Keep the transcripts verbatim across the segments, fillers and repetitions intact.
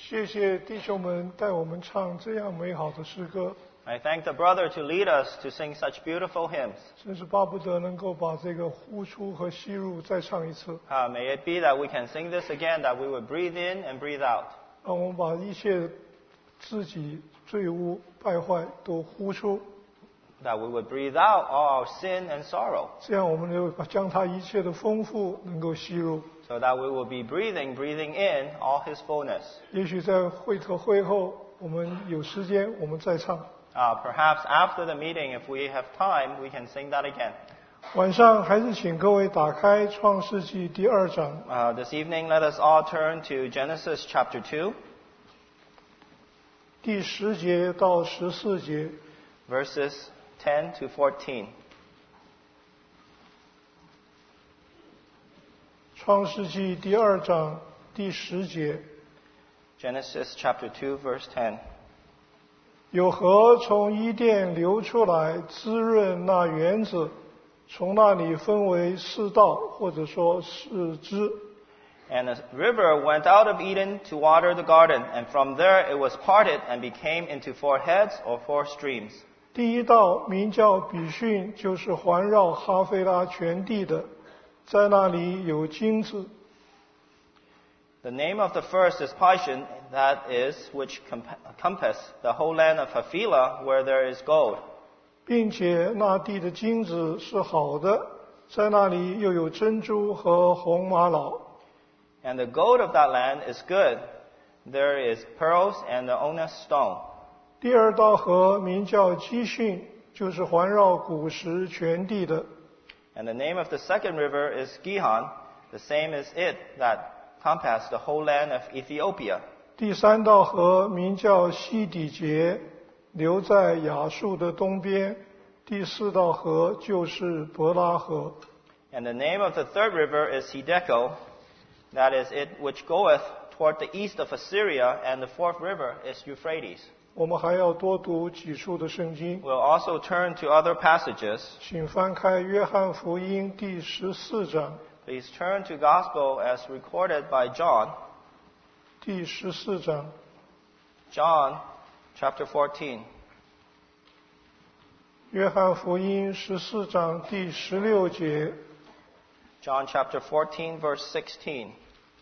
谢谢弟兄们带我们唱这样美好的诗歌。 I thank the brother to lead us to sing such beautiful hymns. 真是巴不得能够把这个呼出和吸入再唱一次。 Uh, may it be that we can sing this again, that we would breathe in and breathe out. 让我们把一切自己罪污败坏都呼出。 That we would breathe out all our sin and sorrow. 这样我们就将他一切的丰富能够吸入。 So that we will be breathing, breathing in all His fullness. 也许在会头会后，我们有时间，我们再唱。 Uh, perhaps after the meeting, if we have time, we can sing that again. 晚上还是请各位打开《创世纪》第二章。 Uh, this evening, let us all turn to Genesis chapter two. 第十节到十四节。 Verses ten to fourteen. 创世纪第二章第十节。 Genesis chapter two, verse ten. 有河从伊甸流出来，滋润那园子，从那里分为四道，或者说四支。 And a river went out of Eden to water the garden, and from there it was parted and became into four heads or four streams. 第一道名叫比逊，就是环绕哈菲拉全地的，在那里有金子。 The name of the first is Pishon, that is, which compass the whole land of Havilah, where there is gold. 并且那地的金子是好的，在那里又有珍珠和红玛瑙。 And the gold of that land is good. There is pearls and the onyx stone. 第二道河名叫基训，就是环绕古时全地的。 And the name of the second river is Gihon, the same as it that compassed the whole land of Ethiopia. 第三道河名叫西底结，流在亚述的东边。第四道河就是伯拉河。 And the name of the third river is Hiddekel, that is it which goeth toward the east of Assyria, and the fourth river is Euphrates. 我们还要多读几处的圣经。 We'll also turn to other passages. 请翻开约翰福音第十四章。 Please turn to Gospel as recorded by John. 第十四章。 John chapter fourteen. 约翰福音十四章第十六节。 John chapter fourteen, verse sixteen.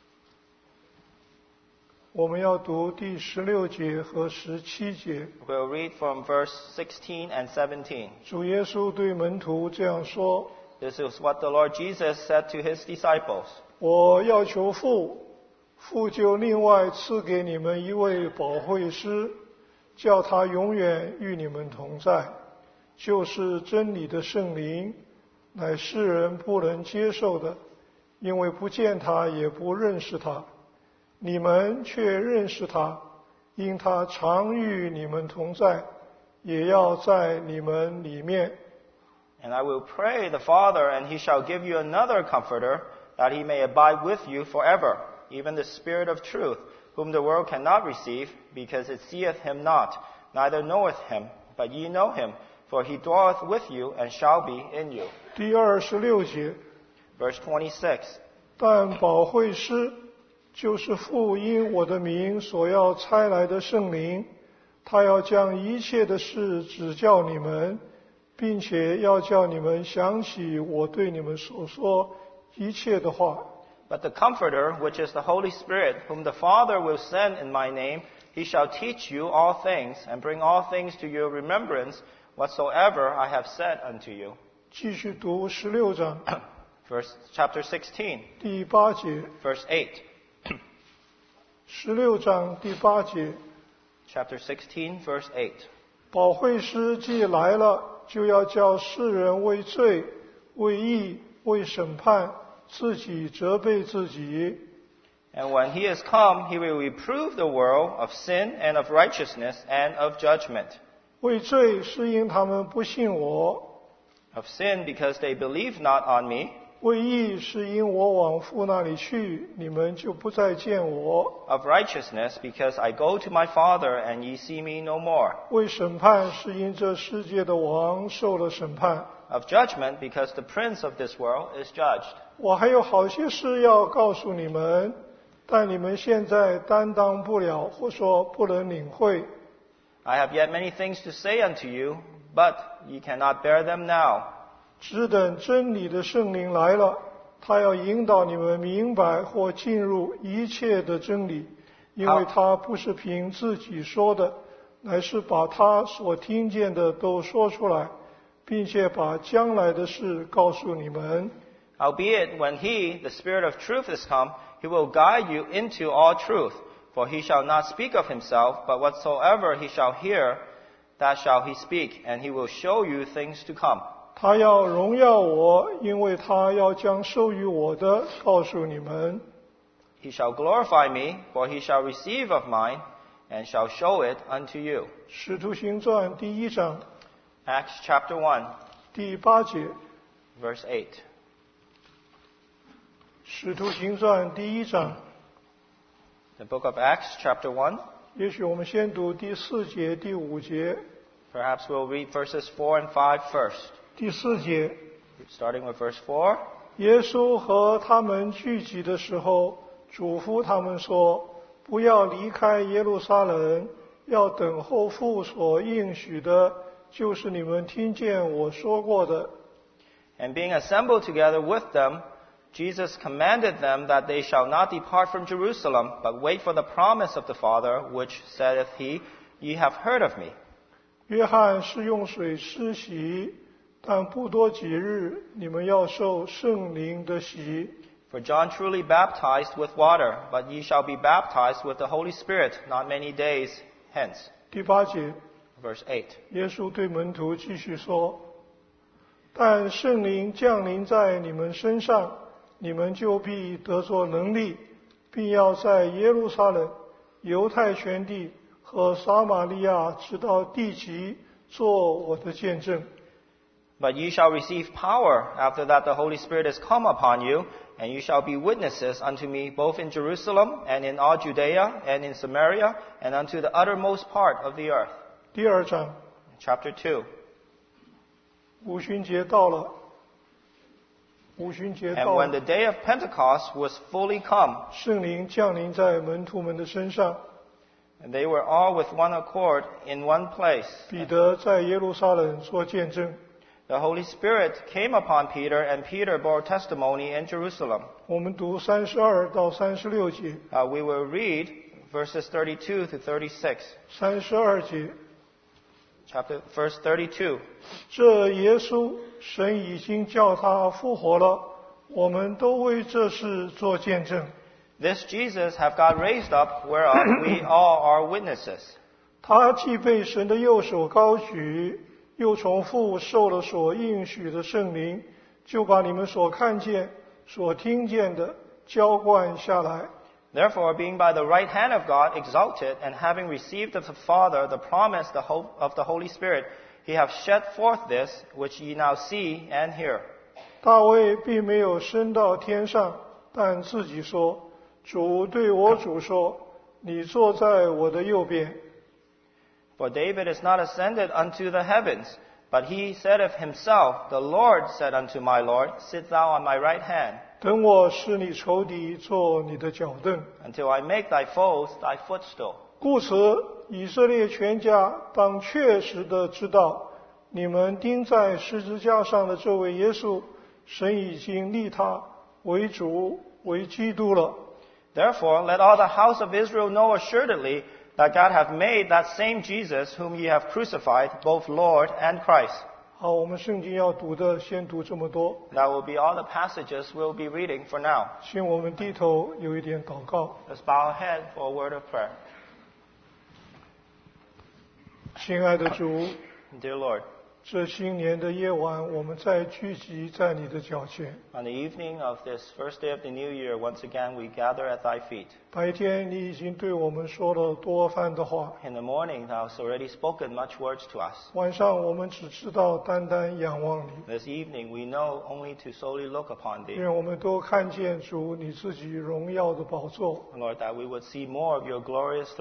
我们要读第十六节和十七节。 We'll read from verse sixteen and seventeen. 主耶稣对门徒这样说： This is what the Lord Jesus said to His disciples. 我要求父，父就另外赐给你们一位保惠师，叫他永远与你们同在，就是真理的圣灵，乃世人不能接受的，因为不见他也不认识他。你们却认识他，因他常与你们同在，也要在你们里面。 And I will pray the Father, and He shall give you another Comforter, that He may abide with you forever, even the Spirit of truth, whom the world cannot receive, because it seeth Him not, neither knoweth Him. But ye know Him, for He dwelleth with you, and shall be in you. 第二十六节。 Verse twenty-six. 但保惠师，就是父因我的名所要差来的圣灵，他要将一切的事指教你们，并且要叫你们想起我对你们所说一切的话。 But the Comforter, which is the Holy Spirit, whom the Father will send in my name, He shall teach you all things, and bring all things to your remembrance, whatsoever I have said unto you. 继续读十六章 Verse chapter sixteen, 第八节。 verse eight. 十六章第八节。 Chapter sixteen, verse eight. 保惠师既来了，就要叫世人为罪、为义、为审判，自己责备自己。 And when He is come, He will reprove the world of sin and of righteousness and of judgment. 为罪是因他们不信我， Of sin, because they believe not on me. 为义是因我往父那里去，你们就不再见我。 Of righteousness, because I go to my Father, and ye see me no more. 为审判是因这世界的王受了审判。 Of judgment, because the prince of this world is judged. 我还有好些事要告诉你们， 但你们现在担当不了，或说不能领会。 I have yet many things to say unto you, but ye cannot bear them now. 只等真理的圣灵来了，他要引导你们明白或进入一切的真理，因为他不是凭自己说的，乃是把他所听见的都说出来，并且把将来的事告诉你们。 Howbeit, when he, the Spirit of truth, is come, he will guide you into all truth. For he shall not speak of himself, but whatsoever he shall hear, that shall he speak, and he will show you things to come. 他要荣耀我，因为他要将授予我的告诉你们。 He shall glorify me, for he shall receive of mine, and shall show it unto you. 使徒行传第一章 Acts chapter one, 第八节， verse eight. 使徒行传第一章， The book of Acts chapter one. 也许我们先读第四节、第五节。 Perhaps we'll read verses four and five first. 第四节， Starting with verse four. 耶稣和他们聚集的时候，嘱咐他们说：“不要离开耶路撒冷，要等候父所应许的，就是你们听见我说过的。” And being assembled together with them, Jesus commanded them that they shall not depart from Jerusalem, but wait for the promise of the Father, which saith he, Ye have heard of me. 约翰是用水施洗，但不多几日，你们要受圣灵的洗。 For John truly baptized with water, but ye shall be baptized with the Holy Spirit not many days hence. 第八节， Verse eight. 耶稣对门徒继续说：“但圣灵降临在你们身上，你们就必得着能力，并要在耶路撒冷、犹太全地和撒玛利亚直到地极做我的见证。” But ye shall receive power after that the Holy Spirit is come upon you, and you shall be witnesses unto me both in Jerusalem and in all Judea and in Samaria and unto the uttermost part of the earth. 第二章， Chapter two. 五旬节到了，五旬节 And 到 when 了 the，day of Pentecost was fully come, 圣灵降临在门徒们的身上。 and they were all with one accord in one place, 彼得在耶路撒冷做见证。 the Holy Spirit came upon Peter, and Peter bore testimony in Jerusalem. 我们读三十二到三十六节。 Uh, we will read verses thirty-two to thirty-six. 三十二节， Chapter, verse thirty-two. 这耶稣，神已经叫他复活了，我们都为这事做见证。 This Jesus have God raised up, whereof we all are witnesses. 他既被神的右手高举，又从父受了所应许的圣灵，就把你们所看见、所听见的浇灌下来。 Therefore, being by the right hand of God exalted, and having received of the Father the promise the hope of the Holy Spirit, he hath shed forth this, which ye now see and hear. 大卫并没有升到天上，但自己说：“主对我主说，你坐在我的右边。” For David is not ascended unto the heavens, but he said of himself, The Lord said unto my Lord, Sit thou on my right hand, 等我使你仇敌做你的脚凳。 until I make thy foes thy footstool. 故此，以色列全家当确实的知道，你们钉在十字架上的这位耶稣，神已经立他为主为基督了。 Therefore, let all the house of Israel know assuredly that God hath made that same Jesus whom ye have crucified, both Lord and Christ. 好，我们圣经要读的先读这么多， That will be all the passages we'll be reading for now. 请我们低头有一点祷告。 Let's bow our head for a word of prayer. 亲爱的主， Dear Lord, 这新年的夜晚，我们再聚集在你的脚前。 on the evening of this first day of the new year, once again we gather at thy feet. 白天你已经对我们说了多番的话， In the morning thou hast already spoken much words to us. 晚上我们只知道单单仰望你。 This evening we know only to solely look upon thee. 愿我们都看见主你自己荣耀的宝座， Lord, that we would see more of your glorious throne.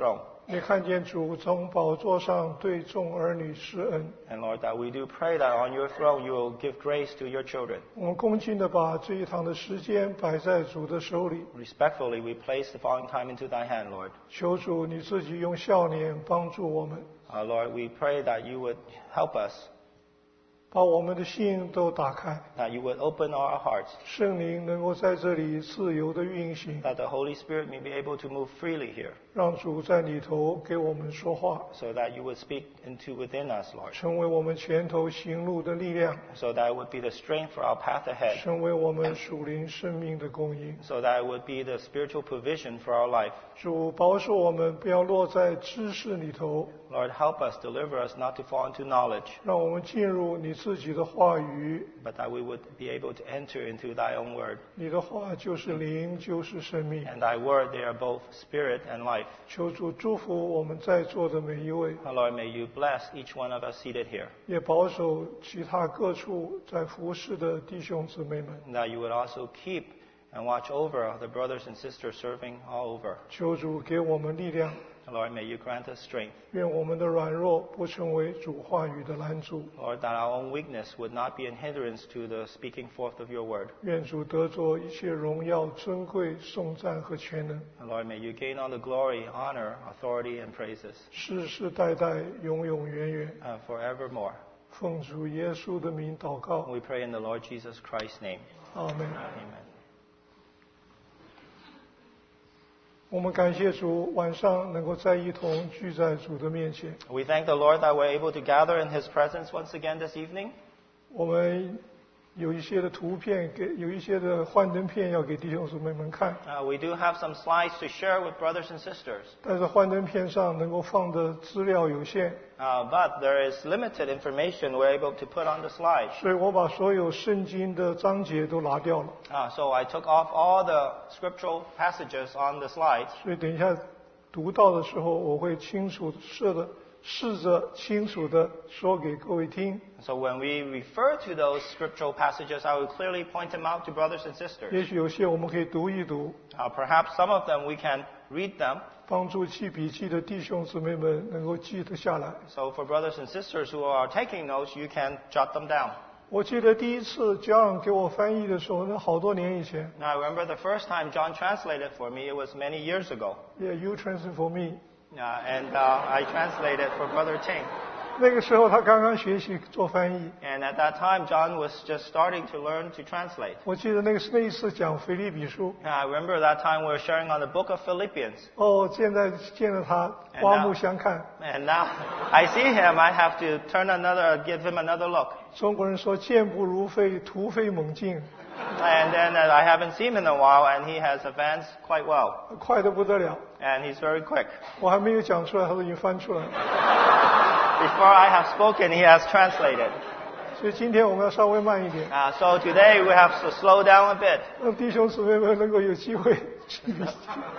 你看见主从宝座上对众儿女施恩。 And Lord, that we do pray that on your throne you will give grace to your children. 我们恭敬地把这一堂的时间摆在主的手里， Respectfully, we place the following time into thy hand, Lord. 求主你自己用笑脸帮助我们， Uh, Lord, we pray that you would help us, 把我们的心都打开， that you would open our hearts, 圣灵能够在这里自由地运行， that the Holy Spirit may be able to move freely here, 让主在里头给我们说话， so that you would speak into within us, Lord, 成为我们前头行路的力量， so that it would be the strength for our path ahead, 成为我们属灵生命的供应。 so that it would be the spiritual provision for our life. 主保守我们不要落在知识里头， Lord, help us, deliver us not to fall into knowledge, 让我们进入你自己的话语。 but that we would be able to enter into thy own word. 你的话就是灵，就是生命。 And thy word, they are both spirit and life. 求主祝福我们在座的每一位， Oh, Lord, may you bless each one of us seated here, 也保守其他各处在服侍的弟兄姊妹们。 and that you would also keep and watch over the brothers and sisters serving all over. 求主给我们力量， Lord, may you grant us strength. 愿我们的软弱不成为主话语的拦阻。 Lord, that our own weakness would not be an hindrance to the speaking forth of your word. 愿主得着一切荣耀、尊贵、颂赞和全能， And Lord, may you gain all the glory, honor, authority, and praises 世世代代、永永远远。 uh, forevermore. 奉主耶稣的名祷告， We pray in the Lord Jesus Christ's name. 阿门。 Amen. 我们感谢主，晚上能够再一同聚在主的面前。 We thank the Lord that we're able to gather in His presence once again this evening. 我们有一些的图片给，有一些的幻灯片要给弟兄姊妹们看， Uh, we do have some slides to share with brothers and sisters, 但是幻灯片上能够放的资料有限， uh, but there is limited information we're able to put on the slides. 所以我把所有圣经的章节都拿掉了。 Uh, so I took off all the scriptural passages on the slides. 所以等一下读到的时候，我会清楚试的试着清楚的说给各位听。 So when we refer to those scriptural passages, I will clearly point them out to brothers and 也 sisters. 许有些我们可以读一读， Uh, perhaps some of them we can read them. 帮助记笔记的弟兄姊妹们能够记得下来。 So for brothers and sisters who are taking notes, you can jot them down. 我记得第一次 John 给我翻译的时候，那好多年以前。 Now I remember the first time John translated for me, it was many years ago. Yeah, you translate for me. Uh, and uh, I translated for Brother Ting. 那个时候他刚刚学习做翻译。 And at that time, John was just starting to learn to translate. 我记得那个那一次讲腓立比书， And I remember that time we were sharing on the book of Philippians. 哦，现在见了他，刮目相看。 And now I see him, I have to turn another, give him another look. 中国人说健步如飞，突飞猛进， And then uh, I haven't seen him in a while, and he has advanced quite well. 快得不得了。 And he's very quick. 我还没有讲出来，他都已经翻出来了。 Before I have spoken, he has translated. 所以今天我们要稍微慢一点， Uh, so today we have to slow down a bit. 让弟兄姊妹们能够有机会记笔记。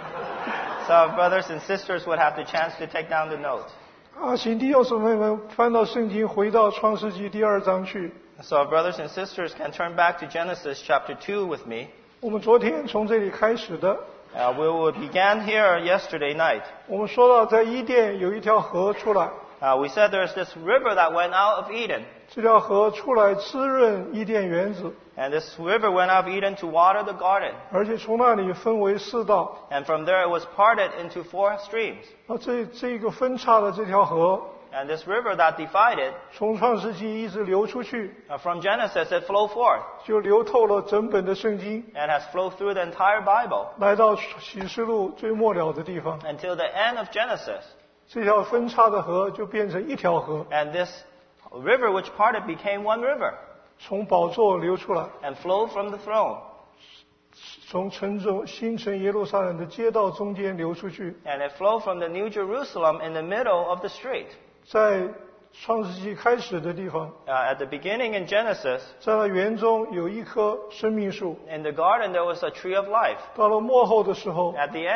So brothers and sisters would have the chance to take down the notes. 啊，请弟兄姊妹们翻到圣经，回到创世纪第二章去。 So brothers and sisters can turn back to Genesis chapter two with me. 我们昨天从这里开始的， Uh, we will began here yesterday night. 我们说到在伊甸有一条河出来， Uh, we said there's this river that went out of Eden. 这条河出来滋润伊甸园子， And this river went out of Eden to water the garden. 而且从那里分为四道。 And from there it was parted into four streams. 啊，这这个分叉的这条河， And this river that divided, 从创世纪一直流出去， uh, from Genesis it flowed forth 就流透了整本的圣经， and has flowed through the entire Bible 来到启示录最末了的地方。 until the end of Genesis. 这条分叉的河就变成一条河， And this river which parted became one river 从宝座流出来， and flowed from the throne. 从城中新城耶路撒冷的街道中间流出去。 And it flowed from the New Jerusalem in the middle of the street. 在创世纪开始的地方， Uh, at the beginning in Genesis, 在那园中有一棵生命树。 in the garden there was a tree of life. 到了末后的时候， At the end,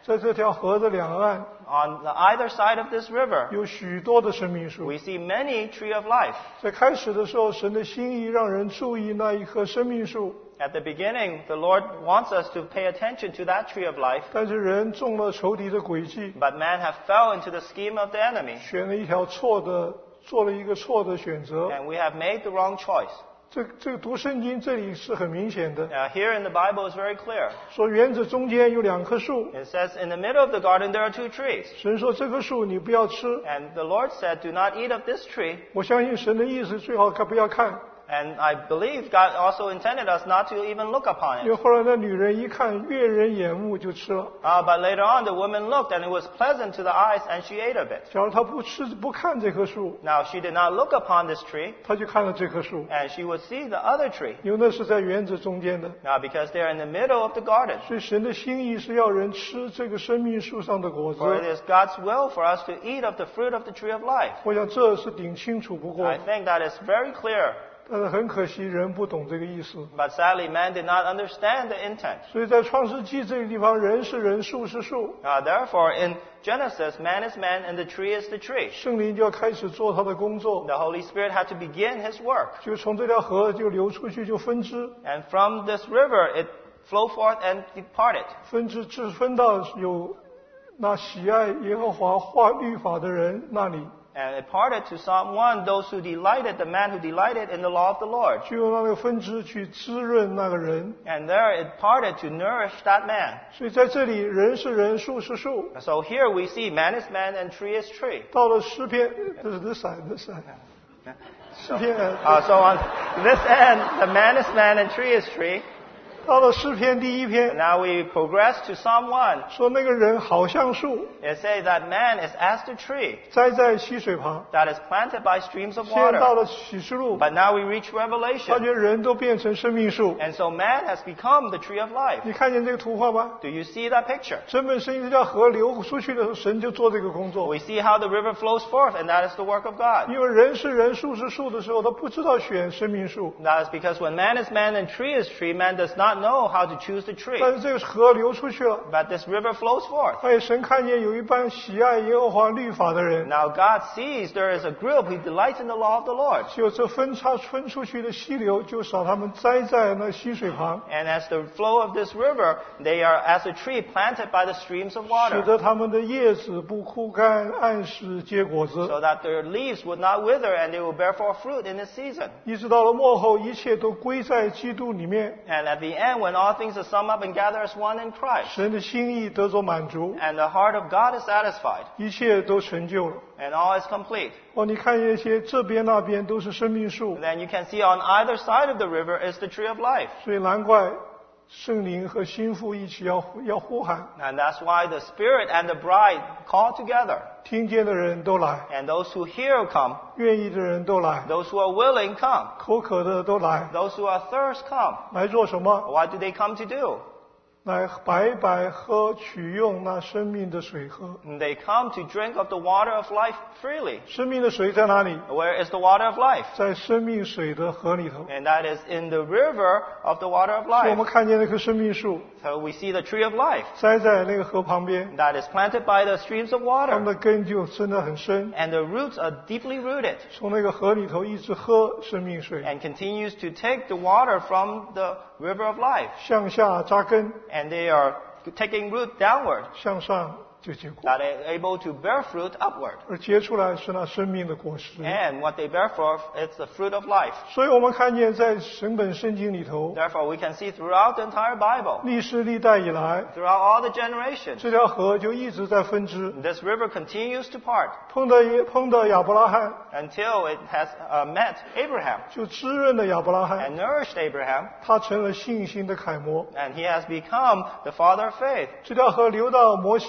在这条河的两岸 On the either side of this river, 有许多的生命树。 we see many tree of life. 在开始的时候，神的心意让人注意那一棵生命树， At the beginning, the Lord wants us to pay attention to that tree of life, 但是人中了仇敌的诡计， but man have fell into the scheme of the enemy, 选了一条错的，做了一个错的选择。 and we have made the wrong choice. 这这个读圣经这里是很明显的， Now, here in the Bible is very clear. 说园子中间有两棵树， It says, in the middle of the garden there are two trees. 神说这棵树你不要吃。 And the Lord said, do not eat of this tree. 我相信神的意思最好看不要看， And I believe God also intended us not to even look upon 因为 it. 后来那女人一看悦人眼目就吃了。 Uh, but later on, the woman looked and it was pleasant to the eyes and she ate of it. 假如她不吃不看这棵树， Now, she did not look upon this tree 她就看了这棵树， and she would see the other tree. 因为那是在园子中间的。 Now, because they're in the middle of the garden. 所以神的心意是要人吃这个生命树上的果子。 For it is God's will for us to eat of the fruit of the tree of life. 我想这是顶清楚不过 I，think that is very clear. 但是很可惜人不懂这个意思。 But sadly, man did not understand the intent. 所以在创世纪这个地方，人是人，树是树， Uh, therefore, in Genesis, man is man and the tree is the tree. 圣灵就要开始做他的工作， The Holy Spirit had to begin his work. 就从这条河就流出去，就分支， And from this river, it flowed forth and departed. 分支至分到有那喜爱耶和华画律法的人那里， And it parted to someone, those who delighted, the man who delighted in the law of the Lord. 就用那个分支去滋润那个人。 And there it parted to nourish that man. 所以在这里，人是人，树是树。 So here we see man is man and tree is tree. 到了诗篇，这是这闪这闪，诗篇， Uh, so on this end, the man is man and tree is tree. 到了诗篇第一篇， Now we progress to Psalm one. 说那个人好像树， It says that man is as the tree 栽在溪水旁。 that is planted by streams of 现在到 water. 了启示录， But now we reach 发 Revelation. 觉人都变成生命树。 And so man has become the tree of life. 你看见这个图画吗？ Do you see that picture? 整本圣经这条河流出去的时候，神就做这个工作。 We see how the river flows forth, and that is the work of God. 因为人是人，树是树的时候，他不知道选生命树。 That is because when man is man and tree is tree, man does not know how to choose the tree. 但是这个河流出去了， But this river flows forth. 哎，神看见有一班喜爱耶和华律法的人， Now God sees there is a group who delights in the law of the Lord. 就这分叉分出去的溪流，就使他们栽在那溪水旁， And as the flow of this river, they are as a tree planted by the streams of 使 water, 得他们的叶子不枯干，按时结果子。 so that their leaves would not wither and they will bear forth fruit in this season. 一直到了末后，一切都归在基督里面， And at the end, when all things are summed up and gathered as one in Christ, 神的心意得着满足， and the heart of God is satisfied, 一切都成就了。 and all is complete, 哦，你看见一些这边那边都是生命树， then you can see on either side of the river is the tree of life. 所以难怪圣灵和心腹一起要要呼喊， And that's why the Spirit and the bride call together. 听见的人都来， And those who hear come, 愿意的人都来， those who are willing come, 口渴的都来， those who are thirst come. 来做什么？ What do they come to do? 来白白喝取用那生命的水喝。 They come to drink of the water of life freely. 生命的水在哪里？ Where is the water of life? 在生命水的河里头。 And that is in the river of the water of 所以我 life. 们看见那棵生命树 So we see the tree of life 栽在那个河旁边， that is planted by the streams of 它们 water. 的根就深得很深， And the roots are deeply rooted 从那个河里头一直喝生命水， and continues to take the water from the river of life. 向下扎根， And they are taking root downward, 向上就结果， that are able to bear fruit upward. 而结出来是那生命的果实。 And what they bear forth is the fruit of life. 所以我们看见在整本圣经里头， Therefore, we can see throughout the entire Bible, 历世历代以来， throughout all the generations, 这条河就一直在分支， this river continues to part 碰到也碰到亚伯拉罕， until it has uh, met Abraham 就滋润了亚伯拉罕， and nourished Abraham, 他成了信心的楷模。 and he has become the father of faith. 这条河流到摩西那里，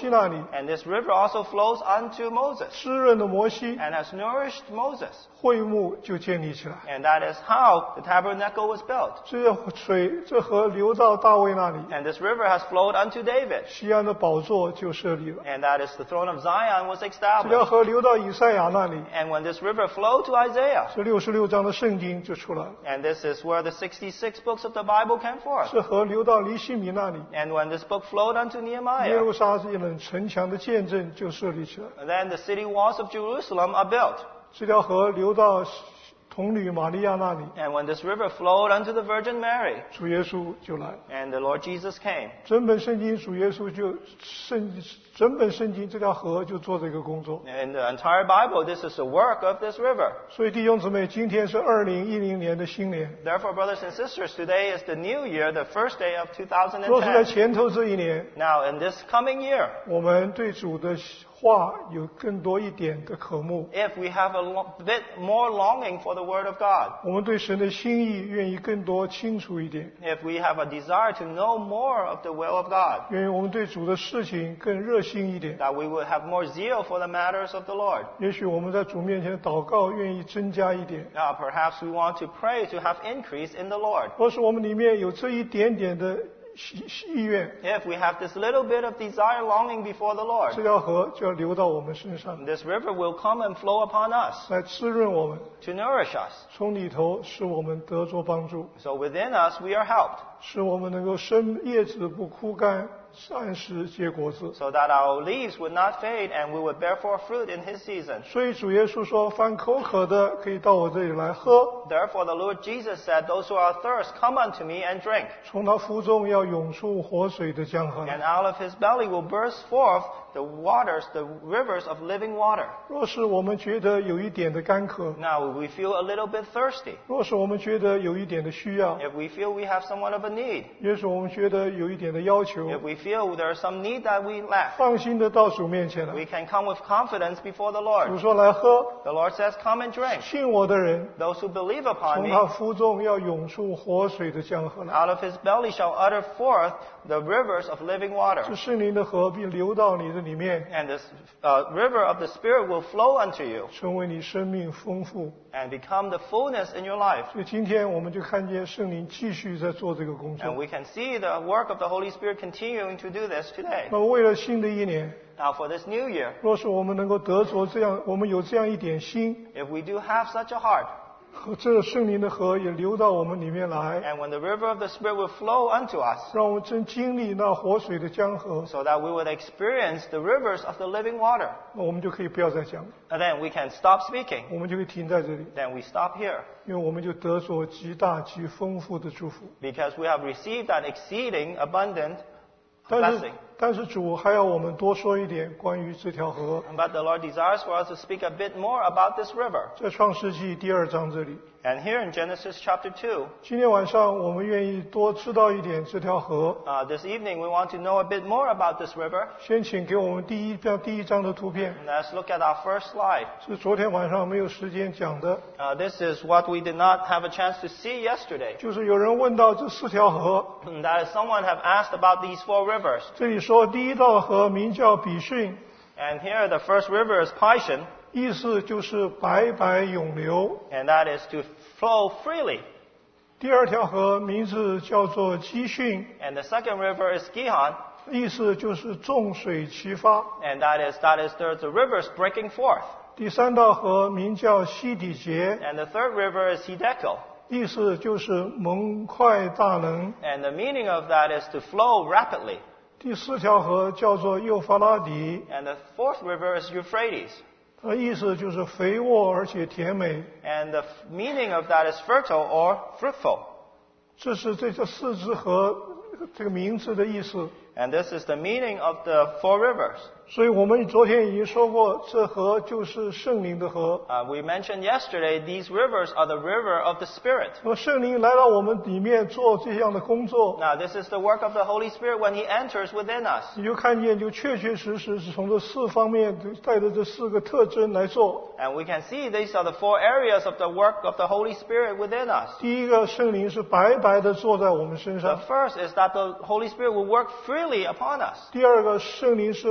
And this river also flows unto Moses 湿润的摩西， and has nourished Moses. 会幕就建立起来。 And that is how the tabernacle was built. 这水，这河流到大卫那里， And this river has flowed unto David. 西安的宝座就设立了。 And that is the throne of Zion was 这条 established. 河流到以赛亚那里， And when this river flowed to Isaiah, 这六十六章的圣经就出来了。 and this is where the sixty-six books of the Bible came forth. 这河流到尼西米那里， And when this book flowed unto 耶 Nehemiah, 路撒冷城墙的见证就设立起来。 then the city walls of Jerusalem are built. 这条河流到童女玛利亚那里， And when this river flowed unto the Virgin Mary, 主耶稣就来了。 and the Lord Jesus came. 整本圣经主耶稣就圣整本圣经这条河就做这个工作。 In the entire Bible, this is the work of this river. 所以弟兄姊妹，今天是二零一零年的新年。 Therefore, brothers and sisters, today is the new year, the first day of two thousand 若是在 ten. 前头这一年， Now, in this coming year, 我们对主的话有更多一点的渴慕， if we have a lo- bit more longing for the Word of God, 我们对神的心意愿意更多清楚一点， if we have a desire to know more of the will of God, 愿意我们对主的事情更热心一点。 that we would have more zeal for the matters of the Lord. 也许我们在主面前的祷告愿意增加一点。 Now, perhaps we want to pray to have increase in the Lord. 若是我们里面有这一点点的意愿， If we have this little bit of desire longing before the 这 Lord, 条河就要流到我们身上， this river will come and flow upon us 来滋润我们， to nourish us. 从里头使我们得着帮助， So within us, we are helped, 使我们能够生叶子不枯干，按时结果子。 so that our leaves would not fade and we would bear forth fruit in His season. 所以主耶稣说：“凡口渴的，可以到我这里来喝。 Therefore, the Lord Jesus said, "Those who are athirst, come unto me and drink." 从他腹中要涌出活水的江河来。 And out of His belly will burst forth the waters, the rivers of living water. 若是我们觉得有一点的干渴， Now, we feel a little bit thirsty. 若是我们觉得有一点的需要， If we feel we have somewhat of a need, 也许我们觉得有一点的要求， if we feel there is some need that we lack, 放心的到主面前来。 we can come with confidence before the 主 Lord. 说：“来喝， The Lord says, "Come and drink." 信我的人， Those who believe upon 从 me, 他腹中要涌出活水的江河来。 out of His belly shall utter forth the rivers of living water. 这圣灵的河必流到你的里面， And this uh, river of the Spirit will flow unto you 成为你生命丰富。 and become the fullness in your life. 所以今天我们就看见圣灵继续在做这个工 And 作。 we can see the work of the Holy Spirit continuing to do this today. 那么为了新的一年， Now, for this new year, 若是我们能够得着这样，我们有这样一点心， if we do have such a heart, 和这个圣灵的河也流到我们里面来， and when the river of the Spirit will flow unto us, 让我们真经历那活水的江河， so that we would experience the rivers of the living water, 那我们就可以不要再讲了， and then we can stop speaking. 我们就可以停在这里， Then we stop here, 因为我们就得着极大极丰富的祝福。 because we have received that exceeding abundant 但 blessing. 是，但是主还要我们多说一点关于这条河， But the Lord desires for us to speak a bit more about this river. 在创世纪第二章这里。 And here in Genesis chapter two, 今天晚上我们愿意多知道一点这条河。 uh, this evening we want to know a bit more about this river. 先请给我们第一张第一张的图片， Let's look at our first slide. 是昨天晚上没有时间讲的， Uh, this is what we did not have a chance to see yesterday. 就是有人问到这四条河， That is, someone have asked about these four rivers. 这里说第一道河名叫比逊， And here the first river is Pishon, 意思就是白白永流。 and that is to flow freely. 第二条河名字叫做基训， And the second river is Gihon, 意思就是众水齐发。 and that is, that is there's the rivers breaking forth. 第三道河名叫西底节， And the third river is Hiddekel, 意思就是猛快大能。 and the meaning of that is to flow rapidly. 第四条河叫做幼发拉底， And the fourth river is Euphrates, 它的意思就是肥沃而且甜美。 and the f- meaning of that is fertile or fruitful. 这是这这四支河这个名字的意思。 And this is the meaning of the four rivers. 所以我们昨天已经说过，这河就是圣灵的河。 Uh, we mentioned yesterday these rivers are the river of the Spirit. 那么圣灵来到我们里面做这样的工作， Now, this is the work of the Holy Spirit when He enters within us. 你就看见，就确确实实是从这四方面带着这四个特征来做。 And we can see these are the four areas of the work of the Holy Spirit within us. 第一个，圣灵是白白的坐在我们身 The 上； first is that the Holy Spirit will work freely upon us. 第二个，圣灵是丰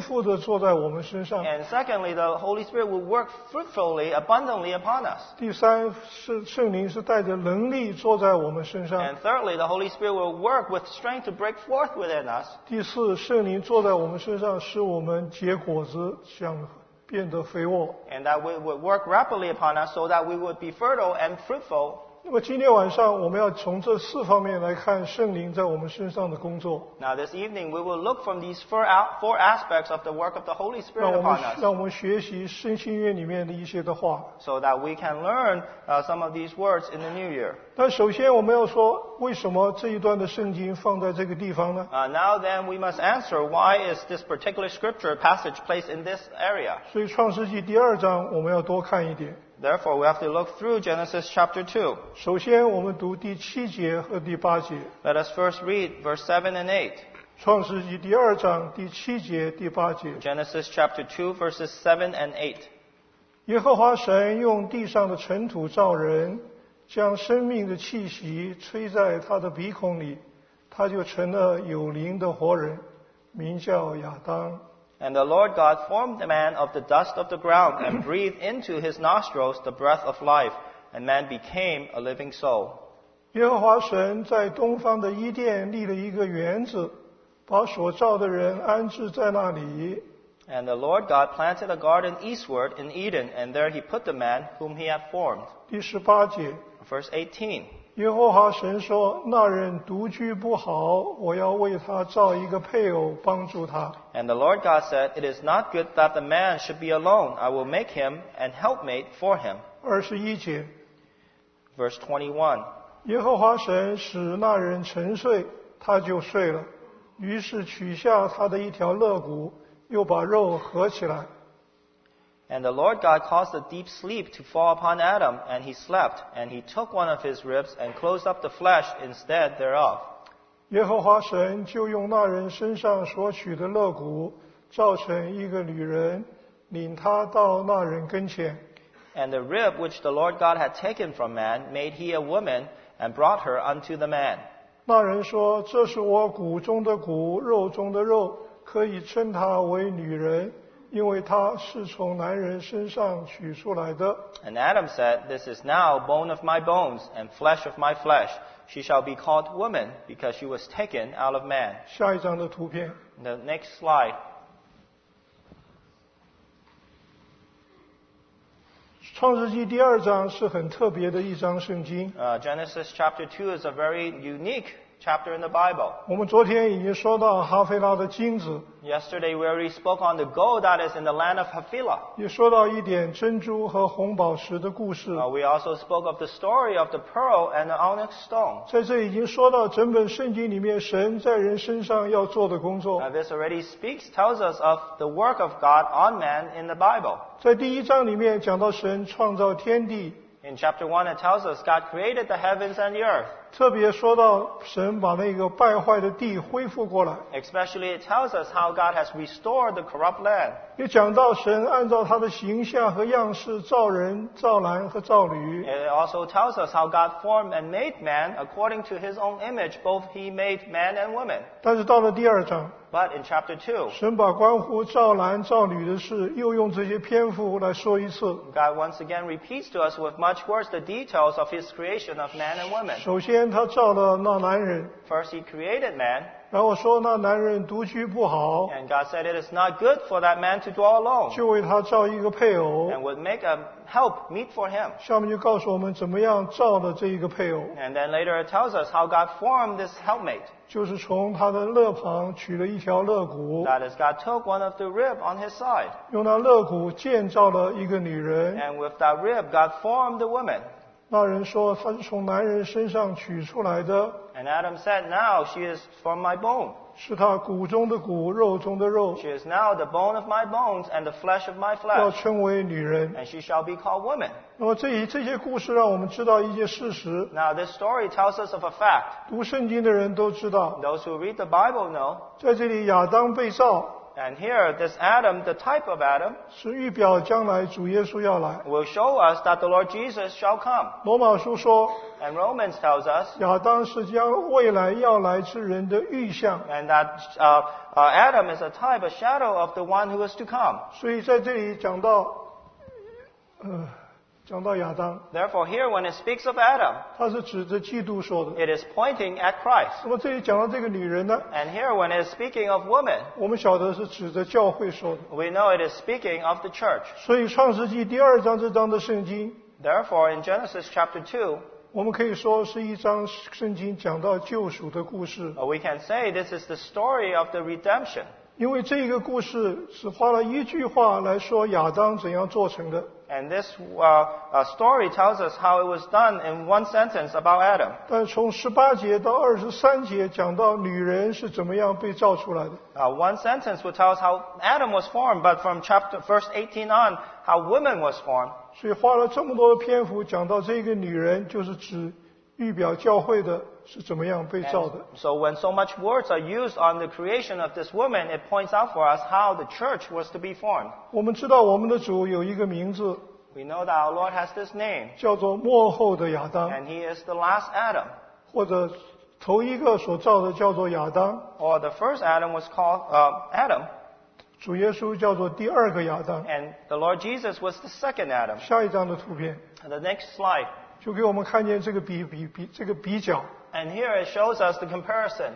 富的坐在我们身上。 And secondly, the Holy Spirit will work fruitfully, abundantly upon us. 第三是圣灵是带着能力坐在我们身上。 And thirdly, the Holy Spirit will work with strength to break forth within us. 第四，圣灵坐在我们身上，使我们结果子，想变得肥沃。 And that we would work rapidly upon us so that we would be fertile and fruitful. 那么今天晚上我们要从这四方面来看圣灵在我们身上的工作。 Now this evening we will look from these four, out, four aspects of the work of the Holy 让 Spirit 我们 upon us. 让我们学习圣经约里面的一些的话。 So that we can learn uh, some of these words in the new year. 但首先我们要说，为什么这一段的圣经放在这个地方呢？ Uh, now then we must answer, why is this particular scripture passage placed in this area? 所以创世纪第二章我们要多看一点。 Therefore we have to look through Genesis chapter two. 首先我们读第七节和第八节。 Let us first read verse seven and eight. 创世纪第二章第七节、第八节。 Genesis chapter two verses seven and eight. 耶和华神用地上的尘土造人，将生命的气息吹在他的鼻孔里，他就成了有灵的活人，名叫亚当。 And the Lord God formed the man of the dust of the ground and breathed into his nostrils the breath of life, and man became a living soul. 耶和华神在东方的伊甸立了一个园子，把所造的人安置在那里。 And the Lord God planted a garden eastward in Eden, and there he put the man whom he had formed. 第十八节， Verse eighteen. 耶和华神说：“那人独居不好，我要为他造一个配偶帮助他。” And the Lord God said, It is not good that the man should be alone. I will make him an helpmate for him. 二十一节， Verse twenty-one. 耶和华神使那人沉睡，他就睡了。于是取下他的一条肋骨，又把肉合起来。 And the Lord God caused a deep sleep to fall upon Adam, and he slept. And he took one of his ribs and closed up the flesh instead thereof. 耶和华神就用那人身上所取的肋骨，造成一个女人，领他到那人跟前。 And the rib which the Lord God had taken from man made he a woman, and brought her unto the man. 那人说：“这是我骨中的骨，肉中的肉，可以称她为女人，因为她是从男人身上取出来的。” And Adam said, This is now bone of my bones, and flesh of my flesh. She shall be called woman, because she was taken out of man. 下一张的图片， The next slide. 创世纪第二章是很特别的一章圣经。 Uh, Genesis chapter two is a very unique chapter in the Bible. 我们昨天已经说到哈菲拉的金子， Yesterday we already spoke on the gold that is in the land of Havilah. 也说到一点珍珠和红宝石的故事。 Uh, we also spoke of the story of the pearl and the onyx stone. 在这已经说到整本圣经里面神在人身上要做的工作。 Uh, this already speaks, tells us of the work of God on man in the Bible. 在第一章里面讲到神创造天地， In chapter one it tells us God created the heavens and the earth. 特别说到神把那个败坏的地恢复过来， Especially it tells us how God has restored the corrupt land. 也讲到神按照他的形象和样式造人、造男和造女。 It also tells us how God formed and made man according to his own image. Both he made man and woman. 但是到了第二章， But in chapter two, 神把关乎造男造女的事又用这些篇幅来说一次。 God once again repeats to us with much words the details of his creation of man and woman. 首先他造了那男人， First he created man, 然后说那男人独居不好， and God said it is not good for that man to dwell alone, 就为他造一个配偶。 and would make a help meet for him. 下面就告诉我们怎么样造的这一个配偶， And then later it tells us how God formed this helpmate. 就是从他的肋旁取了一条肋骨， That is, God took one of the rib on his side, 用那肋骨建造了一个女人。 and with that rib God formed the woman. 那人说他是从男人身上取出来的， And Adam said, Now she is from my bone. 是他骨中的骨，肉中的肉， She is now the bone of my bones and the flesh of my 要 flesh, 称为女人。 and she shall be called woman. 那么这一这些故事让我们知道一些事实， Now this story tells us of a fact. 读圣经的人都知道， Those who read the Bible know 在这里亚当被造， And here, this Adam, the type of Adam, 是预表将来主耶稣要来。 will show us that the Lord Jesus shall come. 罗马书说， And Romans tells us 亚当是将未来要来之人的预象。 and that uh, uh, Adam is a type, a shadow of the one who is to come. 所以在这里讲到，呃，讲到亚当， Therefore, here when it speaks of Adam, 他是指着基督说的。 it is pointing at Christ. 那么这里讲到这个女人呢， And here when it is speaking of women, 我们晓得是指着教会说的。 we know it is speaking of the church. 所以创世纪第二章这章的圣经， Therefore, in Genesis chapter two, 我们可以说是一章圣经讲到救赎的故事。 uh, we can say this is the story of the redemption. 因为这个故事只花了一句话来说亚当怎样做成的。 And this uh, uh, story tells us how it was done in one sentence about Adam. 但从十八节到二十三节讲到女人是怎么样被造出来的。 Uh, one sentence will tell us how Adam was formed, but from chapter verse eighteen on, how woman was formed. 所以花了这么多的篇幅讲到这个女人，就是指预表教会的是怎么样被造的。 And so when so much words are used on the creation of this woman, it points out for us how the church was to be formed. 我们知道我们的主有一个名字， We know that our Lord has this name, 叫做末后的亚当， and He is the last Adam. 或者头一个所造的叫做亚当， Or the first Adam was called uh, Adam, 主耶稣叫做第二个亚当。 and the Lord Jesus was the second Adam. 下一张的图片 And the next slide. 就给我们看见这个比比比这个比较。 And here it shows us the comparison.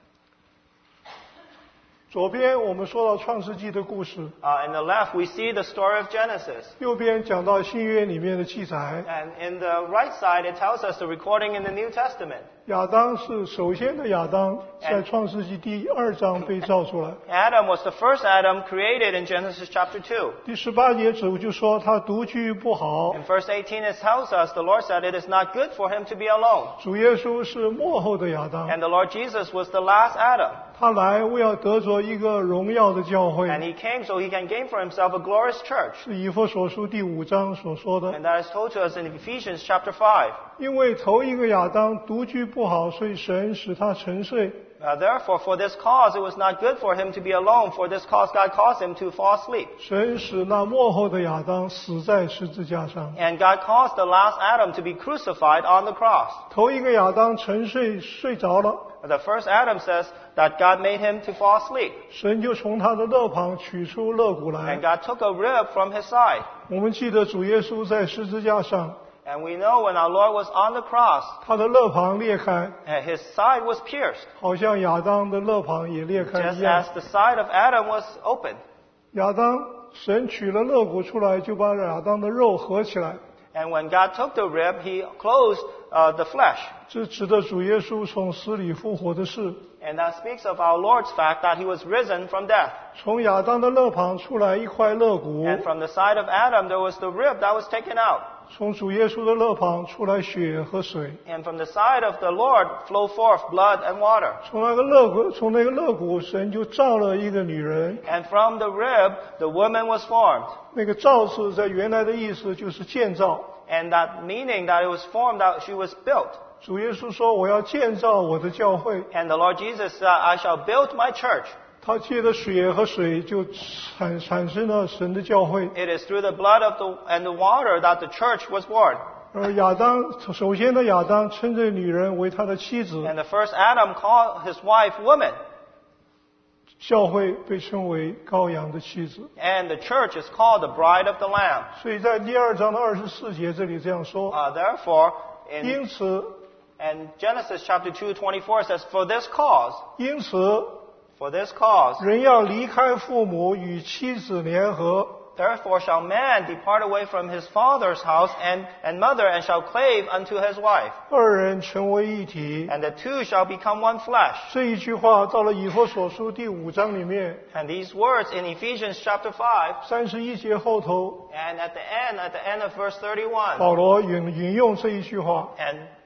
左边我们说到创世纪的故事， Uh, in the left, we see the story of Genesis. 右边讲到新约里面的记载。 And in the right side, it tells us the recording in the New Testament. 亚当是首先的亚当，在创世纪第二章被造出来。 Adam was the first Adam created in Genesis chapter two. 第十八节主就说他独居不好， In verse eighteen, it tells us the Lord said it is not good for him to be alone. 主耶稣是末后的亚当， And the Lord Jesus was the last Adam. 他来为要得着一个荣耀的教 And 会， he came so he can gain for himself a glorious church. 是以弗所书第五章所说的。 And that is told to us in Ephesians chapter five. 因为头一个亚当独居不好，所以神使他沉睡。 Uh, therefore, for this cause, it was not good for him to be alone. For this cause, God caused him to fall asleep. 神使那末后的亚当死在十字架上。 And God caused the last Adam to be crucified on the cross. 头一个亚当沉睡睡着了， The first Adam says that God made him to fall asleep. 神就从他的肋旁取出肋骨来 And。God took a rib from his side. 我们记得主耶稣在十字架上， And we know when our Lord was on the cross, 他的肋旁裂开， uh, his side was pierced, 好像亚当的肋旁也裂开 just 一样 as。the side of Adam was opened. 亚当，神取了肋骨出来，就把亚当的肉合起来。 And when God took the rib, he closed uh, the flesh. 这指的主耶稣从死里复活的事。 And that speaks of our Lord's fact that he was risen from death. 从亚当的肋旁出来一块肋骨， And from the side of Adam, there was the rib that was taken out. 从主耶稣的肋旁出来血和水。 And from the side of the Lord flow forth blood and water. 从那个肋骨，从那个肋骨，神就造了一个女人。 And from the rib, the woman was formed. 那个造字在原来的意思就是建造。 And that meaning that it was formed, that she was built. 主耶稣说：“我要建造我的教会。 And the Lord Jesus said, I shall build my church. ” 他借着血和水就产产生了神的教会。 It is through the blood of the, and the water that the church was born. 而亚当，首先的亚当称这女人为他的妻子， And the first Adam called his wife woman. 教会被称为羔羊的妻子。 And the church is called the bride of the Lamb. 所以在第二章的二十四节这里这样说。 Uh, therefore, in, 因此， and Genesis chapter two twenty-four says, For this cause, 因此， for this cause, 人要离开父母，与妻子联合， therefore shall man depart away from his father's house and, and mother, and shall clave unto his wife. 二人成为一体。 And the two shall become one flesh. 这一句话到了以弗所书第五章里面， And these words in Ephesians chapter five, 三十一节后头， and at the end, at the end of verse thirty-one, 保罗引引用这一句话。 and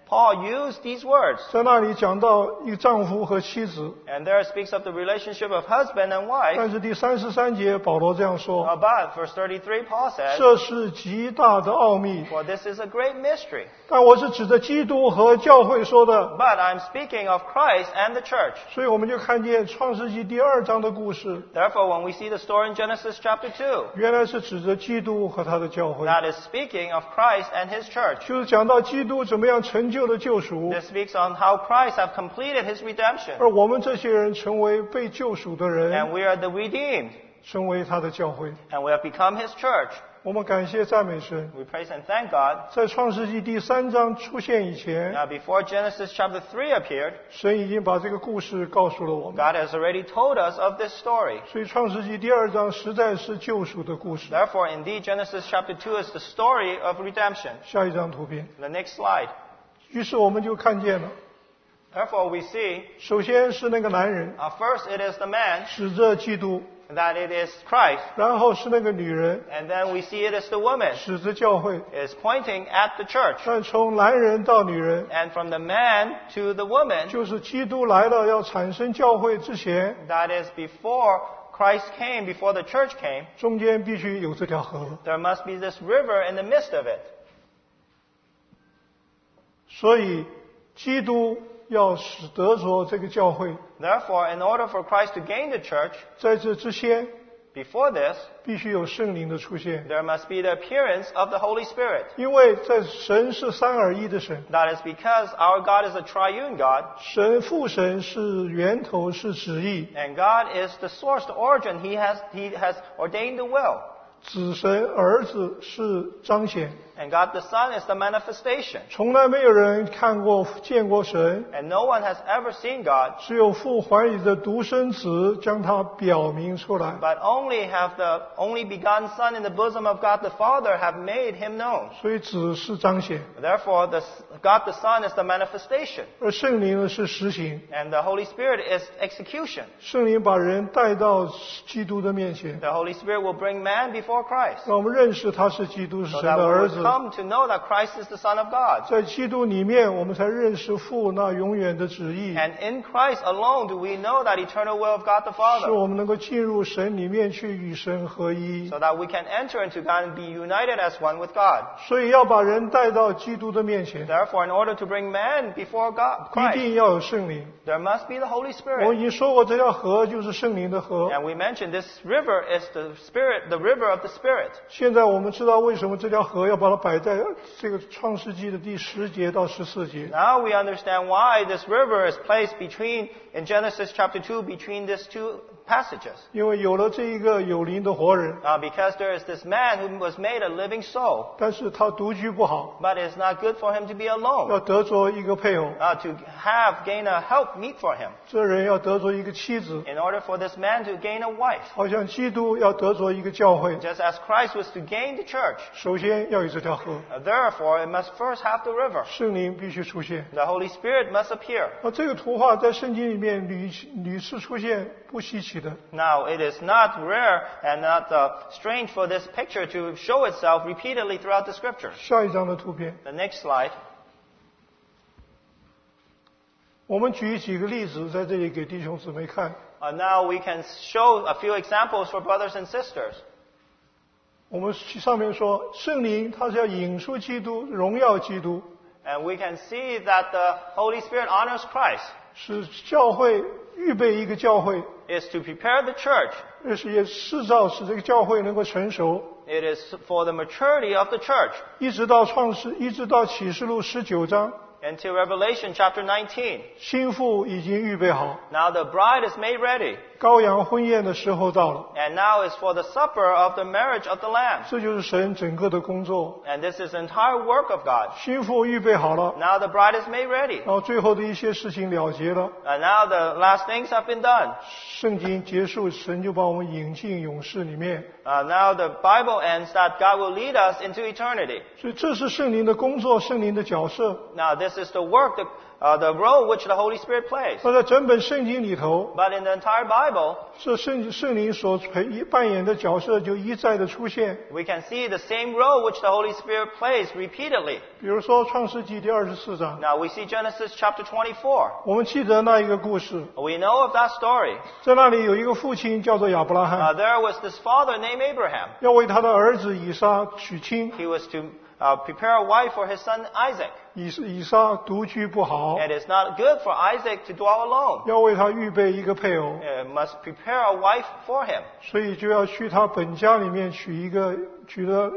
Paul used these words. 在那里讲到一个丈夫和妻子， And there it speaks of the relationship of husband and wife. 但是第三十三节保罗这样说， But verse thirty-three, Paul says, 这是极大的奥秘。 For this is a great mystery. 但我是指着基督和教会说的， But I'm speaking of Christ and the church. 所以我们就看见创世纪第二章的故事， Therefore, when we see the story in Genesis chapter two, 原来是指着基督和他的教会， that is speaking of Christ and his church. 就是讲到基督怎么样成就了救赎， This speaks on how Christ have completed his redemption. 而我们这些人成为被救赎的 And 人， we are the redeemed. 成为他的教会。 And we have become his church. 我们感谢赞美神， We praise and thank God. 在创世纪第三章出现以前， Now, before Genesis chapter three appeared, 神已经把这个故事告诉了我们。 God has already told us of this story. 所以创世纪第二章实在是救赎的故事。 Therefore, indeed, Genesis chapter two is the story of redemption. 下一张图片， The next slide. 于是我们就看见了， Therefore, we see, 首先是那个男人 uh, first it is the man, 指着基督， that it is Christ. 然后是那个女人 And then we see it is the woman. 指着教会。 It is pointing at the church. 但从男人到女人， And from the man to the woman, 就是基督来了要产生教会之前， that is before Christ came, before the church came, 中间必须有这条河。 there must be this river in the midst of it. 所以基督要使得着这个教会， Therefore, in order for Christ to gain the church, 在这之前 before this, 必须有圣灵的出现， there must be the appearance of the Holy Spirit. 因为在神是三而一的神， That is because our God is a triune God, 神父神是源头是旨意， and God is the source, the origin. He has, he has ordained the will. 子神儿子是彰显。 And God the Son is the manifestation. 从来没有人看过见过神， And no one has ever seen God, 只有父怀里的独生子将他表明出来。 but only have the only begotten Son in the bosom of God the Father have made him known. 所以子是彰显， Therefore, the, God the Son is the manifestation. 而圣灵呢是实行。 And the Holy Spirit is execution. 圣灵把人带到基督的面前， The Holy Spirit will bring man before Christ, 让我们认识他是基督，是 so 神 that 的 we 儿 will 子。 come to know that Christ is the Son of God. 在基督里面，我们才认识父那永远的旨意， And in Christ alone do we know that eternal will of God the 使 Father, 我们能够进入神里面去与神合一。 so that we can enter into God and be united as one with God. 所以要把人带到基督的面前， Therefore, in order to bring man before God, 一 Christ, 定要有圣灵。 there must be the Holy 我们 Spirit. 已经说过，这条河就是圣灵的河。 And we mentioned this river is the Spirit, the river of the Spirit. 现在我们知道为什么这条河要把它摆在这个创世纪的第十节到十四节。 Now we understand why this river is placed between, in Genesis chapter two, between these two passages. 因为有了这一个有灵的活人， Uh, because there is this man who was made a living soul, 但是他独居不好， but it's not good for him to be 要 alone. 得着一个配偶， Uh, to have, gain a help meet for him. 这人要得着一个妻子， In order for this man to gain a wife. 好像基督要得着一个教会， Just as Christ was to gain the church. 首先要有这条河， Uh, therefore, it must first have the river. 圣灵必须出现。 The Holy Spirit must appear. 那这个图画在圣经里面屡屡次出现，不稀奇的。 Now, it is not rare and not uh, strange for this picture to show itself repeatedly throughout the scriptures. 下一张的图片， The next slide. 我们举几个例子在这里给弟兄姊妹看。 Uh, now we can show a few examples for brothers and sisters. 我们上面说，圣灵他是要引出基督，荣耀基督， And we can see that the Holy Spirit honors Christ, 使教会预备一个教会， is to prepare the church. 而是也制造使这个教会能够成熟， It is for the maturity of the church. 一直到创世，一直到启示录十九章， Until Revelation chapter nineteen. 新妇已经预备好， Now the bride is made ready. 羔羊婚宴的时候到了。 And now is for the supper of the marriage of the Lamb. 这就是神整个的工作。 And this is the entire work of God. 新妇预备好了， Now the bride is made ready. 然后最后的一些事情了结了， And now the last things have been done. 圣经结束，神就把我们引进勇士里面。 Uh, now the Bible ends that God will lead us into eternity. 所以这是圣灵的工作，圣灵的角色。 Now this is the work, the, uh, the role which the Holy Spirit plays. 那在整本圣经里头， But in the entire Bible, 这圣圣灵所陪扮演的角色就一再的出现。 we can see the same role which the Holy Spirit plays repeatedly. 比如说创世纪第二十四章， Now we see Genesis chapter twenty-four. 我们记得那一个故事， We know of that story. 在那里有一个父亲叫做亚伯拉 Uh, 罕， there was this father named Abraham. 要为他的儿子以撒娶亲。 He was to uh, prepare a wife for his son Isaac. 以以撒独居不好， It is not good for Isaac to dwell alone. 要为他预备一个配偶， Uh, must prepare a wife for him. 所以就要去他本家里面娶一个娶了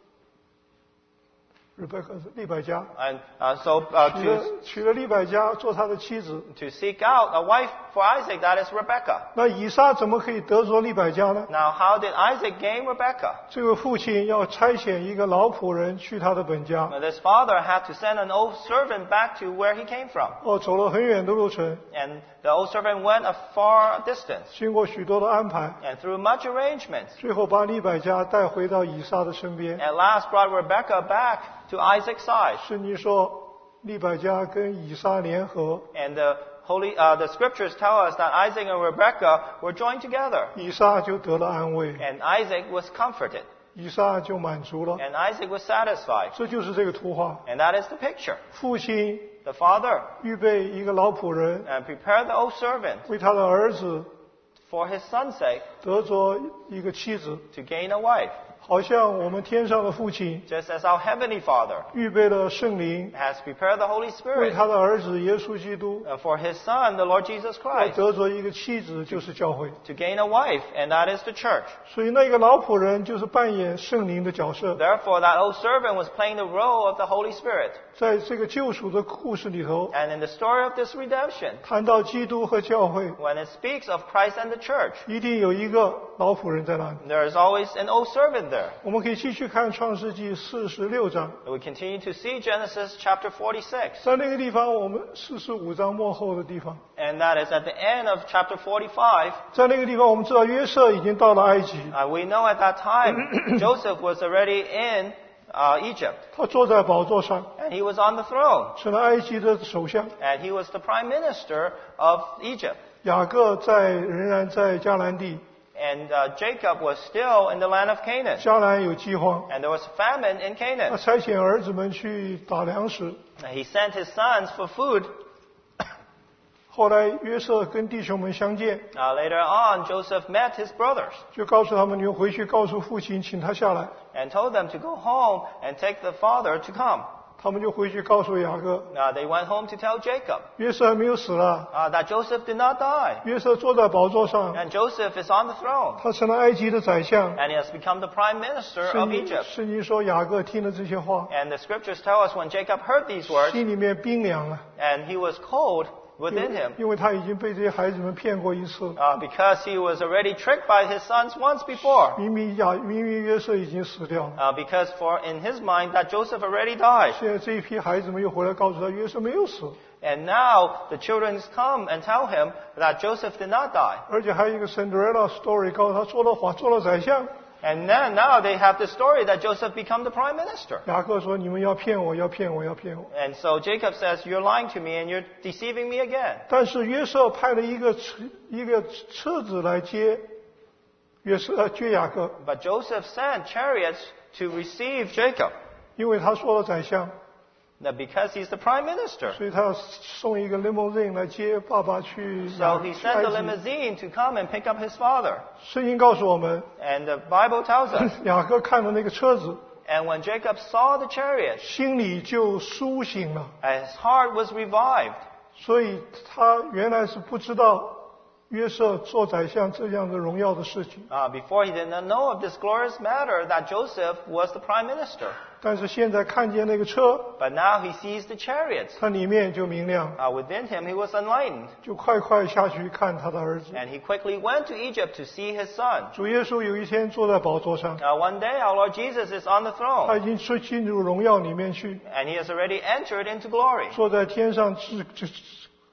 Rebecca 是利百加， And uh, so uh, 娶了 to, 娶了利百加做他的妻子。 to seek out a wife for Isaac, that is Rebecca. 那以撒怎么可以得着利百加呢？ Now, how did Isaac gain Rebecca? 这位父亲要差遣一个老仆人去他的本家， Now, this father had to send an old servant back to where he came from. 哦，走了很远的路程， And the old servant went a far distance. 经过许多的安排， And through much arrangement, 最后把利百加带回到以撒的身边。 at last brought Rebecca back to Isaac's side. 圣经说，利百加跟以撒联合， And the holy, uh, the scriptures tell us that Isaac and Rebecca were joined together. 以撒就得了安慰， And Isaac was comforted. 以撒就满足了。 And Isaac was satisfied. 这就是这个图画。 And that is the picture. 父亲 The father 预备一个老仆人， and prepared the old servant 为他的儿子 for his son's sake 得着一个妻子， to gain a wife. 好像我们天上的父亲 Just as our heavenly Father 预备了圣灵， has prepared the Holy 为 Spirit 他的儿子耶稣基督 uh, for his son, the Lord Jesus 要 Christ, 得着一个妻子，就是教会。 to gain a wife, and that is the church. 所以那个老仆人就是扮演圣灵的角色。 Therefore, that old servant was playing the role of the Holy Spirit. 在这个救赎的故事里头， And in the story of this redemption, 谈到基督和教会， when it speaks of Christ and the church, 一定有一个老仆人在那里。 there is always an old servant there. 我们可以继续看创世纪四十六章， We continue to see Genesis chapter forty-six. 在那个地方，我们四十五章末后的地方， And that is at the end of chapter forty-five. 在那个地方，我们知道约瑟已经到了埃及， Uh, we know at that time Joseph was already in uh, Egypt. 他坐在宝座上， And he was on the throne. 成了埃及的首相。 And he was the prime minister of Egypt. 雅各在仍然在迦南地， And uh, Jacob was still in the land of Canaan. 迦南有饥荒， And there was famine in 他 Canaan. 差遣儿子们去打粮食。 And he sent his sons for food. 后来约瑟跟弟兄们相见， Uh, later on, Joseph met his brothers 就告诉他们：你们回去告诉父亲，请他下来。 and told them to go home and take the father to come. 他们就回去告诉雅各， Now they went home to tell Jacob 约瑟还没有死了， uh, that Joseph did not die. 约瑟坐在宝座上， And Joseph is on the throne. 他成了埃及的宰相。 And he has become the prime minister 圣 of 经 Egypt. 圣经说，雅各听了这些话， And the scriptures tell us when Jacob heard these words, 心里面冰凉了， and he was cold 因 within 为 him, 因为他已经被这些孩子们骗过一次。 uh, because he was already tricked by his sons once before. 明明雅明明约瑟已经死掉了， Uh, because for in his mind that Joseph already died. 现在这一批孩子们又回来告诉他，约瑟没有死， And now the children come and tell him that Joseph did not die. 而且还有一个 Cinderella story 告诉他做了谎，做了宰相。 And then now they have the story that Joseph become the prime minister. 雅各说：“你们要骗我，要骗我，要骗我。 And so Jacob says, you're lying to me and you're deceiving me again. ” 但是约瑟派了一个车一个车子来接约瑟呃接雅各， But Joseph sent chariots to receive Jacob. 因为他说了宰相， That because he's the prime minister. 所以他要送一个 limousine 来接爸爸去 So 雅 he 去 sent 埃 the 及。 limousine to come and pick up his father. 圣经告诉我们， And the Bible tells us, 雅各看了那个车子， and when Jacob saw the chariot, 心里就苏醒了。 his heart was revived. 所以他原来是不知道约瑟做宰相这样的荣耀的事情， Uh, before he did not know of this glorious matter that Joseph was the prime minister. 但是现在看见那个车， But now he sees the chariots. 他里面就明亮， Uh, within him, he was enlightened. 就快快下去看他的儿子。 And he quickly went to Egypt to see his son. 主耶稣有一天坐在宝座上， Uh, one day, our Lord Jesus is on the 他 throne. 已经出进入荣耀里面去， And he has already entered into glory. 坐在天上至至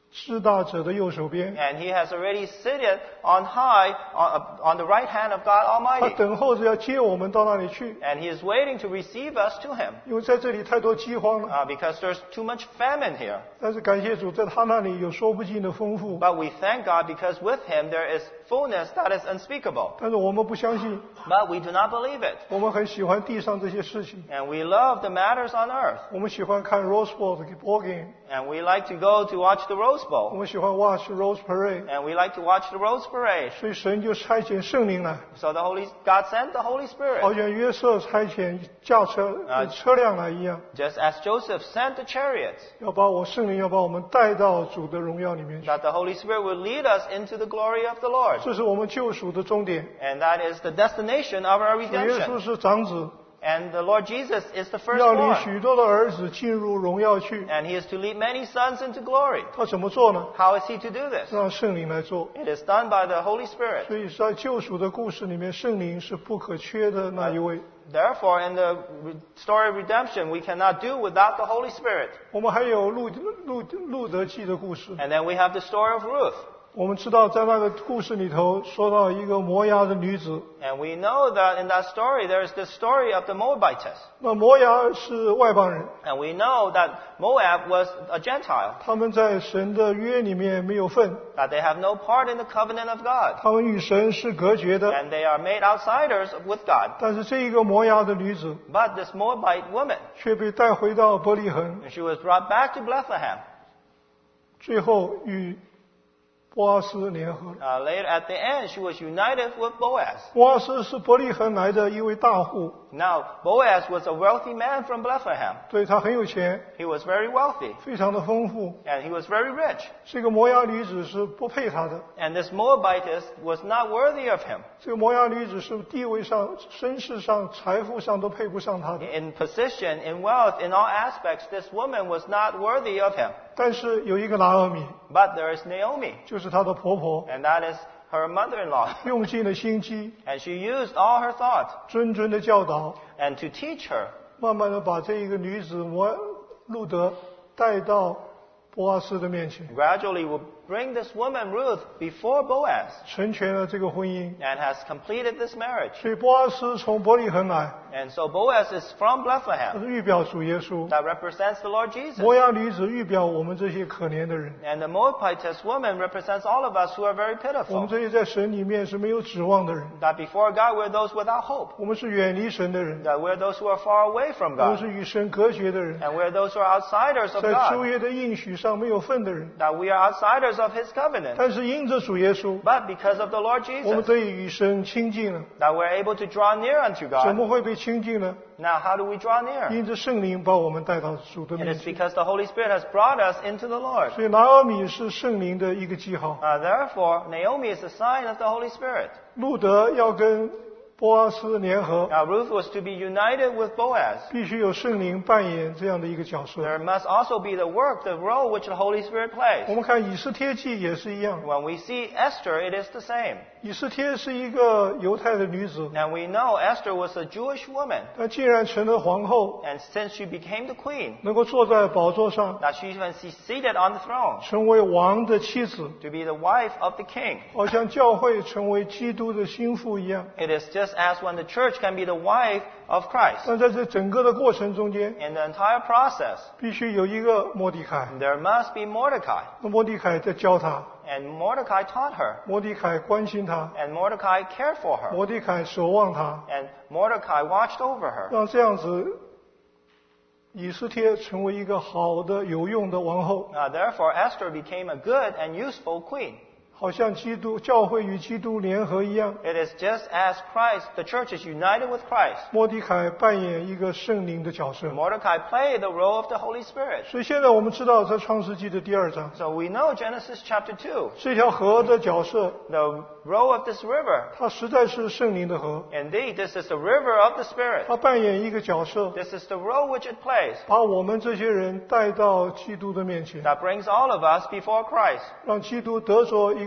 至大者的右手边， And he has already seated on high on, on the right hand of God 他 Almighty. 等候着要接我们到那里去， And he is waiting to receive us to him 因为在这里太多饥荒了。 uh, because there's too much famine here. 但是感谢主，在他那里有说不尽的丰富。 But we thank God because with him there is fullness that is unspeakable. 但是我们不相信， But we do not believe it. 我们很喜欢地上这些事情， And we love the matters on earth. 我们喜欢看 Rose Bowl 的 ball game， And we like to go to watch the Rose 我 Bowl. 们喜欢 watch Rose Parade， And we like to watch the Rose Parade. 所以神就差遣圣灵来， So the Holy God sent the Holy 好 Spirit. 像约瑟差遣驾车啊车辆来一样， Just as Joseph sent the chariots. 要把我圣灵要把我们带到主的荣耀里面去。 That the Holy Spirit will lead us into the glory of the Lord. 这是我们救赎的终点。 And that is the destination of our 主耶 redemption. 稣是长子， And the Lord Jesus is the 要领 firstborn. 许多的儿子进入荣耀去。 And he is to lead many sons into glory. 他怎么做呢？ How is he to do this? 让圣灵来做。 It is done by the Holy Spirit. 所以在救赎的故事里面，圣灵是不可缺的那一位。 Therefore, in the re- story of redemption, we cannot do without the Holy Spirit. 我们还有路路路德记的故事。 And then we have the story of Ruth. 我们知道，在那个故事里头说到一个摩押的女子， And we know that in that story, there is the story of the Moabitess. 那摩押是外邦人， And we know that Moab was a Gentile, 他们在神的约里面没有份， that they have no part in the covenant of God. 他们与神是隔绝的。 And they are made outsiders with God. 但是这一个摩押的女子 But this Moabite woman, 却被带回到伯利恒， she was brought back to Bethlehem. 最后与波阿斯联合了。 Uh, later, at the end, she was united with Boaz. 波阿斯是伯利恒来的一位大户， Now, Boaz was a wealthy man from Bethlehem. 对他很有钱， He was very wealthy, 非常的丰富。 and he was very rich. 这个摩押女子是不配他的， And this Moabitess was not worthy of him. 这个摩押女子是地位上、身世上、财富上都配不上他的。 In position, in wealth, in all aspects, this woman was not worthy of him. 但是有一个拿俄米， But there is Naomi, 就是她的婆婆， and that is her mother-in-law. 用尽了心机， And she used all her thought 谆谆的教导， and to teach her. 慢慢的把这一个女子摩路德带到波阿斯的面前， Gradually will bring this woman Ruth before Boaz 成全了这个婚姻。 and has completed this marriage. 所以波阿斯从伯利恒来， And so Boaz is from 他 Bethlehem. 是预表主耶稣； That represents the Lord Jesus. 摩押女子预表我们这些可怜的人， And the Moabitess woman represents all of us who are very 我们 pitiful. 这些在神里面是没有指望的人， That before God we're those without hope. 我们是远离神的人， That we're those who are far away from 我们 God. 是与神隔绝的人， And we're those who are outsiders of 在旧 God. 约的应许上没有份的人。 That we are outsiders of His covenant. 但是因着主耶稣， But because of the Lord 我们 Jesus, 得以与神亲近了。 that we're able to draw near unto 怎 God. 么会被亲近呢？ Now, how do we draw near? 因着圣灵把我们带到主的 It 面 is 前。 because the Holy Spirit has brought us into the Lord. 所以拿俄米是圣灵的一个记号。 Uh, therefore, Naomi is a sign of the Holy Spirit. 路德要跟波阿斯联合， Now, Ruth was to be united with Boaz. 必须有圣灵扮演这样的一个角色。 There must also be the work, the role which the Holy Spirit 我 plays. 们看以斯帖记也是一样， When we see Esther, it is the same. 以斯帖是一个犹太的女子， And we know Esther was a Jewish woman. 她既然成了皇后， And since she became the queen, 能够坐在宝座上， that she when she's seated on the throne, 成为王的妻子， to be the wife of the king. 好像教会成为基督的心腹一样。 It is just as when the church can be the wife of Christ. 但在这整个的过程中间， In the entire process, 必须有一个摩底凯， there must be Mordecai. 那摩底凯在教她， And Mordecai taught her. 摩底凯关心她， And Mordecai cared for her. 摩底凯守望她， And Mordecai watched over her. 让这样子以斯帖成为一个好的有用的王后， Uh, therefore, Esther became a good and useful queen. 好像基督教会与基督联合一样。 It is just as Christ, the church is united with Christ. 摩底凯扮演一个圣灵的角色。 Mordecai played the role of the Holy Spirit. 所以现在我们知道，在创世纪的第二章， So we know Genesis chapter two, 这条河的角色， the role of this river. 它实在是圣灵的河。 Indeed, this is the river of the Spirit. 它扮演一个角色， This is the role which it plays 把我们这些人带到基督的面前， that brings all of us before Christ. 让基督得着一个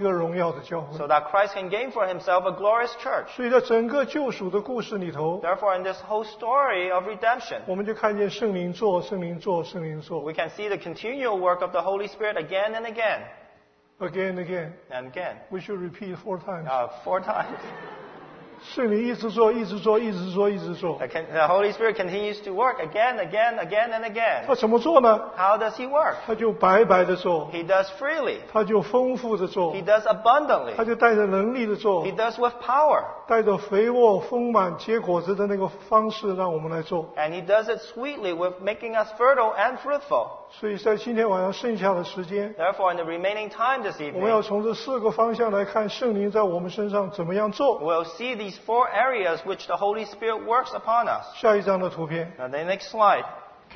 个荣耀的教会。 so that Christ can gain for himself a glorious church. 所以在整个救赎的故事里头， Therefore, in this whole story of redemption, 我们就看见圣灵做，圣灵做，圣灵做 we can see the continual work of the Holy Spirit again and again ，again again. and again. We should repeat four times. Uh, four times. 圣灵一直做，一直做，一直做，一直做。 The con- the Holy Spirit continues to work again, again, again, and again. 他怎么做呢？ How does he work? 他就白白的做， He does freely. 他就丰富的做 He，does abundantly. 他就带着能力的做 He，does with power. 带着肥沃丰满结果子的那个方式让我们来做。 And he does it sweetly with making us fertile and fruitful. 所以在今天晚上剩下的时间， Therefore, in the remaining time this 我们要 evening, 从这四个方向来看圣灵在我们身上怎么样做。 we'll see these four areas which the Holy Spirit works upon us. 下一张的图片， Now, the next slide.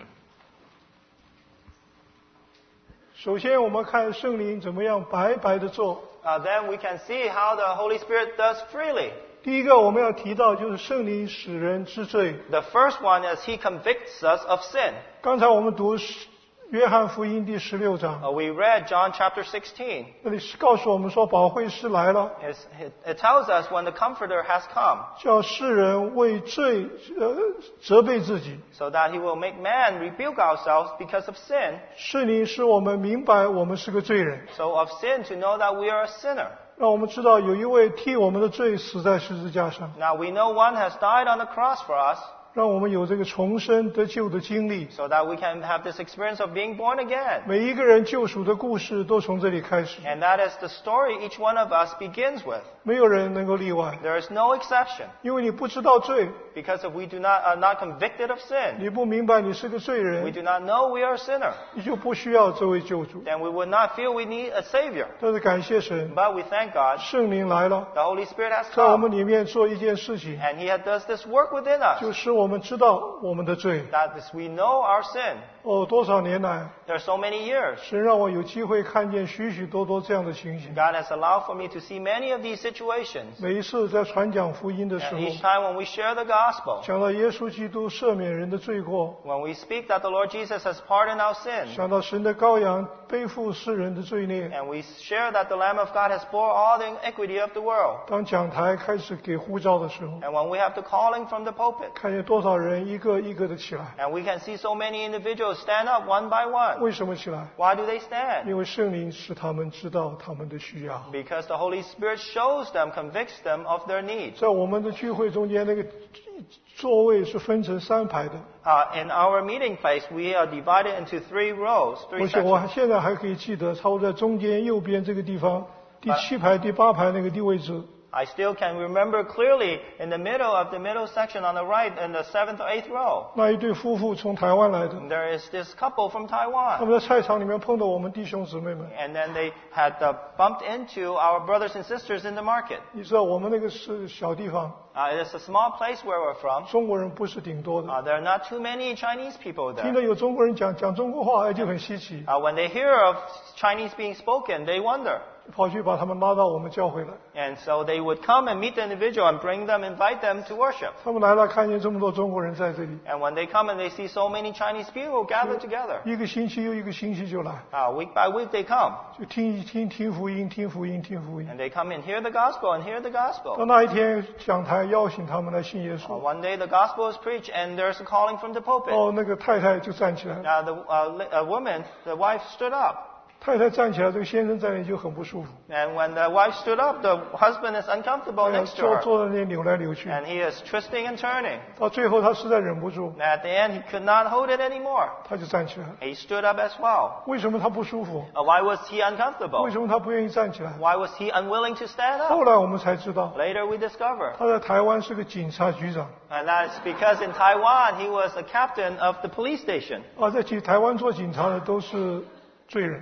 首先我们看圣灵怎么样白白的做。 Uh, then we can see how the Holy Spirit does freely. 第一个我们要提到就是圣灵使人知罪。 The first one is he convicts us of sin. 刚才我们读约翰福音第十六章， Uh, we read John chapter sixteen. 那里是告诉我们说保惠师来了， It's, it, it tells us when the Comforter has come, 叫世人为罪呃责备自己。 so that he will make man rebuke ourselves because of sin. 圣灵使我们明白我们是个罪人， So of sin to know that we are a sinner. 让我们知道有一位替我们的罪死在十字架上， Now we know one has died on the cross for us, 让我们有这个重生得救的经历。 so that we can have this experience of being born again. 每一个人救赎的故事都从这里开始， And that is the story each one of us begins with. 没有人能够例外， There is no exception. 因为你不知道罪， Because if we do not, are not convicted of sin, 你不明白你是个罪 we 人， do not know we are a sinner, 你就不需要这位救主。 then we would not feel we need a Savior. 但是感谢神， But we thank God, 圣灵来了， the Holy Spirit has 在我 come, 们里面做一件事情， and He does this work within us, 就使我们知道我们的罪。 that is, we know our sin. 哦，多少年来， There are so many years. 神让我有机会看见许许多多这样的情形。 God has allowed for me to see many of these situations. 每一次在传讲福音的时 And 候， each time when we share the gospel, 想到耶稣基督赦免人的罪过， when we speak that the Lord Jesus has pardoned our sin, 想到神的羔羊背负世人的罪孽， and we share that the Lamb of God has bore all the iniquity of the world, 当讲台开始给呼召的时候， and when we have the calling from the pulpit, 看见多少人一个一个的起来。 and we can see so many individuals stand up one by one. 为什么起来？ Why do they stand? 因为圣灵使他们知道他们的需要。 Because the Holy Spirit shows them, convicts them of their needs. 在我们的聚会中间，那个座位是分成三排的， Uh, in our meeting place, we are divided into three rows, 而 three 且我 sections. 现在还可以记得，差不多在中间右边这个地方，第七排、第八排那个地位置， I still can remember clearly in the middle of the middle section on the right, in the seventh or eighth row, 那一对夫妇从台湾来的， there is this couple from 他 Taiwan. 们在菜场里面碰到我们弟兄姊妹们。 And then they had uh, bumped into our brothers and sisters in the market. 你知道我们那个是小地方， Uh, it's a small place where we're from. 中国人不是挺多的。 Uh, there are not too many Chinese people 听 there. 到有中国人讲讲中国话，哎，就很稀奇， Uh, when they hear of Chinese being spoken, they wonder. 跑去把他们拉到我们教会来。 And so they would come and meet the individual and bring them, invite them to worship. 他们来了，看见这么多中国人在这里， And when they come and they see so many Chinese people gathered together, 一个星期又一个星期就来， uh, week by week they come. 就听一听听福音，听福音，听福音。 And they come and hear the gospel and hear the 到 gospel. 那一天，讲台邀请他们来信耶 Uh, 稣， one day the gospel is preached and there's a calling from the pulpit. 哦，那个太太就站起来了。 Now the uh, li- uh, woman, the wife stood up. 太太站起来，这个先生在那里就很不舒服， And when the wife stood up, the husband is uncomfortable 哎呀 next to 坐 her. 坐在那里扭来扭去。 And he is twisting and turning. 到最后，他实在忍不住， And at the end, he could not hold it anymore. 他就站起来了。 He stood up as well. 为什么他不舒服？ Uh, why was he 为 uncomfortable? 什么他不愿意站起来？ Why was he unwilling to stand 后 up? 来我们才知道， Later we discover. 他在台湾是个警察局长， And that's because in Taiwan, he was a captain of the police station. 啊，在去台湾做警察的都是罪人。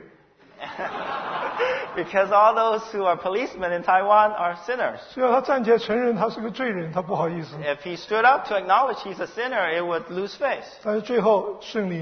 Because all those who are policemen in Taiwan are sinners. 只要他站起来承认他是个罪人，他不好意思。 If he stood up to acknowledge he's a sinner, it would lose face. 但是最后圣灵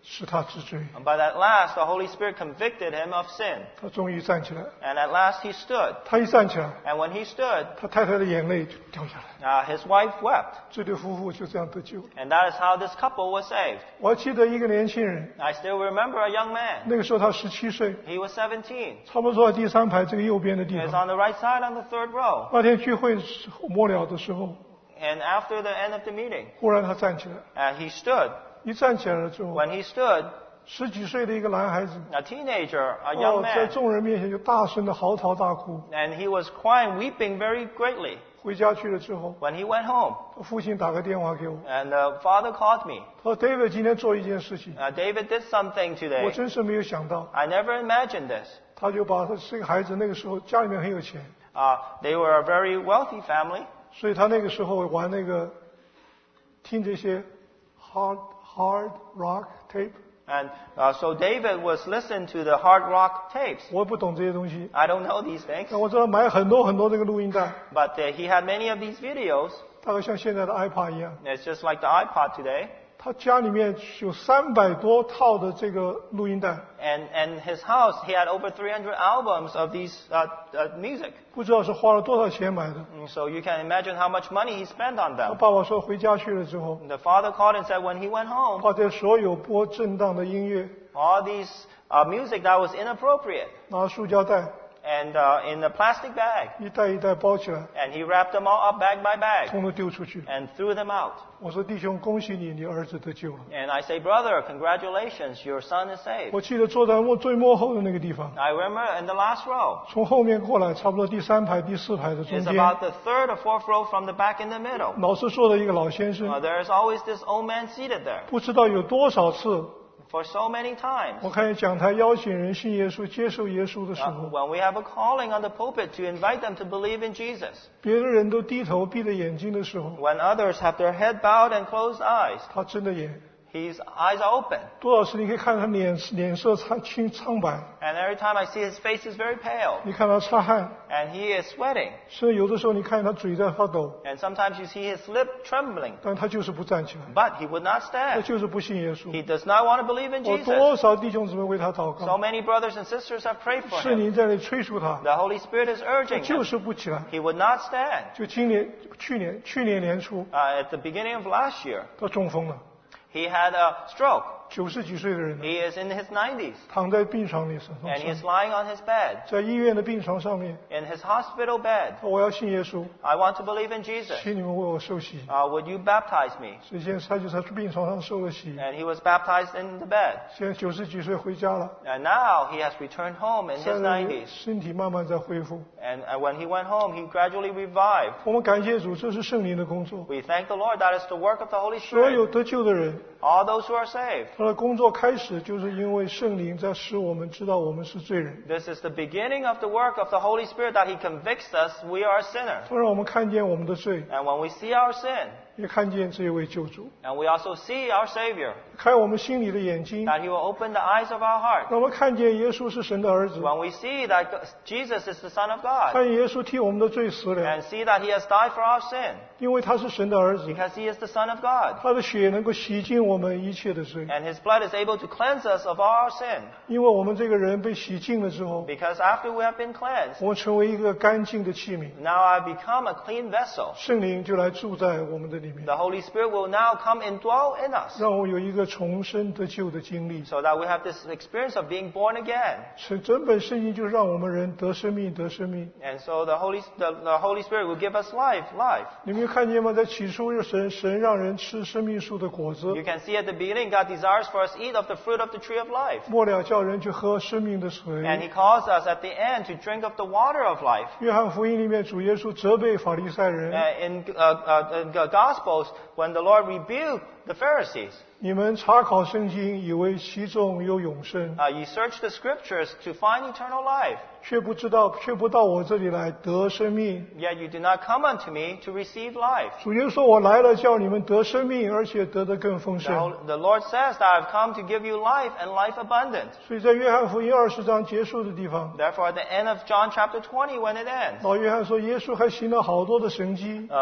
使他知罪。 But at last, the Holy Spirit convicted him of sin. 他终于站起来， And at last he stood. 他一站起来， And when he stood, 他太太的眼泪就掉下来， uh, his wife wept. 这对夫妇就这样得救了。 And that is how this couple was saved. 我还记得一个年轻人， I still remember a young man. 那个时候他十七岁， He was seventeen. 差不多坐在第三排这个右边的地 He was 方。 on the right side on the third row. 那天聚会末了的时候， And after the end of the meeting, 忽然他站起来， uh, he stood. 一站起来了之后， When he stood, 十几岁的一个男孩子， a teenager, a young 哦，在 man, 众人面前就大声的嚎啕大哭。 and he was crying, weeping very greatly. 回家去了之后， When he went home, 他父亲打个电话给我， and the father called me. 他说 ：“David 今天做一件事情， Uh, David did something 我 today. 真是没有想到。 I never imagined this. ” 他就把他这个孩子那个时候家里面很有钱， Uh, they were a very wealthy family, 所以他那个时候玩那个听这些 hard hard rock tape， and uh, so David was listening to the hard rock tapes. 我不懂这些东西， I don't know these things, 但我知道买很多很多这个录音带， but uh, he had many of these videos. 大概像现在的 iPad 一样。 It's just like the iPod today. 他家里面有三百多套的这个录音带， And and his house, he had over three hundred albums of these uh, uh, music. 不知道是花了多少钱买的。 And so you can imagine how much money he spent on 他 them. 爸爸说回家去了之后， And the father called and said when he went home, 把这所有播震荡的音乐 all these uh, music that was inappropriate, 拿塑胶袋 and uh, in a plastic bag, 一袋一袋包起来， and he wrapped them all up bag by bag 统统丢出去。 and threw them out. 我说弟兄，恭喜你，你儿子得救了。 And I say, brother, congratulations, your son is saved. 我记得坐在幕最幕后的那个地方， I remember in the last row. 从后面过来，差不多第三排、第四排的中 It's 间， about the third or fourth row from the back in the middle. 老是坐的一个老先 Uh, 生， there's always this old man seated there 不知道有多少次， for so many times. 我看见讲台邀请人信耶稣、接受耶稣的时 Uh, 候， when we have a calling on the pulpit to invite them to believe in Jesus, 别的人都低头闭着眼睛的时候， when others have their head bowed and closed eyes, 他睁着眼， his eyes are open. 多少次你可以看他脸脸色苍青苍白， And every time I see his face is very pale, 你看他擦汗， and he is sweating. 甚至有的时候你看他嘴在发抖， And sometimes you see his lip trembling, 但他就是不站起来， but he would not 他 stand. 就是不信耶稣。 He does not want to believe in 我 Jesus. 多少弟兄姊妹为他祷 So 告， many brothers and sisters have prayed for 圣 him. 灵在那里催促他， The Holy Spirit is 他 urging 就 him. 是不起来。 He would not stand. 就今年、去年、去年年初， Uh, at the beginning of last year, 他中风了， he had a stroke. 九十几岁的人了， He is in his nineties, 躺在病床里上， and he is lying on his bed, 在医院的病床上面， in his hospital bed. 我要信耶稣， I want to believe in Jesus. 请你们为我受洗。 Uh, would you baptize me? 所以现在他就在病床上受了洗， And he was baptized in the bed. 现在九十几岁回家了， And now he has returned home in 在 his 那里 nineties. 身体慢慢在恢复。 And, and when he went home, he gradually revived. 我们感谢主，这是圣灵的工作。 We thank the Lord. That is the work of the Holy 所有 Spirit. 得救的人， All those who are saved. 他的工作开始就是因为圣灵在使我们知道我们是罪人， This is the beginning of the work of the Holy Spirit that he convicts us we are sinners. 他让我们看见我们的罪， And when we see our sin, 也看见这一位救主， and we also see our Savior, 开我们心里的眼睛， that he will open the eyes of our heart. 让我们看见耶稣是神的儿子， When we see that Jesus is the Son of God, 看见耶稣替我们的罪死了， and see that he has died for our sin, 因为他是神的儿子， because he is the Son of God, 他的血能够洗净我们一切的罪， and his blood is able to cleanse us of all our sin. 因为我们这个人被洗净了之后， Because after we have been cleansed, 我们成为一个干净的器皿， now I become a clean vessel. 圣灵就来住在我们的里面， The Holy Spirit will now come and dwell in us, 让我们有一个重生得救的经历。 so that we have this experience of being born again. 整整本圣经就是让我们人得生命，得生命。 And so the Holy, the, the Holy Spirit will give us life, life. 你们有看见吗？在起初，神神让人吃生命树的果子， You can see at the beginning, God desires for us to eat of the fruit of the tree of life. 末了叫人去喝生命的水。 And He calls us at the end to drink of the water of life. 约翰福音里面，主耶稣责备法利赛人 Uh,：“ in, uh, uh, in the Gospels, when the Lord rebuked the Pharisees, 你们查考圣经，以为其中有永生， uh, you search the Scriptures to find eternal life, 却不知道，却不到我这里来得生命。 yet you do not come unto me to receive life. 主耶稣说：我来了，叫你们得生命，而且得得更丰 The, 盛。 Hol- the Lord says that I've come to give you life and life abundant. 所以在约翰福音二十章结束的地方， Therefore, at the end of John chapter twenty, when it ends, 老约翰说，耶稣还行了好多的神迹， uh,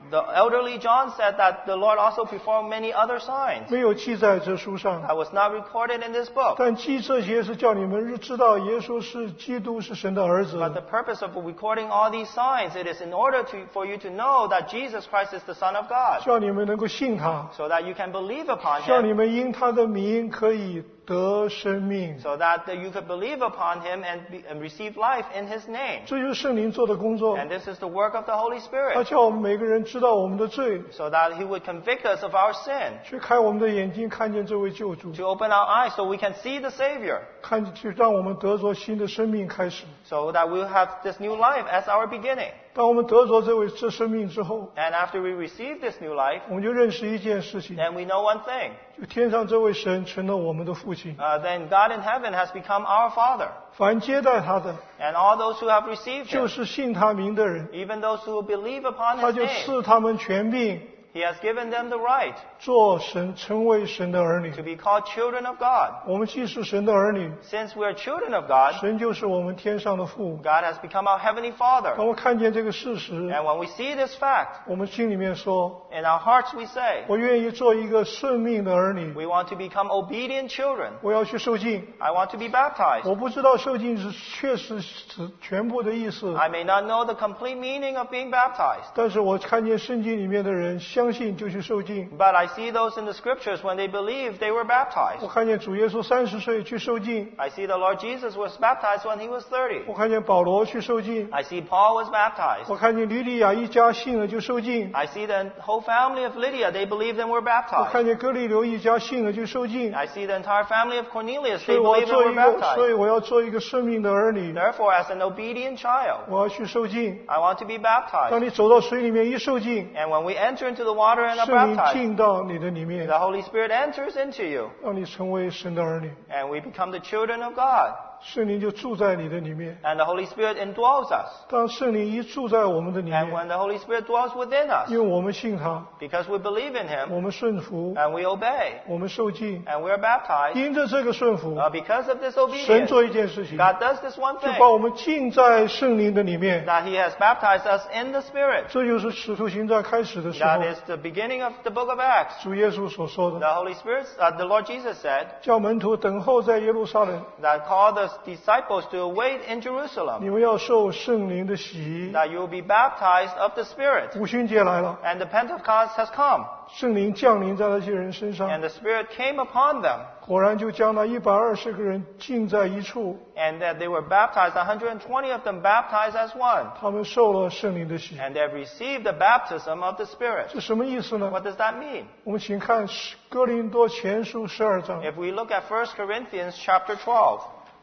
The elderly John said that the Lord also performed many other signs. 没有记在这书上。 That was not recorded in this book. 但记这些是叫你们知道耶稣是基督，是神的儿子。 But the purpose of recording all these signs, it is in order to, for you to know that Jesus Christ is the Son of God, 叫你们能够信他， so that you can believe upon 叫 Him, 你们因他的名可以得生命。 so that you could believe upon Him and, be, and receive life in His name. 这就是圣灵做的工作。 And this is the work of the Holy 他 Spirit, 叫我们每个人知道我们的罪， so that He would convict us of our sin, 去开我们的眼睛，看见这位救主， to open our eyes so we can see the Savior, 看去让我们得着新的生命开始。 so that we'll have this new life as our beginning. 当我们得着这位这生命之后， And after we receive this new life, 我们就认识一件事情， then we know one thing, 就天上这位神成了我们的父亲。 uh, then God in heaven has become our Father. 凡接待他的， And all those who have received 就 Him, 是信他名的人， even those who believe upon 他 His 就 name, 赐他们权柄， He has given them the right 做神，成为神的儿女。 to be called children of God. 我们既是神的儿女， Since we are children of God, 神就是我们天上的父。 God has become our heavenly Father. 当我看见这个事实， And when we see this fact, 我们心里面说， in our hearts we say, 我愿意做一个顺命的儿女， we want to become obedient children. 我要去受浸。 I want to be baptized. 我不知道受浸是确实是全部的意思， I may not know the complete meaning of being baptized, 但是我看见圣经里面的人相信就去受浸。 but I see those in the scriptures when they believed they were 我 baptized. 看见主耶稣三十岁去受浸， I see the Lord Jesus was baptized when He was thirty. 我看见保罗去受浸， I see Paul was baptized. 我看见吕底亚一家信了就受浸， I see the whole family of Lydia, they believed and were 我 baptized. 看见哥利流一家信了就受浸。 I see the entire family of Cornelius, 所 they 以我要 believed and 做 were 一个，所 baptized. 以我要做一个生命的儿女， Therefore, as an obedient child, 我要去受浸。 I want to be 当 baptized. 你走到水里面一受浸， And when we enter into the water and are 圣灵 baptized, 进到你的里面， the Holy Spirit enters into you, 让你成为神的儿女， and we become the children of God. 圣灵就住在你的里面。 And the Holy Spirit indwells us. 当圣灵一住在我们的里 And 面， when the Holy Spirit dwells within us, 因为我们信他， because we believe in Him, 我们顺服， and we obey, 我们受浸， and we are baptized, 因着这个顺服， uh, because of this 神 obedience, 做一件事情， God does this one 就 thing, 把我们浸在圣灵的里面。 that He has baptized us in the Spirit. 这就是使徒行传开始的时 That 候， is the beginning of the book of Acts. 主耶稣所说 The 的， Holy Spirit, uh, the Lord Jesus said, 叫门徒等候在耶路撒冷， that called the disciples to await in 你 Jerusalem, 们要受圣灵的洗。 that you will be baptized of the Spirit. 五旬节来了， And the Pentecost has come, 圣灵降临在那些人身上， and the Spirit came upon them, 果然就将那一百二十个人浸在一处， and that they were baptized, one hundred twenty of them baptized as one, 他们受了圣灵的洗。 and they have received the baptism of the Spirit. 这什么意思呢？ What does that mean? 我们请看哥林多前书十二章。 If we look at First Corinthians chapter twelve,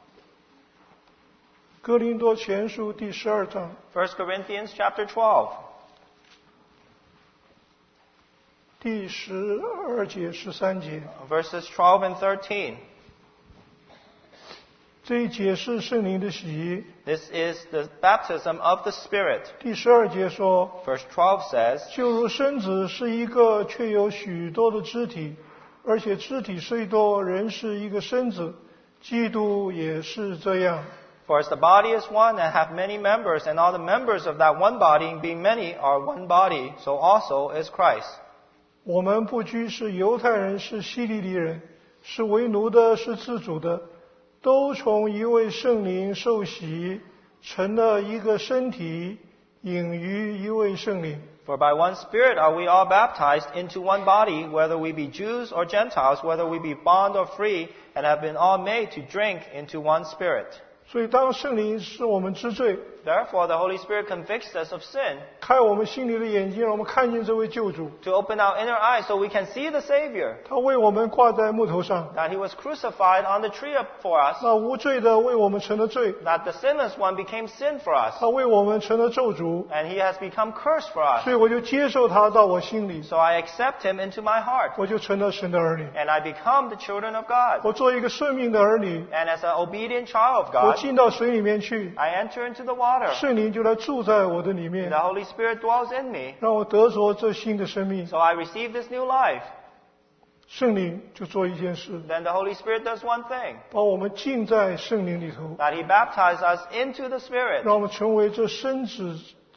哥林多前书第十二章 First Corinthians chapter twelve, 第十二节、十三节， verses twelve and thirteen. 这一节是圣灵的洗。 This is the baptism of the Spirit. 第十二节说， Verse twelve says, 就如身子是一个，却有许多的肢体，而且肢体虽多，人是一个身子，基督也是这样。 For as the body is one and hath many members, and all the members of that one body, being many, are one body, so also is Christ. 我们不拘是犹太人，是希利尼人，是为奴的，是自主的，都从一位圣灵受洗，成了一个身体，隐于一位圣灵。 For by one Spirit are we all baptized into one body, whether we be Jews or Gentiles, whether we be bond or free, and have been all made to drink into one Spirit. 所以，当圣灵使我们知罪， Therefore, the Holy Spirit convicts us of sin, 开我们心里的眼睛，让我们看见这位救主。 to open our inner eyes so we can see the Savior, 他为我们挂在木头上， that He was crucified on the tree up for us, 那无罪的为我们成了罪， that the sinless one became sin for us, 他为我们成了咒诅， and He has become cursed for us. 所以我就接受他到我心里， So I accept Him into my heart, 我就成了神的儿女。 and I become the children of God. 我做一个顺命的儿女， And as an obedient child of 我 God, 进到水里面去， I enter into the water. 圣灵就来住在我的里面 The，Holy Spirit dwells in me, 让我得着这新的生命。 so I receive this new life. 圣灵就做一件事， Then the Holy Spirit does one thing, 把我们浸在圣灵里头， that He baptizes us into the Spirit, 让我们成为这身子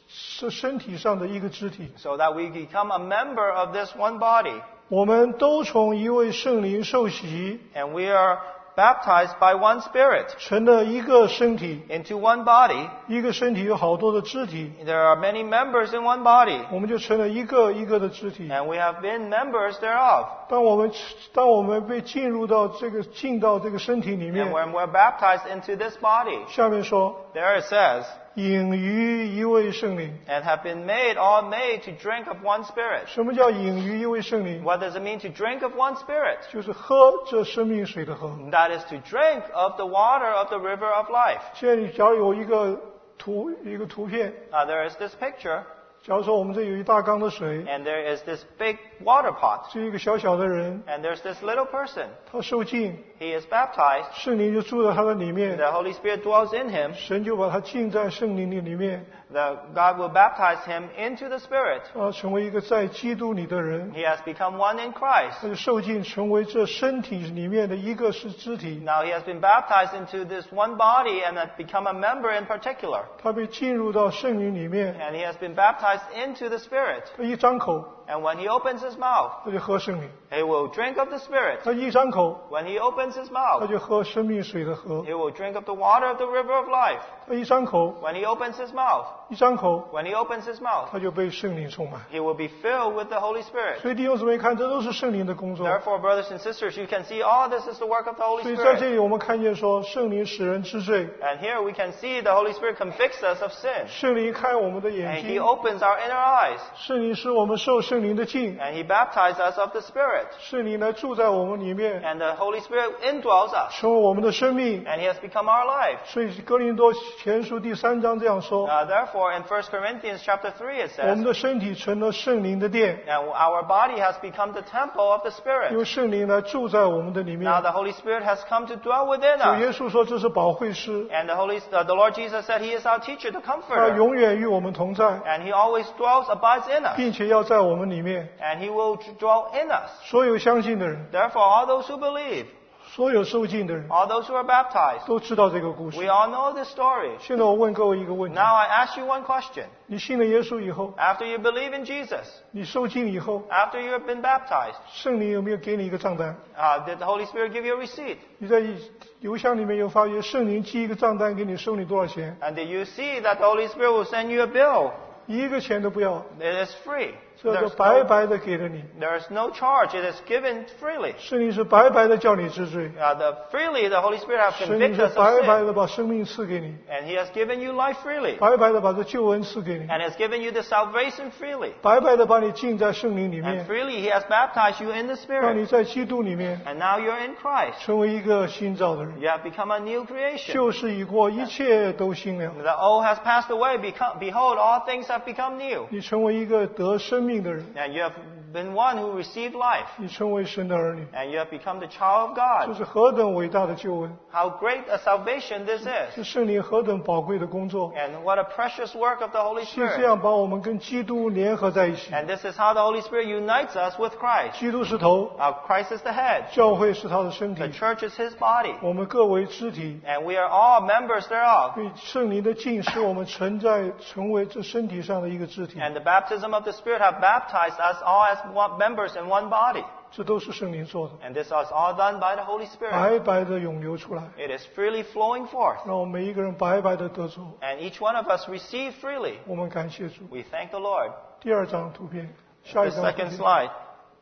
是身体上的一个肢体。 so that we become a member of this one body. 我们都从一位圣灵受洗， And we are baptized by one Spirit 成了一个身体。 into one body. 一个身体有好多的肢体， There are many members in one body, 我们就成了一个一个的肢体。 and we have been members thereof. 当我们当我们被进入到这个进到这个身体里 And 面， when we're baptized into this body, 下面说 there it says, 饮于一位圣灵。 and have been made, all made to drink of one Spirit. 什么叫饮于一位圣灵？ What does it mean to drink of one Spirit? 就是喝这生命水的喝。 That is to drink of the water of the river of life. 现在你假如有一个图一个图片， Now there is this picture, 假如说我们这有一大缸的水， and there is this big water pot, 是一个小小的人， and there's this little person. 他受浸， He is baptized. 圣灵就住在他的里面， The Holy Spirit dwells in him. 神就把他浸在圣灵的里面， The, God will baptize him into the Spirit. 他成为一个在基督里的人， He has become one in Christ. 他就受浸成为这身体里面的一个是肢体， Now he has been baptized into this one body and has become a member in particular. 他被进入到圣灵里面， And he has been baptized into the Spirit. 他一张口 And when he opens his mouth, 他就喝圣灵， he will drink of the Spirit. 他一张口 When he opens his 他 mouth, 就喝生命水的河， he will drink of the water of the river of life. 他一张口 When he opens his mouth, 一张口 when he opens his mouth, 他就被圣灵充满。 he will be filled with the Holy Spirit. 所以弟兄姊妹看，这都是圣灵的工作。 Therefore, brothers and sisters, you can see all this is the work of the Holy 所以在这 Spirit. 里我们看见说，圣灵使人知罪， And here we can see the Holy Spirit convicts us of sin. 圣灵开我们的眼 And he 睛， opens our inner eyes. 圣灵使我们受圣灵的浸， And he baptizes us of the Spirit. 圣灵来住在我们里面， And the Holy Spirit indwells us. 成为我们的生命。 And he has become our life. 所以哥林多前书第三章这样说： Uh, therefore, in First Corinthians chapter three it 我们 says, 的身体成了圣灵的殿， and our body has become the temple of the 因 Spirit. 为圣灵来住在我们的里 Now 面。 the Holy Spirit has come to dwell within 主耶 us. 稣说这是保惠师， And the Holy, uh, the Lord Jesus said he is our teacher, the 他 comforter. 永远与我们同在， And he always dwells, abides in us. 并且要在我们里面。 And he will dwell in us. 所有相信的人， Therefore, all those who believe, 所有受浸的人， all those who are baptized, 都知道这个故 we 事。 all know this story. 现在我问各位一个问题： Now I ask you one question. 你信了耶稣以后， After you believe in Jesus, 你受浸以后， after you have been baptized, 圣灵有没有给你一个账单？ uh, did the Holy Spirit give you a receipt? 你在邮箱里面有发觉圣灵寄一个账单给你，收你多少钱？ And did you see that the Holy Spirit will send you a bill? 一个钱都不要， It is free. 这就 There's 白 no, 白的给了你。 there's no charge. It is given freely. 圣灵是白白的叫你知罪， Uh, the, freely, the Holy Spirit has 圣灵 convicted 是 us of 白白 sin. 的把生命赐给你， And He has given you life freely. 白白的把这救恩赐给你， And has given you the salvation freely. 白白的把你浸在圣灵里 And 面， freely He has baptized you in the 让你 Spirit. 在基督里面 And now you're in Christ. 成为一个新造的人。 You have become a new creation. 旧事已过，一切都新了。 The old has passed away. Become, behold, all things have become new. 你成为一个得生命的人， And you have been one who received life. 你成为神的儿女， And you have become the child of 这 God. 是何等伟大的救恩！ How great a salvation this is. 是圣灵何等宝贵的工作！ And what a precious work of the Holy 是这 Spirit. 样把我们跟基督联合在一起。 And this is how the Holy Spirit unites us with Christ. 基督是头， Uh, Christ is the head. 教会是他的身 The 体， church is His body. 我们各为肢体。 And we are all members thereof. 对圣灵的浸使我们存在成为这身体上的一个肢体， And the baptism of the Spirit have baptized us all as one, members in one body. 这都是圣灵做的， And this is all done by the Holy Spirit. 白白的涌流出来， It is freely flowing forth. 让我们每一个人白白的得着。 And each one of us receive freely. 我们感谢主。 We thank the Lord. 第二张图片，下 The 一张图 second 片。 slide.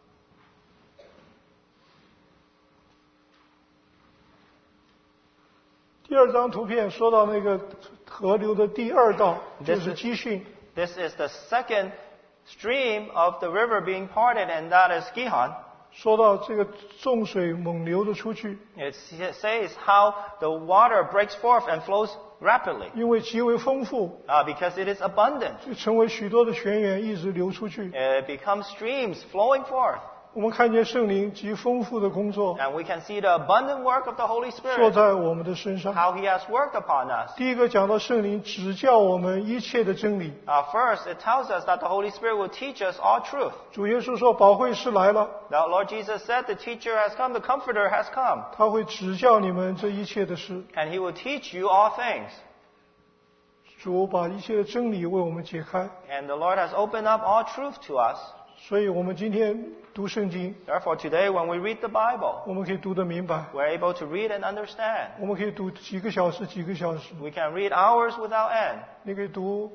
第二张图片说到那个河流的第二道，就 This 是 is- 基训。 This is the second stream of the river being parted, and that is Gihon. 说到这个众水猛流的出去， It says how the water breaks forth and flows rapidly 因为极为丰富， uh, because it is abundant. 就成为许多的泉源一直流出去。 It becomes streams flowing forth. 我们看见圣灵极丰富的工作 And we can see the abundant work of the Holy 做 Spirit, 在我们的身上。 how He has worked upon us. 第一个讲到圣灵指教我们一切的真理。 Uh, first, it tells us that the Holy Spirit will teach us all truth. 主耶稣说，保惠师来了， The Lord Jesus said the teacher has come, the comforter has come, 他会指教你们这一切的事。 and He will teach you all things. 主把一切的真理为我们解开， And the Lord has opened up all truth to us. 所以我们今天读圣经， Therefore, today when we read the Bible, 我们可以读得明白， we're able to read and understand. 我们可以读几个小时几个小时， We can read hours without end. 你可以读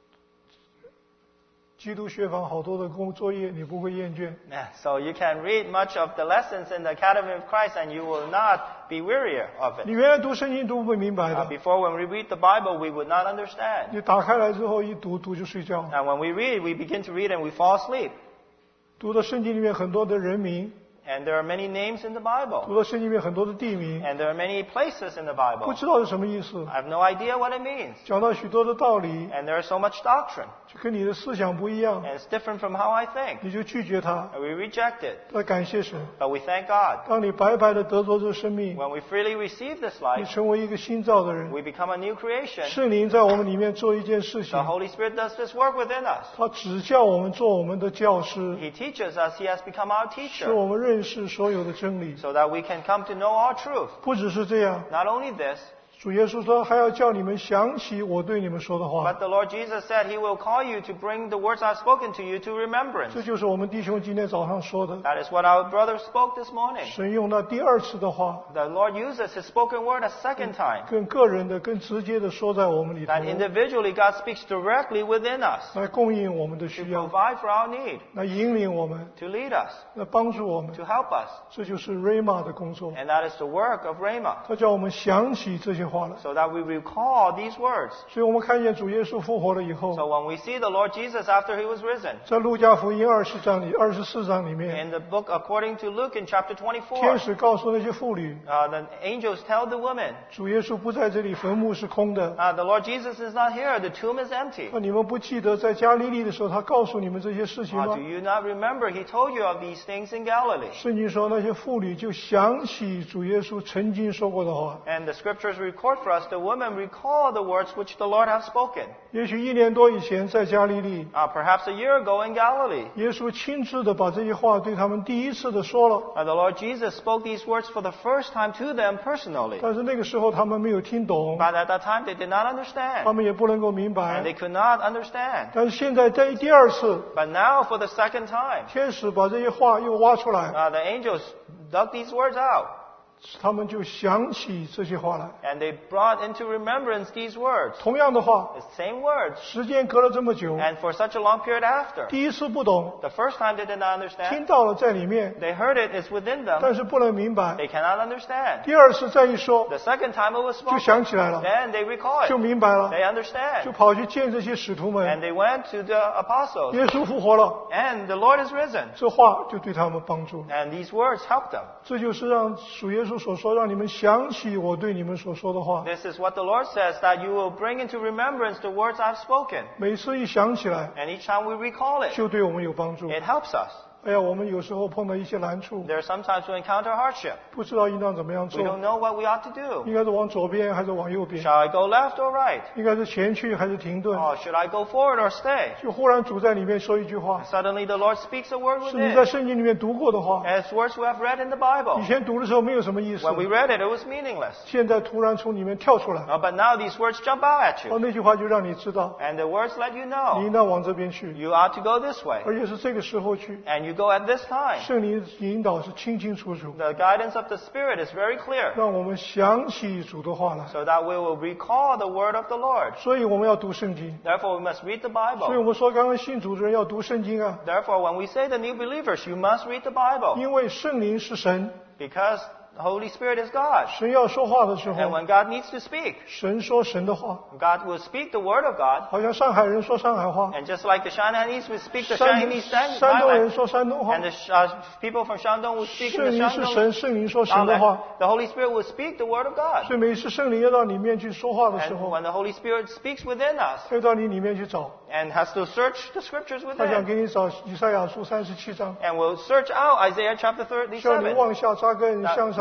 基督学坊好多的工作业，你不会厌倦。 Yeah, so you can read much of the lessons in the Academy of Christ and you will not be weary of 你 it. 原来读圣经读不明白 Uh, 的， before, when we read the Bible, we would not understand. 你打开来之后一读读就睡觉， And when we read, we begin to read and we fall asleep. 读到圣经里面很多的人名， And there are many names in the Bible. 读到圣经里面很多的地名， And there are many places in the 不 Bible. 知道是什么意思， I have no idea what it means. 讲到许多的道理， And there is so much doctrine. 就跟你的思想不一样， And it's different from how I think. 你就拒绝它， And we reject it. 来感谢神。 But we thank God. 当你白白的得着这个生命， When we freely receive this 你 life, 成为一个新造的人， we become a new creation. 圣灵在我们里面做一件事情 The，Holy Spirit does this work within us. 他指教我们做我们的教师， He teaches us. He has become our 使 teacher. 我们认识所有的真理。 So that we can come to know all truth. 不只是这样， Not only this, 主耶稣说还要叫你们想起我对你们说的话。 but the Lord Jesus said He will call you to bring the words I've spoken to you to remembrance. 这就是我们弟兄今天早上说的。 That is what our brother spoke this morning. 神用那第二次的话， The Lord uses His spoken word a second time. 更个人的、更直接的说在我们里头， That individually God speaks directly within us 来供应我们的 to 需要， provide for our need, 来引领我们， to lead us, 来帮助我们。 to help us. 这就是 Rhema 的工作。 And that is the work of Rhema. 他叫我们想起这些话来。 So that we recall these words. 所以我们看见主耶稣复活了以后， So when we see the Lord Jesus after He was risen, 在路加福音二十章里、二十四章里面， in the book according to Luke in chapter 天 twenty-four, 使告诉那些妇女， uh, the angels tell the women, 主耶稣不在这里，坟墓是空的。 uh, the Lord Jesus is not here, the tomb is empty. 那你们不记得在加利利的时候，他告诉你们这些事情 Uh, 吗 do？you not remember He told you of these things in Galilee? 圣经说那些妇女就想起主耶稣曾经说过的话。 And the scriptures record for us, the women recall the words which the Lord has spoken. 也许一年多以前在加利利， Uh, perhaps a year ago in Galilee, 耶稣亲自的把这些话对他们第一次的说了， uh, the Lord Jesus spoke these words for the first time to them personally. 但是那个时候他们没有听懂， But at that time they did not 他 understand. 们也不能够明 And 白。 they could not understand. 但是现在在第二次， But now for the second time, 天使把这些话又挖出来， uh, the angels dug these words out. 他们就想起这些话来。 And they brought into remembrance these words. 同样的话， The same words. 时间隔了这么久， And for such a long period after. 第一次不懂， The first time they did not 听 understand. 到了在里面， They heard it, it's within them. 但是不能明白。 They cannot understand. 第二次再一说， The second time it was 就 spoken. 想起来了， Then they recall 就 it. 明白了， They 就 understand. 跑去见这些使徒 And 们。 they went to the apostles. 耶稣复活了， And the Lord is risen. 这话就对他们帮助。 And these words helped them. 这就是让主耶稣所说，让你们想起我对你们所说的话。 This is what the Lord says, that you will bring into remembrance the words I've spoken. 每次一想起来， And each time we recall it, 就对我们有帮助。 it helps us. 哎呀，我们有时候碰到一些难处， There are sometimes we encounter hardship. 不知道应当怎么样 We 做， don't know what we ought to do. 应该是往左边还是往右边？ Shall I go left or right? 应该是前去还是停顿？ Or should I go forward or stay? 就忽然主在里面说一句话， Suddenly the Lord speaks a word 是你在 within. 圣经里面读过的话， And it's words we have read in the Bible. 以前读的时候没有什么意思， When we read it, it was meaningless. 现在突然从里面跳出来， Uh, but now these words jump out at 哦， you. 那句话就让你知道， And the words let you 你 know 应当往这边去， you ought to go this way. 而且是这个时候去。 And you go at this time. 圣灵引导是清清楚楚， The guidance of the Spirit is very clear. 让我们想起主的话来。 So that we will recall the word of the Lord. 所以我们要读圣经。 Therefore, we must read the 所以我 Bible. 们说，刚刚信主的人要读圣经啊， Therefore, when we say the new believers, you must read the Bible. 因为圣灵是神， Because the Holy Spirit is God. 神要说话的时 And 候， when God needs to speak, 神说神的话， God will speak the word of God. 好像上海人说上海话， And just like the Shanghainese will speak the 山 Shanghainese 山东人 dialect. 说山东话 And，the uh, people from Shandong will speak in 圣 the 灵是 Shandong 神，圣灵说神的 dialect. 话。 The Holy Spirit will speak the word of God. 所以每次圣灵要到里面去说话的时 And 候， when the Holy Spirit speaks within us 他要到你里面去找， and has to search the scriptures 他想 within, 给你找以赛亚书三十七章， and will search out Isaiah chapter 叫你 thirty-seven, 往下扎根，向上